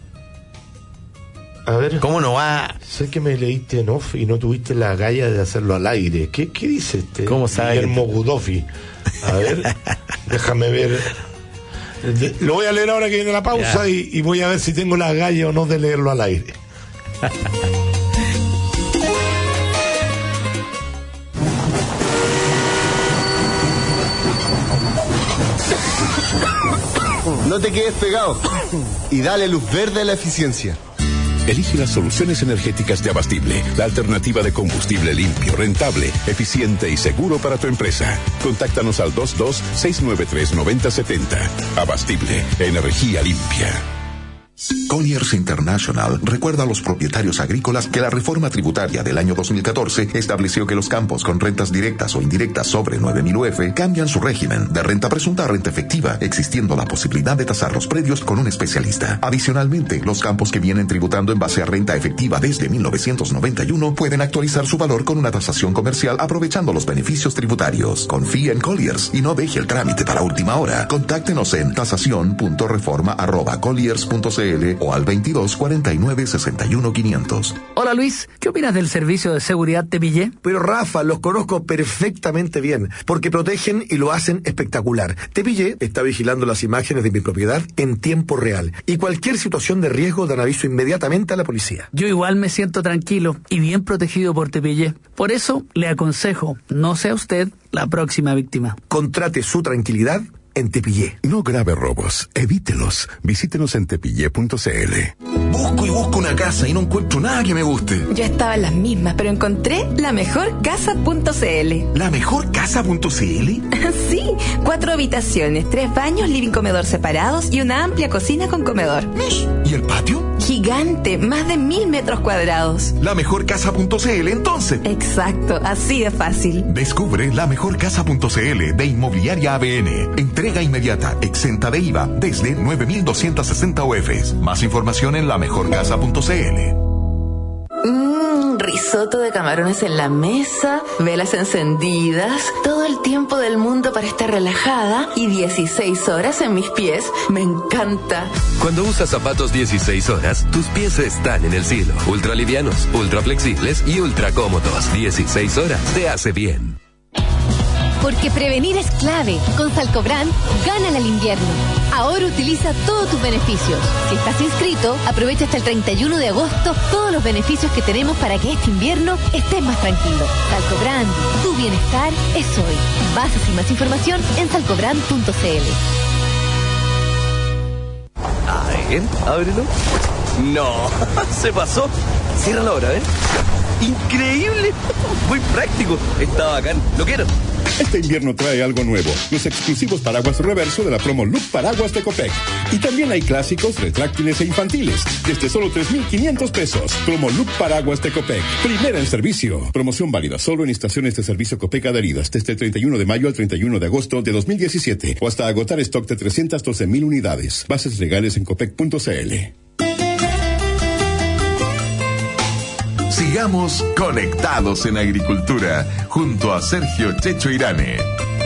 A ver. ¿Cómo no va? Sé que me leíste en off y no tuviste la galla de hacerlo al aire. ¿Qué, qué dice este? ¿Cómo sabe? Guillermo Gudofi. A ver, déjame ver. De, lo voy a leer ahora que viene la pausa y, y voy a ver si tengo la galla o no de leerlo al aire. No te quedes pegado y dale luz verde a la eficiencia. Elige las soluciones energéticas de Abastible, la alternativa de combustible limpio, rentable, eficiente y seguro para tu empresa. Contáctanos al dos dos seis nueve tres nueve cero siete cero. Abastible, energía limpia. Colliers International recuerda a los propietarios agrícolas que la reforma tributaria del año dos mil catorce estableció que los campos con rentas directas o indirectas sobre nueve mil U F cambian su régimen de renta presunta a renta efectiva, existiendo la posibilidad de tasar los predios con un especialista. Adicionalmente, los campos que vienen tributando en base a renta efectiva desde mil novecientos noventa y uno pueden actualizar su valor con una tasación comercial aprovechando los beneficios tributarios. Confíe en Colliers y no deje el trámite para última hora. Contáctenos en tasación punto reforma arroba colliers punto c l o al veintidós cuarenta y nueve sesenta y uno quinientos. Hola Luis, ¿qué opinas del servicio de seguridad Tepillé? Pero Rafa, los conozco perfectamente bien, porque protegen y lo hacen espectacular. Tepillé está vigilando las imágenes de mi propiedad en tiempo real y cualquier situación de riesgo dan aviso inmediatamente a la policía. Yo igual me siento tranquilo y bien protegido por Tepillé. Por eso le aconsejo, no sea usted la próxima víctima. Contrate su tranquilidad en Tepillé. No grave robos, evítelos. Visítenos en tepillé punto c l. Busco y busco una casa y no encuentro nada que me guste. Yo estaba en las mismas, pero encontré la mejor casa punto c l. ¿La mejor casa punto c l? Sí, cuatro habitaciones, tres baños, living comedor separados y una amplia cocina con comedor. ¿Y el patio? Gigante, más de mil metros cuadrados. La mejor casa punto c l entonces. Exacto, así de fácil. Descubre la mejor casa punto c l de Inmobiliaria A B N. Entrega inmediata, exenta de I V A, desde nueve mil doscientos sesenta U Fs. Más información en la mejor casa punto c l. Mmm, risotto de camarones en la mesa, velas encendidas, todo el tiempo del mundo para estar relajada y dieciséis horas en mis pies. Me encanta. Cuando usas zapatos dieciséis horas, tus pies están en el cielo. Ultra livianos, ultra flexibles y ultra cómodos. dieciséis horas te hace bien. Porque prevenir es clave. Con Salcobran, gánale al invierno. Ahora utiliza todos tus beneficios. Si estás inscrito, aprovecha hasta el treinta y uno de agosto todos los beneficios que tenemos para que este invierno estés más tranquilo. Salcobran, tu bienestar es hoy. Bases y más información en salcobran punto c l. A ver, ábrelo. No, se pasó. Ciérralo ahora, ¿ven? ¡Increíble! Muy práctico. Está bacán. Lo quiero. Este invierno trae algo nuevo, los exclusivos paraguas reverso de la promo Look Paraguas de Copec. Y también hay clásicos, retráctiles e infantiles, desde solo tres mil quinientos pesos. Promo Look Paraguas de Copec, primera en servicio. Promoción válida solo en estaciones de servicio Copec adheridas desde el treinta y uno de mayo al treinta y uno de agosto de dos mil diecisiete o hasta agotar stock de trescientas doce mil unidades. Bases legales en copec punto c l. Sigamos conectados en agricultura junto a Sergio Checho Irane.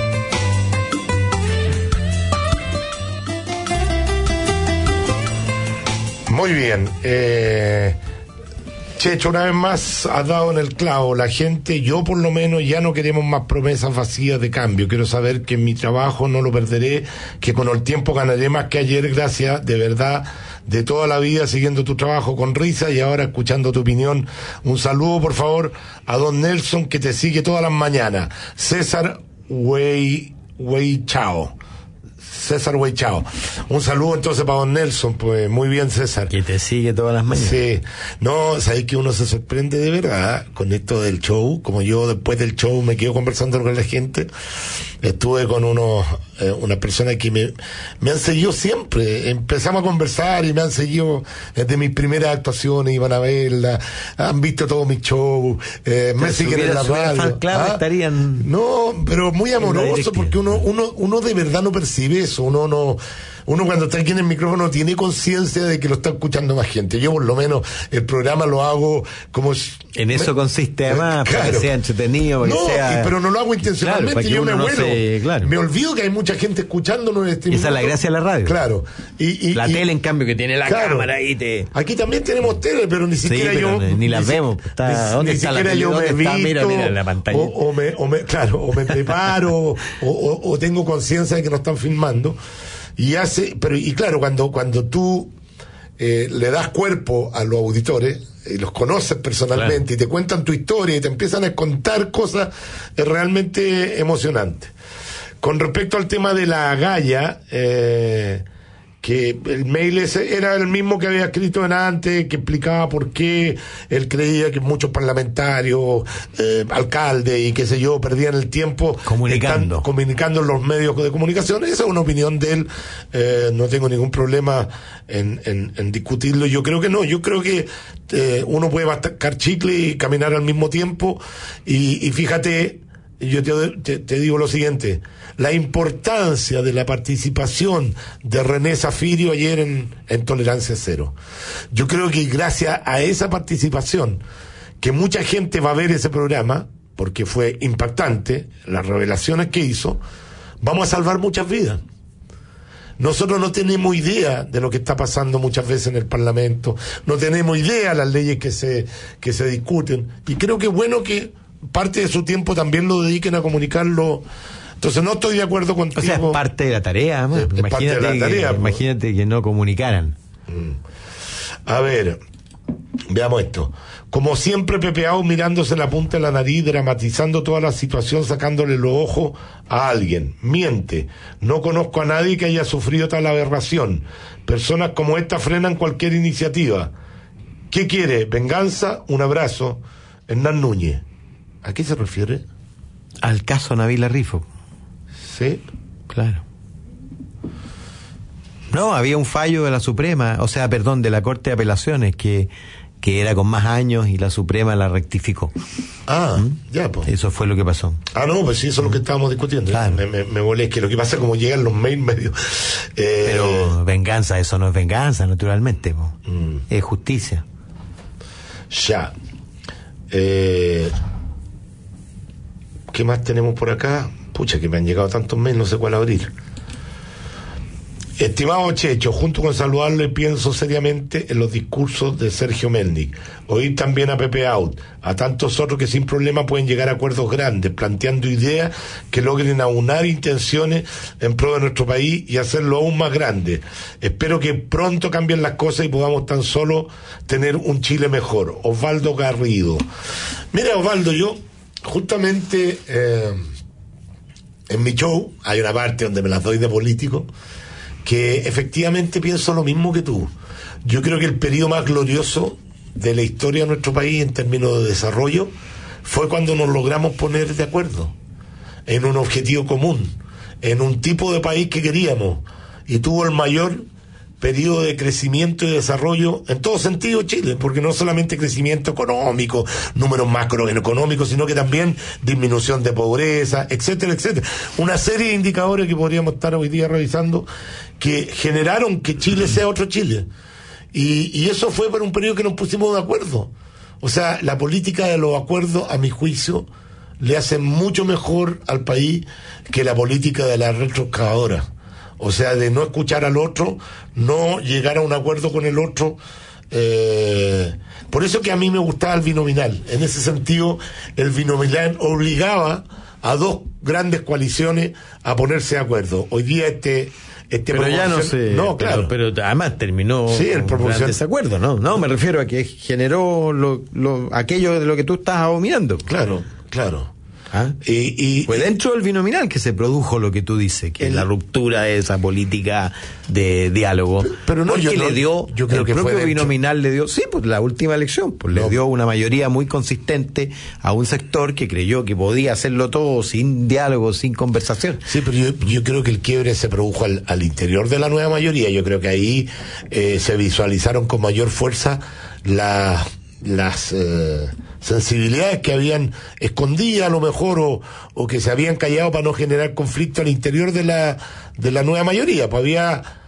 Muy bien. Eh, Checho, una vez más has dado en el clavo. La gente, yo por lo menos, ya no queremos más promesas vacías de cambio. Quiero saber que mi trabajo no lo perderé, que con el tiempo ganaré más que ayer, gracias, de verdad, de toda la vida siguiendo tu trabajo con risa y ahora escuchando tu opinión. Un saludo, por favor, a don Nelson, que te sigue todas las mañanas. César Wey, Wey Chao. César Wey Chao. Un saludo entonces para don Nelson, pues muy bien, César. Que te sigue todas las mañanas. Sí. No, sabes que uno se sorprende de verdad con esto del show. Como yo después del show me quedo conversando con la gente. Estuve con unos, eh, una persona que me, me han seguido siempre. Empezamos a conversar y me han seguido desde mis primeras actuaciones, iban a verla, han visto todo mi show, eh, me siguen en la radio. ¿Ah? Estarían... No, pero muy amoroso, porque uno, uno, uno de verdad no percibe eso, uno no, uno cuando está aquí en el micrófono tiene conciencia de que lo está escuchando más gente. Yo por lo menos el programa lo hago como... En eso me, consiste además, claro, para que sea entretenido, para no, que sea... y, pero no lo hago intencionalmente, claro, yo me no vuelo. Se, claro. Me olvido que hay mucha gente escuchándonos en este Esa es la gracia de la radio. Claro. Y, y, la y, tele, en cambio, que tiene la claro, cámara y te... Aquí también tenemos tele, pero ni siquiera sí, yo... Ni, ni las ni, vemos. Está, ni, ¿dónde ni está siquiera la tele? yo me visto, está? Mira, mira la pantalla. O, o, me, o me, claro, o me preparo, o, o, o tengo conciencia de que nos están filmando. Y hace, pero y claro, cuando, cuando tú eh, le das cuerpo a los auditores, y los conoces personalmente, claro, y te cuentan tu historia y te empiezan a contar cosas, es realmente emocionante. Con respecto al tema de la galla, eh, que el mail ese era el mismo que había escrito en antes, que explicaba por qué él creía que muchos parlamentarios, eh, alcaldes y qué sé yo, perdían el tiempo comunicando comunicando en los medios de comunicación. Esa es una opinión de él, eh, no tengo ningún problema en, en, en discutirlo. Yo creo que no, yo creo que eh, uno puede mascar chicle y caminar al mismo tiempo, y, y fíjate, yo te, te, te digo lo siguiente: la importancia de la participación de René Zafirio ayer en, en Tolerancia Cero. Yo creo que gracias a esa participación, que mucha gente va a ver ese programa, porque fue impactante, las revelaciones que hizo, vamos a salvar muchas vidas. Nosotros no tenemos idea de lo que está pasando muchas veces en el Parlamento, no tenemos idea de las leyes que se, que se discuten, y creo que es bueno que parte de su tiempo también lo dediquen a comunicarlo. Entonces no estoy de acuerdo contigo. O sea, es parte de la tarea, es, es imagínate, parte de la tarea, que, imagínate que no comunicaran. A ver, veamos esto. Como siempre, Pepe Out mirándose la punta de la nariz, dramatizando toda la situación, sacándole los ojos a alguien. Miente. No conozco a nadie que haya sufrido tal aberración. Personas como esta frenan cualquier iniciativa. ¿Qué quiere? ¿Venganza? Un abrazo. Hernán Núñez. ¿A qué se refiere? Al caso Nabila Rifo. Sí. Claro. No, había un fallo de la Suprema, o sea, perdón, de la Corte de Apelaciones, que, que era con más años y la Suprema la rectificó. Ah, ¿Mm? ya, pues. Eso fue lo que pasó. Ah, no, pues sí, eso es lo que estábamos discutiendo. Claro. Me, me, me volé, que lo que pasa es como llegan los mails medio... Eh... Pero venganza, eso no es venganza, naturalmente, mm. es justicia. Ya. Eh... ¿Qué más tenemos por acá? Pucha, que me han llegado tantos mails, no sé cuál abrir. Estimado Checho, junto con saludarle, pienso seriamente en los discursos de Sergio Mendic. Oír también a Pepe Out, a tantos otros que sin problema pueden llegar a acuerdos grandes, planteando ideas que logren aunar intenciones en pro de nuestro país y hacerlo aún más grande. Espero que pronto cambien las cosas y podamos tan solo tener un Chile mejor. Osvaldo Garrido. Mira, Osvaldo, yo justamente eh, en mi show hay una parte donde me las doy de político, que efectivamente pienso lo mismo que tú. Yo creo que el periodo más glorioso de la historia de nuestro país en términos de desarrollo fue cuando nos logramos poner de acuerdo en un objetivo común, en un tipo de país que queríamos, y tuvo el mayor periodo de crecimiento y desarrollo en todo sentido Chile, porque no solamente crecimiento económico, números macroeconómicos, sino que también disminución de pobreza, etcétera, etcétera. Una serie de indicadores que podríamos estar hoy día revisando que generaron que Chile sea otro Chile. Y, y eso fue por un periodo que nos pusimos de acuerdo. O sea, la política de los acuerdos, a mi juicio, le hace mucho mejor al país que la política de la retroexcavadora. O sea, de no escuchar al otro, no llegar a un acuerdo con el otro. Eh, por eso que a mí me gustaba el binominal. En ese sentido, el binominal obligaba a dos grandes coaliciones a ponerse de acuerdo. Hoy día este... Este pero ya no sé, no, claro. pero, pero además terminó sí, el un gran desacuerdo, ¿no? No, me refiero a que generó lo, lo, aquello de lo que tú estás abominando. Claro, claro. ¿Ah? Y, y, fue dentro del binominal que se produjo lo que tú dices, que es la ruptura de esa política de diálogo. Pero no, yo le no, dio, yo creo el que propio fue binominal le dio, sí, pues la última elección, pues no. le dio una mayoría muy consistente a un sector que creyó que podía hacerlo todo sin diálogo, sin conversación. Sí, pero yo, yo creo que el quiebre se produjo al, al interior de la nueva mayoría. Yo creo que ahí eh, se visualizaron con mayor fuerza la, las... Eh, sensibilidades que habían escondidas a lo mejor o, o que se habían callado para no generar conflicto al interior de la de la nueva mayoría. Pues había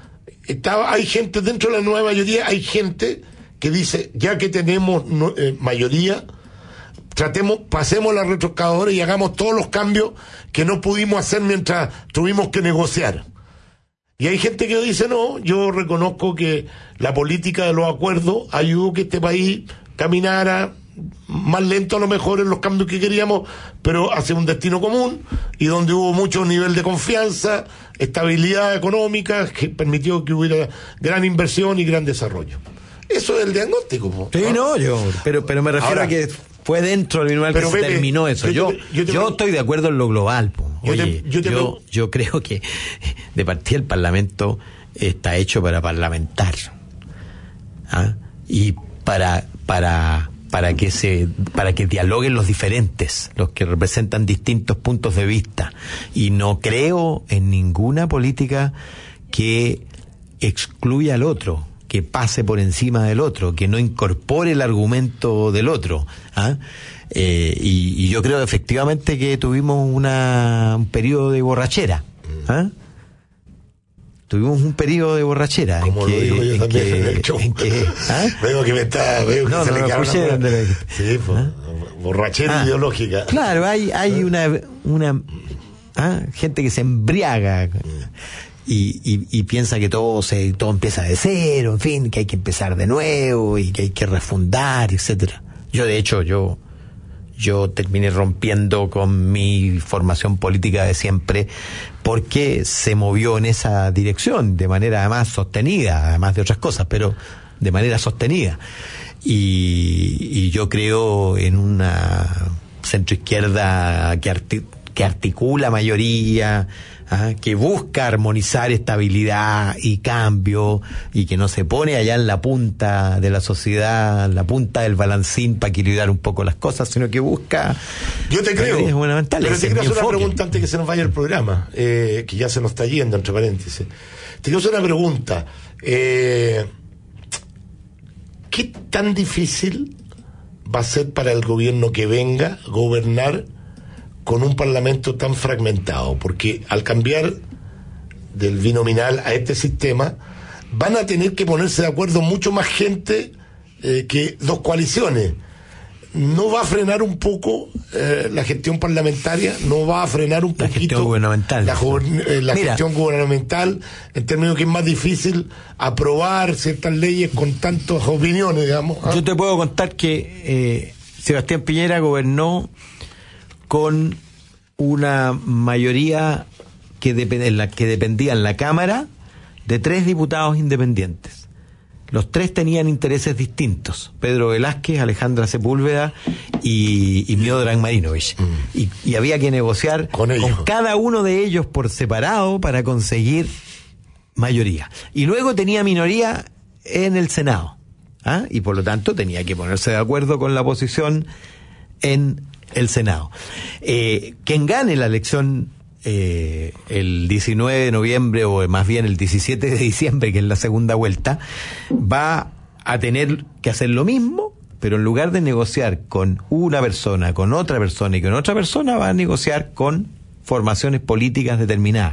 Estaba, hay gente dentro de la nueva mayoría, hay gente que dice, ya que tenemos no, eh, mayoría, tratemos, pasemos la retroexcavadora y hagamos todos los cambios que no pudimos hacer mientras tuvimos que negociar. Y hay gente que dice, no, yo reconozco que la política de los acuerdos ayudó que este país caminara más lento a lo mejor en los cambios que queríamos, pero hacia un destino común, y donde hubo mucho nivel de confianza, estabilidad económica, que permitió que hubiera gran inversión y gran desarrollo. Eso es el diagnóstico, ¿no? Sí, no, yo, pero, pero me refiero Ahora, a que fue dentro del minual que se Pepe, terminó eso. Yo, yo, yo, te, yo estoy de acuerdo en lo global. Po. Yo, Oye, te, yo, te yo, yo creo que de partida el Parlamento está hecho para parlamentar, ¿ah? Y para para para que se para que dialoguen los diferentes, los que representan distintos puntos de vista. Y no creo en ninguna política que excluya al otro, que pase por encima del otro, que no incorpore el argumento del otro, ¿ah? Eh, y, y yo creo efectivamente que tuvimos una, un periodo de borrachera, ¿ah? Tuvimos un periodo de borrachera. Como en lo que, digo yo en también que, en el show. En que, ¿ah? Veo que me está, veo que no, se no, le no, queda escuché una... donde le... Sí, pues, ¿ah? borrachera Ah, ideológica. Claro, hay, hay una, una ¿ah? gente que se embriaga y, y, y piensa que todo se, todo empieza de cero, en fin, que hay que empezar de nuevo y que hay que refundar, etcétera. Yo, de hecho, yo, yo terminé rompiendo con mi formación política de siempre porque se movió en esa dirección, de manera además sostenida, además de otras cosas, pero de manera sostenida. Y, y yo creo en una centroizquierda que, arti- que articula mayoría, ¿ah? Que busca armonizar estabilidad y cambio, y que no se pone allá en la punta de la sociedad, en la punta del balancín para equilibrar un poco las cosas, sino que busca... Yo te creo, pero te quiero hacer una enfoque. pregunta antes que se nos vaya el programa, eh, que ya se nos está yendo, entre paréntesis. Te quiero hacer una pregunta. Eh, ¿Qué tan difícil va a ser para el gobierno que venga gobernar con un parlamento tan fragmentado? Porque al cambiar del binominal a este sistema, van a tener que ponerse de acuerdo mucho más gente eh, que dos coaliciones. ¿No va a frenar un poco eh, la gestión parlamentaria? ¿No va a frenar un la poquito gestión gubernamental? La, eh, la Mira, gestión gubernamental, en términos que es más difícil aprobar ciertas leyes con tantas opiniones, digamos. ¿Ah? Yo te puedo contar que eh, Sebastián Piñera gobernó con una mayoría que, dep- en la que dependía en la Cámara de tres diputados independientes. Los tres tenían intereses distintos: Pedro Velázquez, Alejandra Sepúlveda y, y Miodrag Marinovich. Mm. Y, y había que negociar con, con cada uno de ellos por separado para conseguir mayoría. Y luego tenía minoría en el Senado, ¿ah? Y por lo tanto tenía que ponerse de acuerdo con la oposición en el Senado. Eh, quien gane la elección eh, el diecinueve de noviembre, o más bien el diecisiete de diciembre, que es la segunda vuelta, va a tener que hacer lo mismo, pero en lugar de negociar con una persona, con otra persona y con otra persona, va a negociar con formaciones políticas determinadas.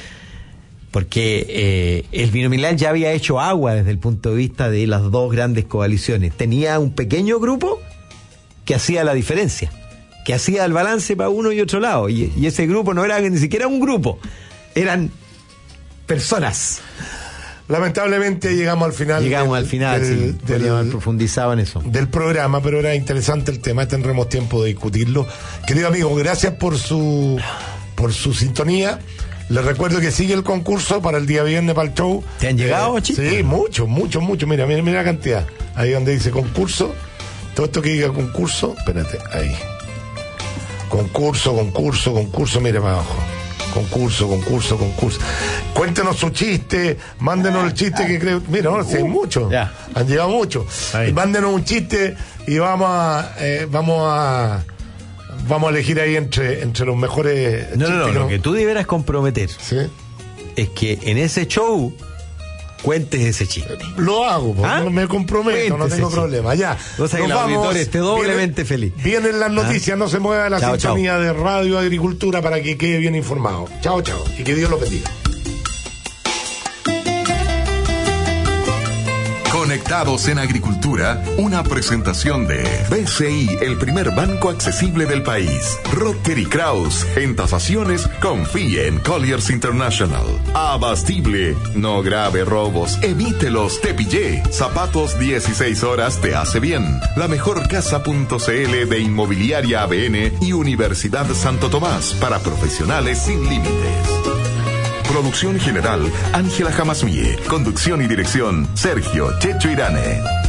Porque eh, el binominal ya había hecho agua desde el punto de vista de las dos grandes coaliciones. Tenía un pequeño grupo que hacía la diferencia, que hacía el balance para uno y otro lado, y, y ese grupo no era ni siquiera un grupo, eran personas. Lamentablemente llegamos al final. Llegamos del, al final, del, sí, del, haber profundizado en eso. Del programa, pero era interesante el tema, tendremos tiempo de discutirlo. Querido amigo, gracias por su por su sintonía. Les recuerdo que sigue el concurso para el día viernes para el show. ¿Te han llegado, eh, chicos? Sí, mucho, mucho, mucho. Mira, mira, mira la cantidad. Ahí donde dice concurso. Todo esto que diga concurso, espérate, ahí. Concurso, concurso, concurso, mire para abajo. Concurso, concurso, concurso. Cuéntenos su chiste, mándenos el chiste que creo. Mira, no, sí, hay muchos. Ya. Han llegado muchos. Mándenos un chiste y vamos a, eh, vamos a, vamos a elegir ahí entre, entre los mejores. No, no, no, lo que tú deberás comprometer, ¿sí?, es que en ese show cuentes ese chiste. Lo hago, porque ¿ah? me comprometo, no tengo problema. Ya. O sea, que el auditor esté doblemente vienen, feliz. Vienen las noticias, ¿ah? No se mueva la chao, sintonía chao. de Radio Agricultura para que quede bien informado. Chao, chao. Y que Dios lo bendiga. Conectados en Agricultura, una presentación de B C I, el primer banco accesible del país. Rotary Kraus, en tasaciones, confíe en Colliers International. Abastible, no grave robos, evítelos, te pillé. Zapatos dieciséis horas te hace bien. La mejor casa.cl de Inmobiliaria A B N y Universidad Santo Tomás, para profesionales sin límites. Producción general, Ángela Jamasmie. Conducción y dirección, Sergio Checho Irane.